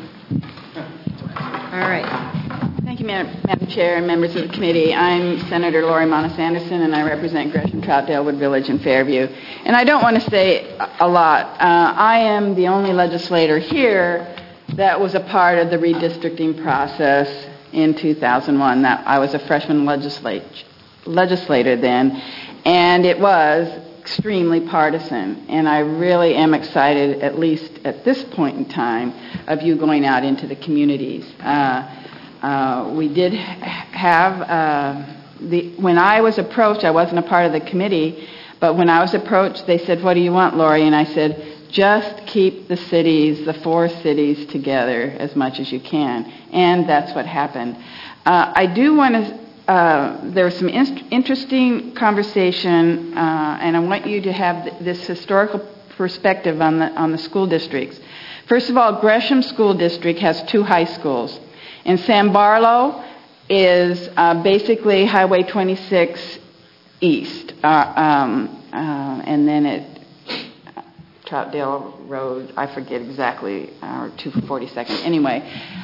All right. Thank you, Madam Chair and members of the committee. I'm Senator Lori Monis Anderson, and I represent Gresham, Troutdale, Wood Village, and Fairview. And I don't want to say a lot. I am the only legislator here that was a part of the redistricting process in 2001. I was a freshman legislator then, and it was extremely partisan. And I really am excited, at least at this point in time, of you going out into the communities. We did have, when I was approached, I wasn't a part of the committee, but when I was approached, they said, "What do you want, Lori?" And I said, "Just keep the cities, the 4 cities together as much as you can." And that's what happened. I do want to, there was some interesting conversation, and I want you to have this historical perspective on the school districts. First of all, Gresham School District has 2 high schools. And San Barlow is basically Highway 26 East, and then Troutdale Road, I forget exactly, or 242nd. Anyway,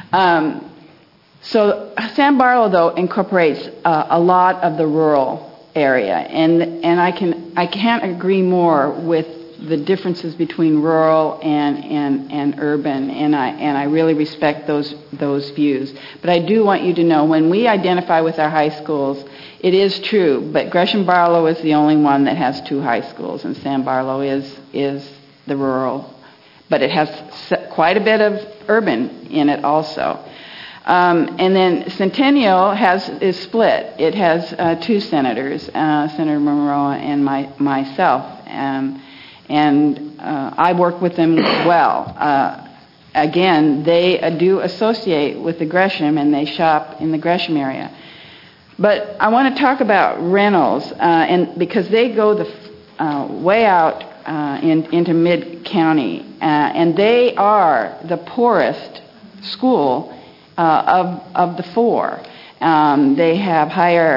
so San Barlow, though, incorporates a lot of the rural area, and I can't agree more with the differences between rural and urban, and I really respect those views. But I do want you to know, when we identify with our high schools, it is true, but Gresham Barlow is the only one that has 2 high schools, and San Barlow is the rural. But it has quite a bit of urban in it also. And then Centennial is split. It has 2 senators, Senator Monroe and myself. And I work with them well. Again, they do associate with the Gresham, and they shop in the Gresham area. But I want to talk about Reynolds, and because they go way out into mid-county, and they are the poorest school of the 4. They have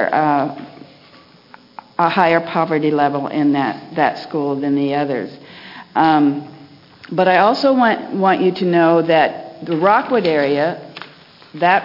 a higher poverty level in that school than the others. But I also want you to know that the Rockwood area, that's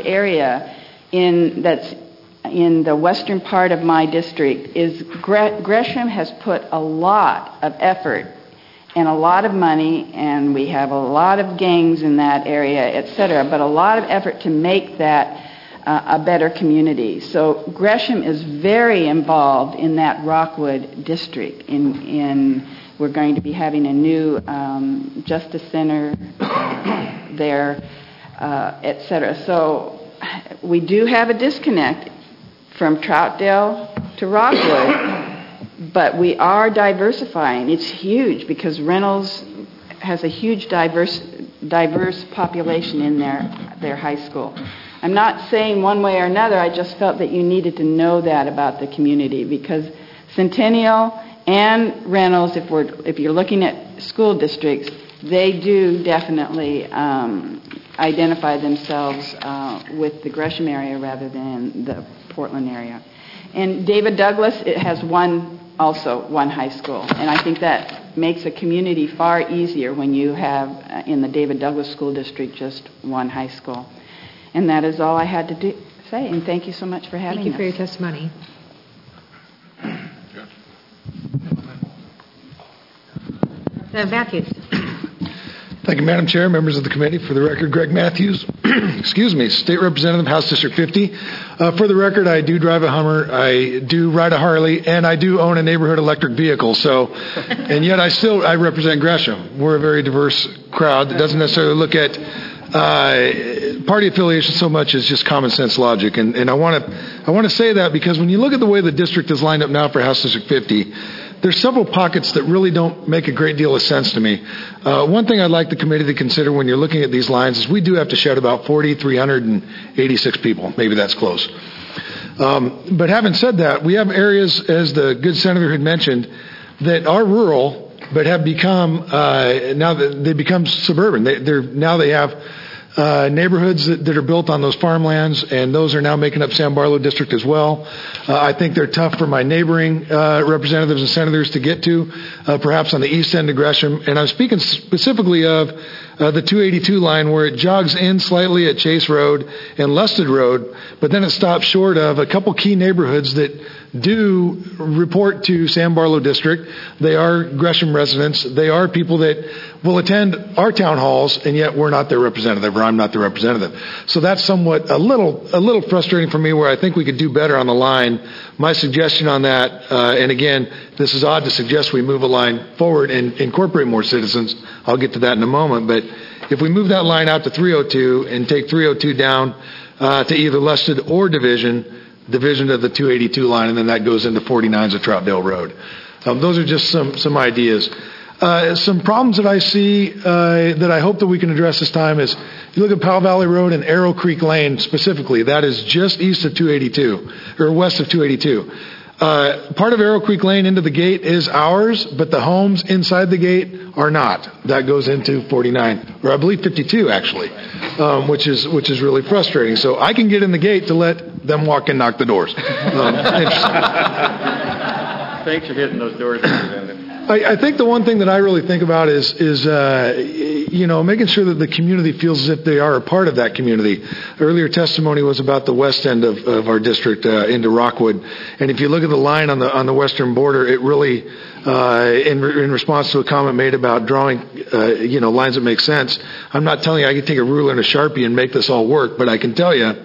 in the western part of my district, is Gresham has put a lot of effort and a lot of money, and we have a lot of gangs in that area, et cetera, but a lot of effort to make that a better community. So Gresham is very involved in that Rockwood district, in We're going to be having a new Justice Center there, et cetera. So we do have a disconnect from Troutdale to Rockwood, but we are diversifying. It's huge because Reynolds has a huge diverse population in their high school. I'm not saying one way or another. I just felt that you needed to know that about the community because Centennial and Reynolds, if you're looking at school districts, they do definitely identify themselves with the Gresham area rather than the Portland area. And David Douglas, it has one high school, and I think that makes a community far easier when you have in the David Douglas School District just one high school. And that is all I had to say, and thank you so much for having us. Thank you for your testimony. Matthews. Thank you, Madam Chair, members of the committee. For the record, Greg Matthews, State Representative, House District 50. For the record, I do drive a Hummer, I do ride a Harley, and I do own a neighborhood electric vehicle. So, and yet I represent Gresham. We're a very diverse crowd that doesn't necessarily look at party affiliation so much as just common sense logic. And I want to say that because when you look at the way the district is lined up now for House District 50, there's several pockets that really don't make a great deal of sense to me. One thing I'd like the committee to consider when you're looking at these lines is we do have to shed about 4,386 people. Maybe that's close. But having said that, we have areas, as the good senator had mentioned, that are rural but have become now that they become suburban. They have neighborhoods that are built on those farmlands, and those are now making up San Barlow District as well. I think they're tough for my neighboring representatives and senators to get to, perhaps on the east end of Gresham. And I'm speaking specifically of the 282 line where it jogs in slightly at Chase Road and Lusted Road, but then it stops short of a couple key neighborhoods that do report to San Barlow District. They are Gresham residents. They are people that will attend our town halls, and yet we're not their representative, or I'm not their representative. So that's somewhat a little frustrating for me, where I think we could do better on the line. My suggestion on that, and again, this is odd to suggest we move a line forward and incorporate more citizens. I'll get to that in a moment, but if we move that line out to 302 and take 302 down to either Lusted or Division of the 282 line, and then that goes into 49s of Troutdale Road. Those are just some ideas. Some problems that I see that I hope that we can address this time is, you look at Powell Valley Road and Arrow Creek Lane specifically. That is just east of 282, or west of 282. Part of Arrow Creek Lane into the gate is ours, but the homes inside the gate are not. That goes into 49, or I believe 52 actually, which is really frustrating. So I can get in the gate to let them walk and knock the doors. Thanks for hitting those doors, Representative. I think the one thing that I really think about is making sure that the community feels as if they are a part of that community. Earlier testimony was about the west end of our district into Rockwood, and if you look at the line on the western border, it really, in response to a comment made about drawing, lines that make sense. I'm not telling you I can take a ruler and a Sharpie and make this all work, but I can tell you.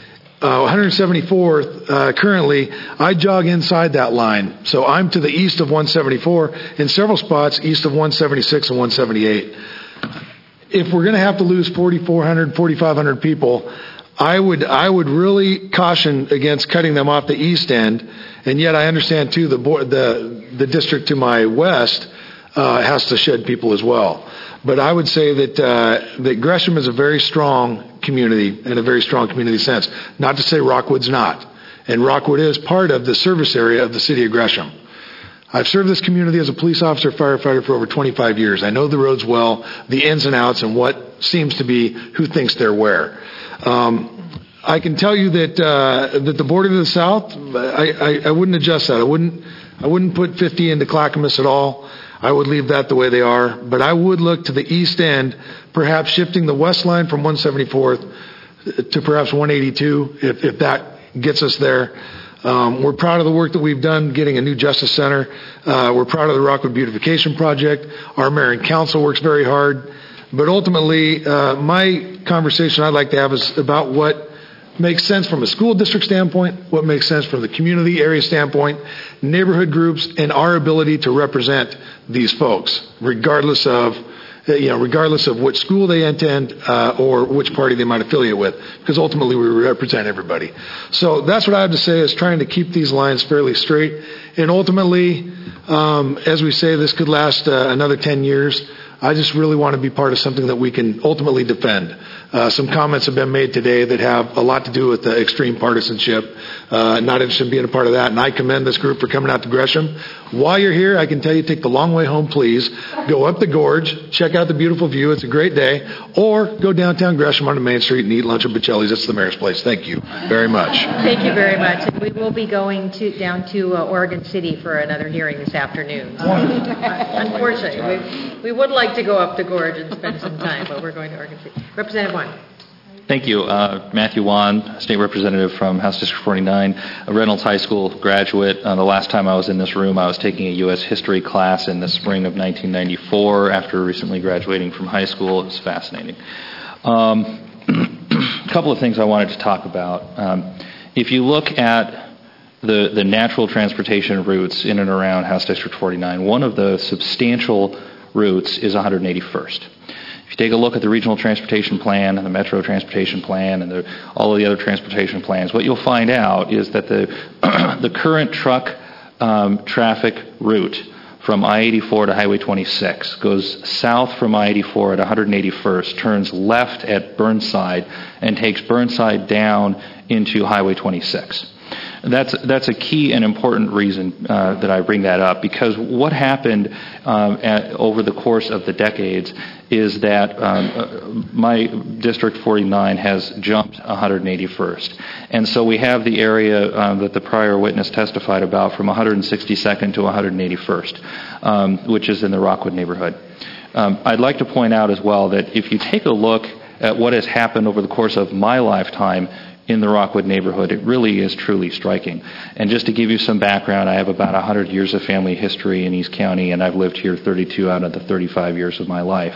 174th, currently, I jog inside that line. So I'm to the east of 174, in several spots east of 176 and 178. If we're going to have to lose 4,400, 4,500 people, I would really caution against cutting them off the east end. And yet I understand, too, the district to my west has to shed people as well. But I would say that Gresham is a very strong community in a very strong community sense. Not to say Rockwood's not. And Rockwood is part of the service area of the city of Gresham. I've served this community as a police officer, firefighter for over 25 years. I know the roads well, the ins and outs, and what seems to be who thinks they're where. I can tell you that the border to the south, I wouldn't adjust that. I wouldn't put 50 into Clackamas at all. I would leave that the way they are, but I would look to the east end, perhaps shifting the west line from 174th to perhaps 182, if that gets us there. We're proud of the work that we've done getting a new justice center. We're proud of the Rockwood Beautification Project. Our mayor and council works very hard. But ultimately, my conversation I'd like to have is about what makes sense from a school district standpoint, what makes sense from the community area standpoint, neighborhood groups, and our ability to represent these folks, regardless of which school they attend or which party they might affiliate with, because ultimately we represent everybody. So that's what I have to say, is trying to keep these lines fairly straight. And ultimately, as we say, this could last another 10 years. I just really want to be part of something that we can ultimately defend. Some comments have been made today that have a lot to do with the extreme partisanship. Not interested in being a part of that, and I commend this group for coming out to Gresham. While you're here, I can tell you, take the long way home, please. Go up the gorge, check out the beautiful view. It's a great day. Or go downtown Gresham onto Main Street and eat lunch at Bocelli's. That's the mayor's place. Thank you very much. Thank you very much. And we will be going down to Oregon City for another hearing this afternoon. So, unfortunately, we would like to go up the gorge and spend some time, but we're going to Oregon City. Representative Wan. Thank you. Matthew Wan, State Representative from House District 49, a Reynolds High School graduate. The last time I was in this room, I was taking a U.S. history class in the spring of 1994 after recently graduating from high school. It was fascinating. A couple of things I wanted to talk about. If you look at the natural transportation routes in and around House District 49, one of the substantial routes is 181st. If you take a look at the Regional Transportation Plan and the Metro Transportation Plan and all of the other transportation plans, what you'll find out is that the current truck traffic route from I-84 to Highway 26 goes south from I-84 at 181st, turns left at Burnside, and takes Burnside down into Highway 26. That's a key and important reason that I bring that up, because what happened over the course of the decades is that my District 49 has jumped 181st. And so we have the area that the prior witness testified about from 162nd to 181st, which is in the Rockwood neighborhood. I'd like to point out as well that if you take a look at what has happened over the course of my lifetime in the Rockwood neighborhood, it really is truly striking. And just to give you some background, I have about 100 years of family history in East County, and I've lived here 32 out of the 35 years of my life.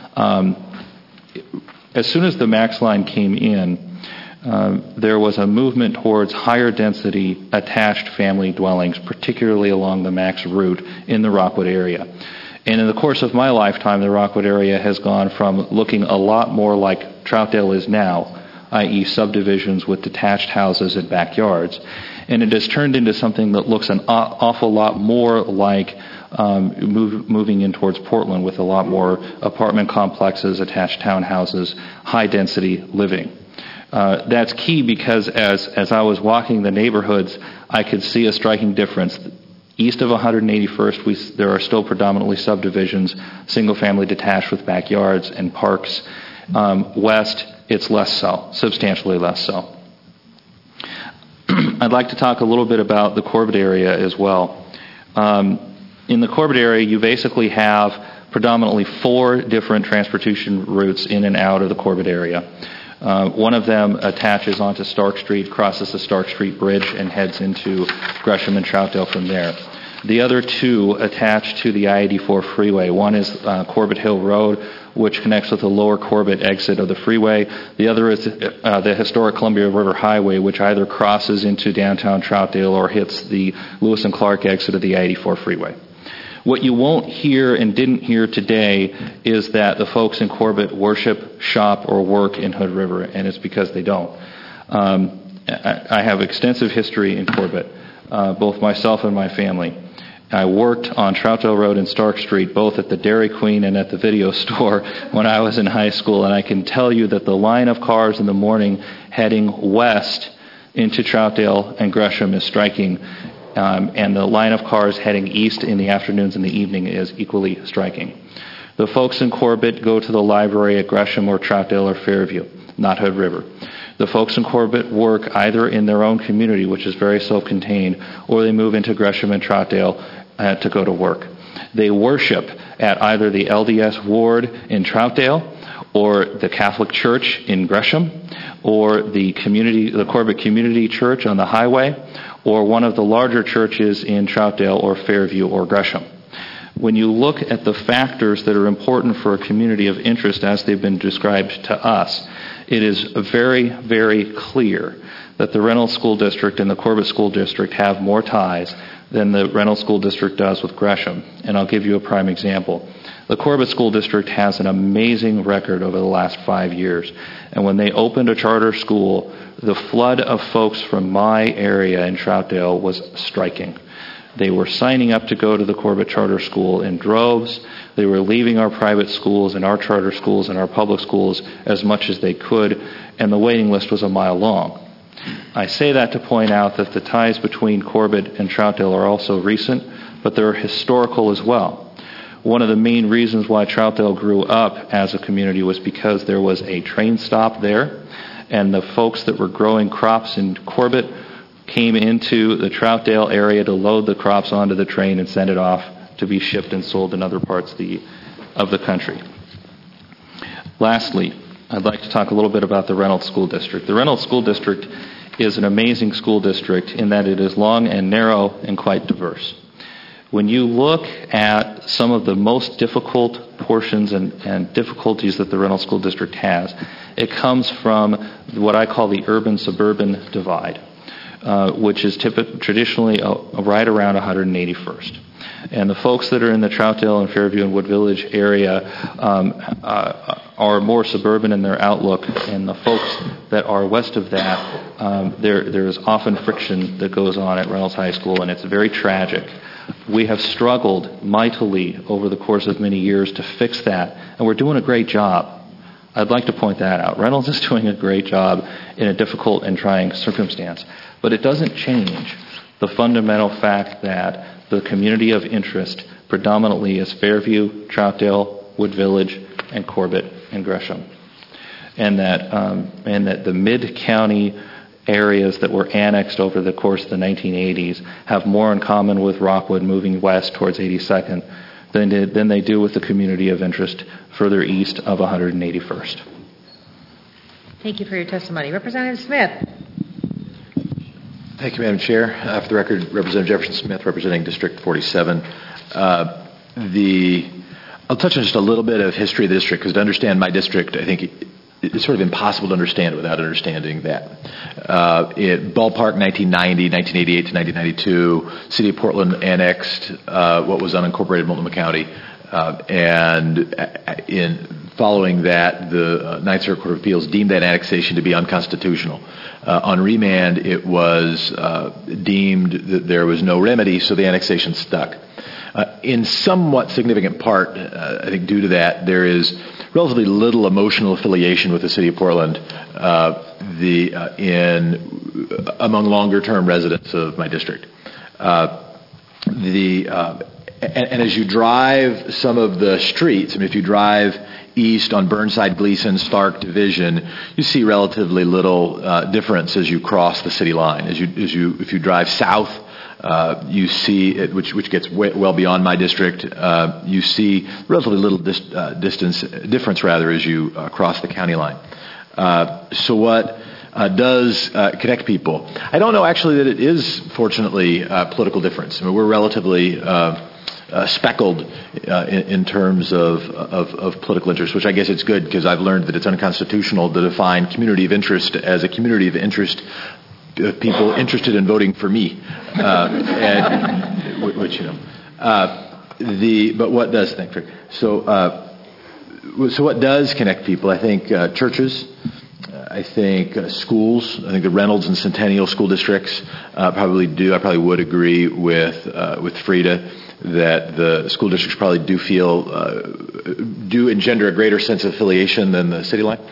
As soon as the MAX line came in, there was a movement towards higher density attached family dwellings, particularly along the MAX route in the Rockwood area. And in the course of my lifetime, the Rockwood area has gone from looking a lot more like Troutdale is now, i.e. subdivisions with detached houses and backyards, and it has turned into something that looks an awful lot more like moving in towards Portland, with a lot more apartment complexes, attached townhouses, high-density living. That's key because as I was walking the neighborhoods, I could see a striking difference. East of 181st, there are still predominantly subdivisions, single-family detached with backyards and parks. West, it's less so, substantially less so. I'd like to talk a little bit about the Corbett area as well. In the Corbett area, you basically have predominantly 4 different transportation routes in and out of the Corbett area. One of them attaches onto Stark Street, crosses the Stark Street Bridge, and heads into Gresham and Troutdale from there. The other 2 attach to the I-84 freeway. One is Corbett Hill Road, which connects with the lower Corbett exit of the freeway. The other is the historic Columbia River Highway, which either crosses into downtown Troutdale or hits the Lewis and Clark exit of the I-84 freeway. What you won't hear and didn't hear today is that the folks in Corbett worship, shop, or work in Hood River, and it's because they don't. I have extensive history in Corbett, both myself and my family. I worked on Troutdale Road and Stark Street, both at the Dairy Queen and at the video store when I was in high school, and I can tell you that the line of cars in the morning heading west into Troutdale and Gresham is striking, and the line of cars heading east in the afternoons and the evening is equally striking. The folks in Corbett go to the library at Gresham or Troutdale or Fairview, not Hood River. The folks in Corbett work either in their own community, which is very self-contained, or they move into Gresham and Troutdale to go to work. They worship at either the LDS Ward in Troutdale, or the Catholic Church in Gresham, or the Corbett Community Church on the highway, or one of the larger churches in Troutdale or Fairview or Gresham. When you look at the factors that are important for a community of interest as they've been described to us, it is very, very clear that the Reynolds School District and the Corbett School District have more ties than the Reynolds School District does with Gresham. And I'll give you a prime example. The Corbett School District has an amazing record over the last 5 years. And when they opened a charter school, the flood of folks from my area in Troutdale was striking. They were signing up to go to the Corbett Charter School in droves. They were leaving our private schools and our charter schools and our public schools as much as they could, and the waiting list was a mile long. I say that to point out that the ties between Corbett and Troutdale are also recent, but they're historical as well. One of the main reasons why Troutdale grew up as a community was because there was a train stop there, and the folks that were growing crops in Corbett came into the Troutdale area to load the crops onto the train and send it off to be shipped and sold in other parts of the country. Lastly, I'd like to talk a little bit about the Reynolds School District. The Reynolds School District is an amazing school district in that it is long and narrow and quite diverse. When you look at some of the most difficult portions and difficulties that the Reynolds School District has, it comes from what I call the urban-suburban divide, which is traditionally right around 181st. And the folks that are in the Troutdale and Fairview and Wood Village area are more suburban in their outlook, and the folks that are west of that, there is often friction that goes on at Reynolds High School, and it's very tragic. We have struggled mightily over the course of many years to fix that, and we're doing a great job. I'd like to point that out. Reynolds is doing a great job in a difficult and trying circumstance, but it doesn't change the fundamental fact that the community of interest predominantly is Fairview, Troutdale, Wood Village, and Corbett and Gresham. And that the mid-county areas that were annexed over the course of the 1980s have more in common with Rockwood moving west towards 82nd than they do with the community of interest further east of 181st. Thank you for your testimony. Representative Smith. Thank you, Madam Chair. For the record, Representative Jefferson Smith, representing District 47. I'll touch on just a little bit of history of the district, because to understand my district, I think it's sort of impossible to understand it without understanding that. Ballpark 1990, 1988 to 1992, City of Portland annexed what was unincorporated Multnomah County, and in following that, the Ninth Circuit Court of Appeals deemed that annexation to be unconstitutional. On remand, it was deemed that there was no remedy, so the annexation stuck. In somewhat significant part, I think due to that, there is relatively little emotional affiliation with the City of Portland among longer-term residents of my district. And as you drive some of the streets, I mean, if you drive east on Burnside, Gleason, Stark Division, you see relatively little difference as you cross the city line. If you drive south, you see, which gets well beyond my district, you see relatively little difference as you cross the county line. So what does connect people? I don't know actually that it is, fortunately, political difference. I mean, we're relatively speckled in terms of political interest, which I guess it's good because I've learned that it's unconstitutional to define community of interest as a community of interest of people interested in voting for me. But what does what does connect people? I think churches. I think schools. I think the Reynolds and Centennial school districts probably do. I probably would agree with Frida that the school districts probably do engender a greater sense of affiliation than the city line.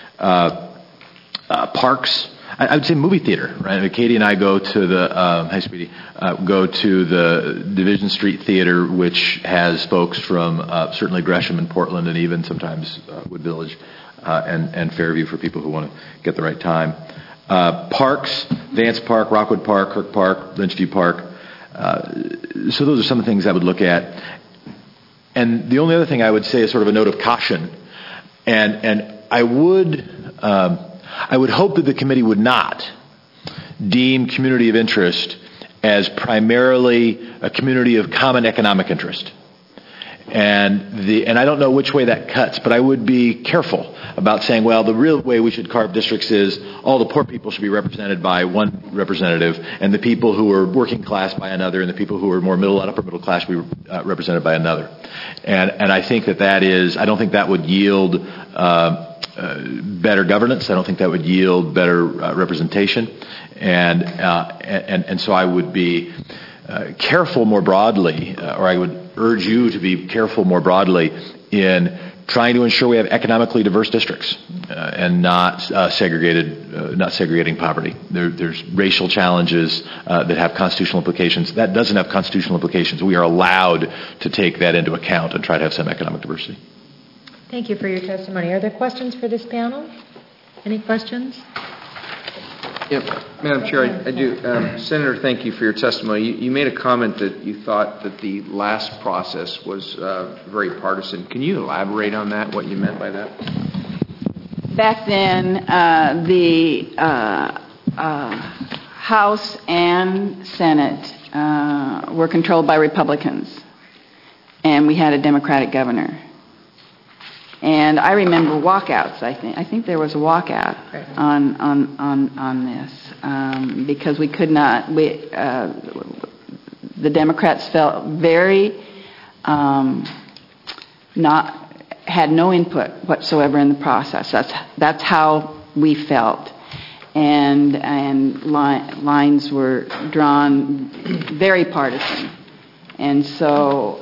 Parks. I would say movie theater, right? I mean, Katie and I go to the go to the Division Street Theater, which has folks from certainly Gresham and Portland, and even sometimes Wood Village and Fairview for people who want to get the right time. Parks, Vance Park, Rockwood Park, Kirk Park, Lynchview Park. So those are some of the things I would look at. And the only other thing I would say is sort of a note of caution. And I would hope that the committee would not deem community of interest as primarily a community of common economic interest. And I don't know which way that cuts, but I would be careful about saying, well, the real way we should carve districts is all the poor people should be represented by one representative, and the people who are working class by another, and the people who are more middle and upper middle class should be represented by another. And I think that is, I don't think that would yield better governance. I don't think that would yield better representation. And so I would be careful more broadly, or I would urge you to be careful more broadly in trying to ensure we have economically diverse districts and not segregating poverty. There's racial challenges that have constitutional implications. That doesn't have constitutional implications. We are allowed to take that into account and try to have some economic diversity. Thank you for your testimony. Are there questions for this panel? Any questions? Yep. Madam Chair, I do. Senator, thank you for your testimony. You made a comment that you thought that the last process was very partisan. Can you elaborate on that, what you meant by that? Back then, the House and Senate were controlled by Republicans, and we had a Democratic governor. And I remember walkouts. I think there was a walkout on this because we could not. The Democrats felt very had no input whatsoever in the process. That's how we felt, and lines were drawn very partisan, and so.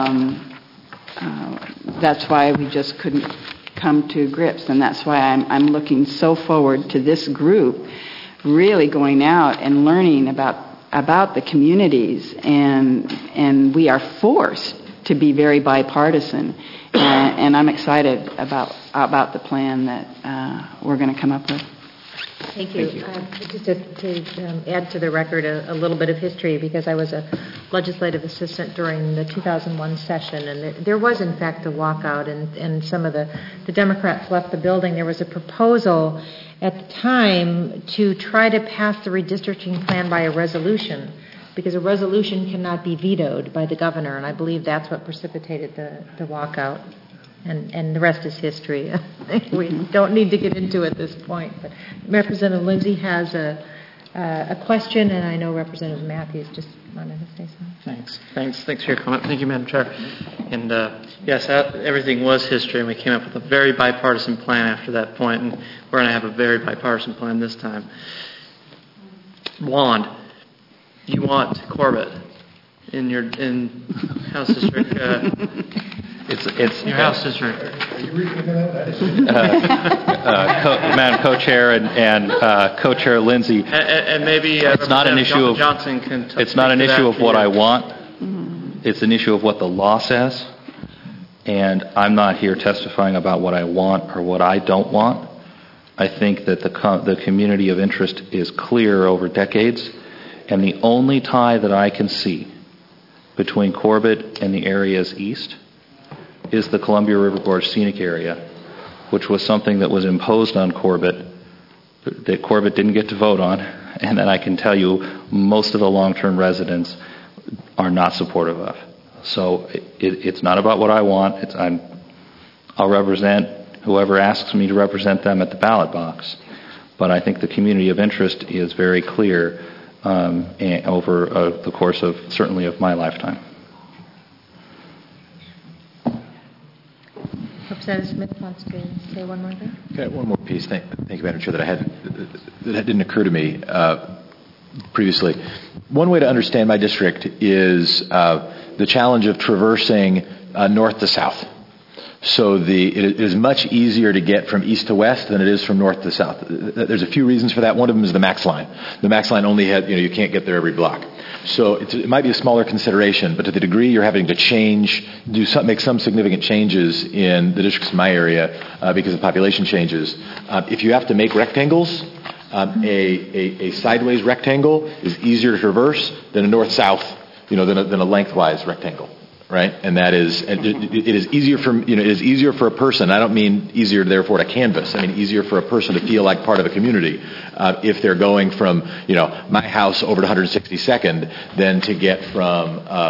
That's why we just couldn't come to grips, and that's why I'm looking so forward to this group really going out and learning about the communities, and we are forced to be very bipartisan, and I'm excited about the plan that we're going to come up with. Thank you. Just to add to the record a little bit of history, because I was a legislative assistant during the 2001 session, and there was, in fact, a walkout, and some of the Democrats left the building. There was a proposal at the time to try to pass the redistricting plan by a resolution, because a resolution cannot be vetoed by the governor, and I believe that's what precipitated the walkout. And the rest is history. We don't need to get into it at this point. But Representative Lindsay has a question, and I know Representative Matthews just wanted to say something. Thanks for your comment. Thank you, Madam Chair. And yes, everything was history, and we came up with a very bipartisan plan after that point, and we're going to have a very bipartisan plan this time. Wand, you want Corbett in House District. It's your House District. Madam Co-Chair and Co-Chair Lindsay. And maybe it's not an issue of Johnson can. It's not an issue of what I want. It's an issue of what the law says. And I'm not here testifying about what I want or what I don't want. I think that the community of interest is clear over decades, and the only tie that I can see between Corbett and the areas east is the Columbia River Gorge Scenic Area, which was something that was imposed on Corbett that Corbett didn't get to vote on, and that I can tell you most of the long-term residents are not supportive of. So it's not about what I want. I'll represent whoever asks me to represent them at the ballot box. But I think the community of interest is very clear over the course of, certainly, of my lifetime. Representative Smith wants to say one more thing. Okay, one more piece. Thank you, Madam Chair, that didn't occur to me previously. One way to understand my district is the challenge of traversing north to south. So it is much easier to get from east to west than it is from north to south. There's a few reasons for that. One of them is the Max Line. The Max Line only you can't get there every block. So it might be a smaller consideration, but to the degree you're having to make some significant changes in the districts in my area because of population changes, if you have to make rectangles, a sideways rectangle is easier to traverse than a north-south, than a lengthwise rectangle. Right, and that is, it is easier for a person. I don't mean easier, therefore, to canvas. I mean easier for a person to feel like part of a community if they're going from my house over to 162nd than to get from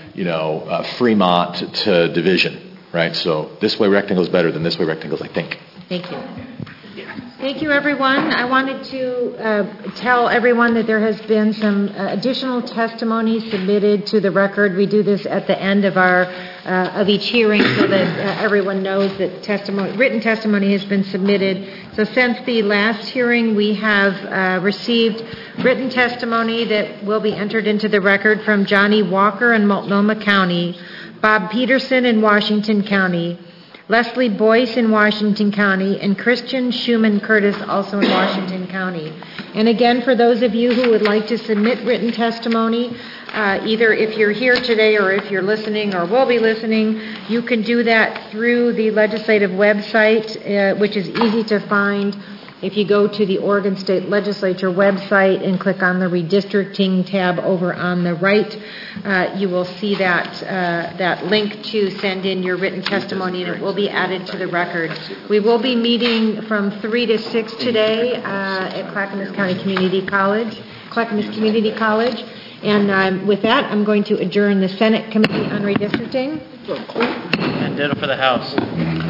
Fremont to Division, right? So this way rectangle is better than this way rectangles, I think. Thank you. Thank you, everyone. I wanted to tell everyone that there has been some additional testimony submitted to the record. We do this at the end of of each hearing so that everyone knows that written testimony has been submitted. So since the last hearing, we have received written testimony that will be entered into the record from Johnny Walker in Multnomah County, Bob Peterson in Washington County, Leslie Boyce in Washington County, and Christian Schumann Curtis also in Washington County. And again, for those of you who would like to submit written testimony, either if you're here today or if you're listening or will be listening, you can do that through the legislative website, which is easy to find. If you go to the Oregon State Legislature website and click on the redistricting tab over on the right, you will see that link to send in your written testimony, and it will be added to the record. We will be meeting from 3 to 6 today at Clackamas Community College. And with that, I'm going to adjourn the Senate Committee on Redistricting. And ditto for the House.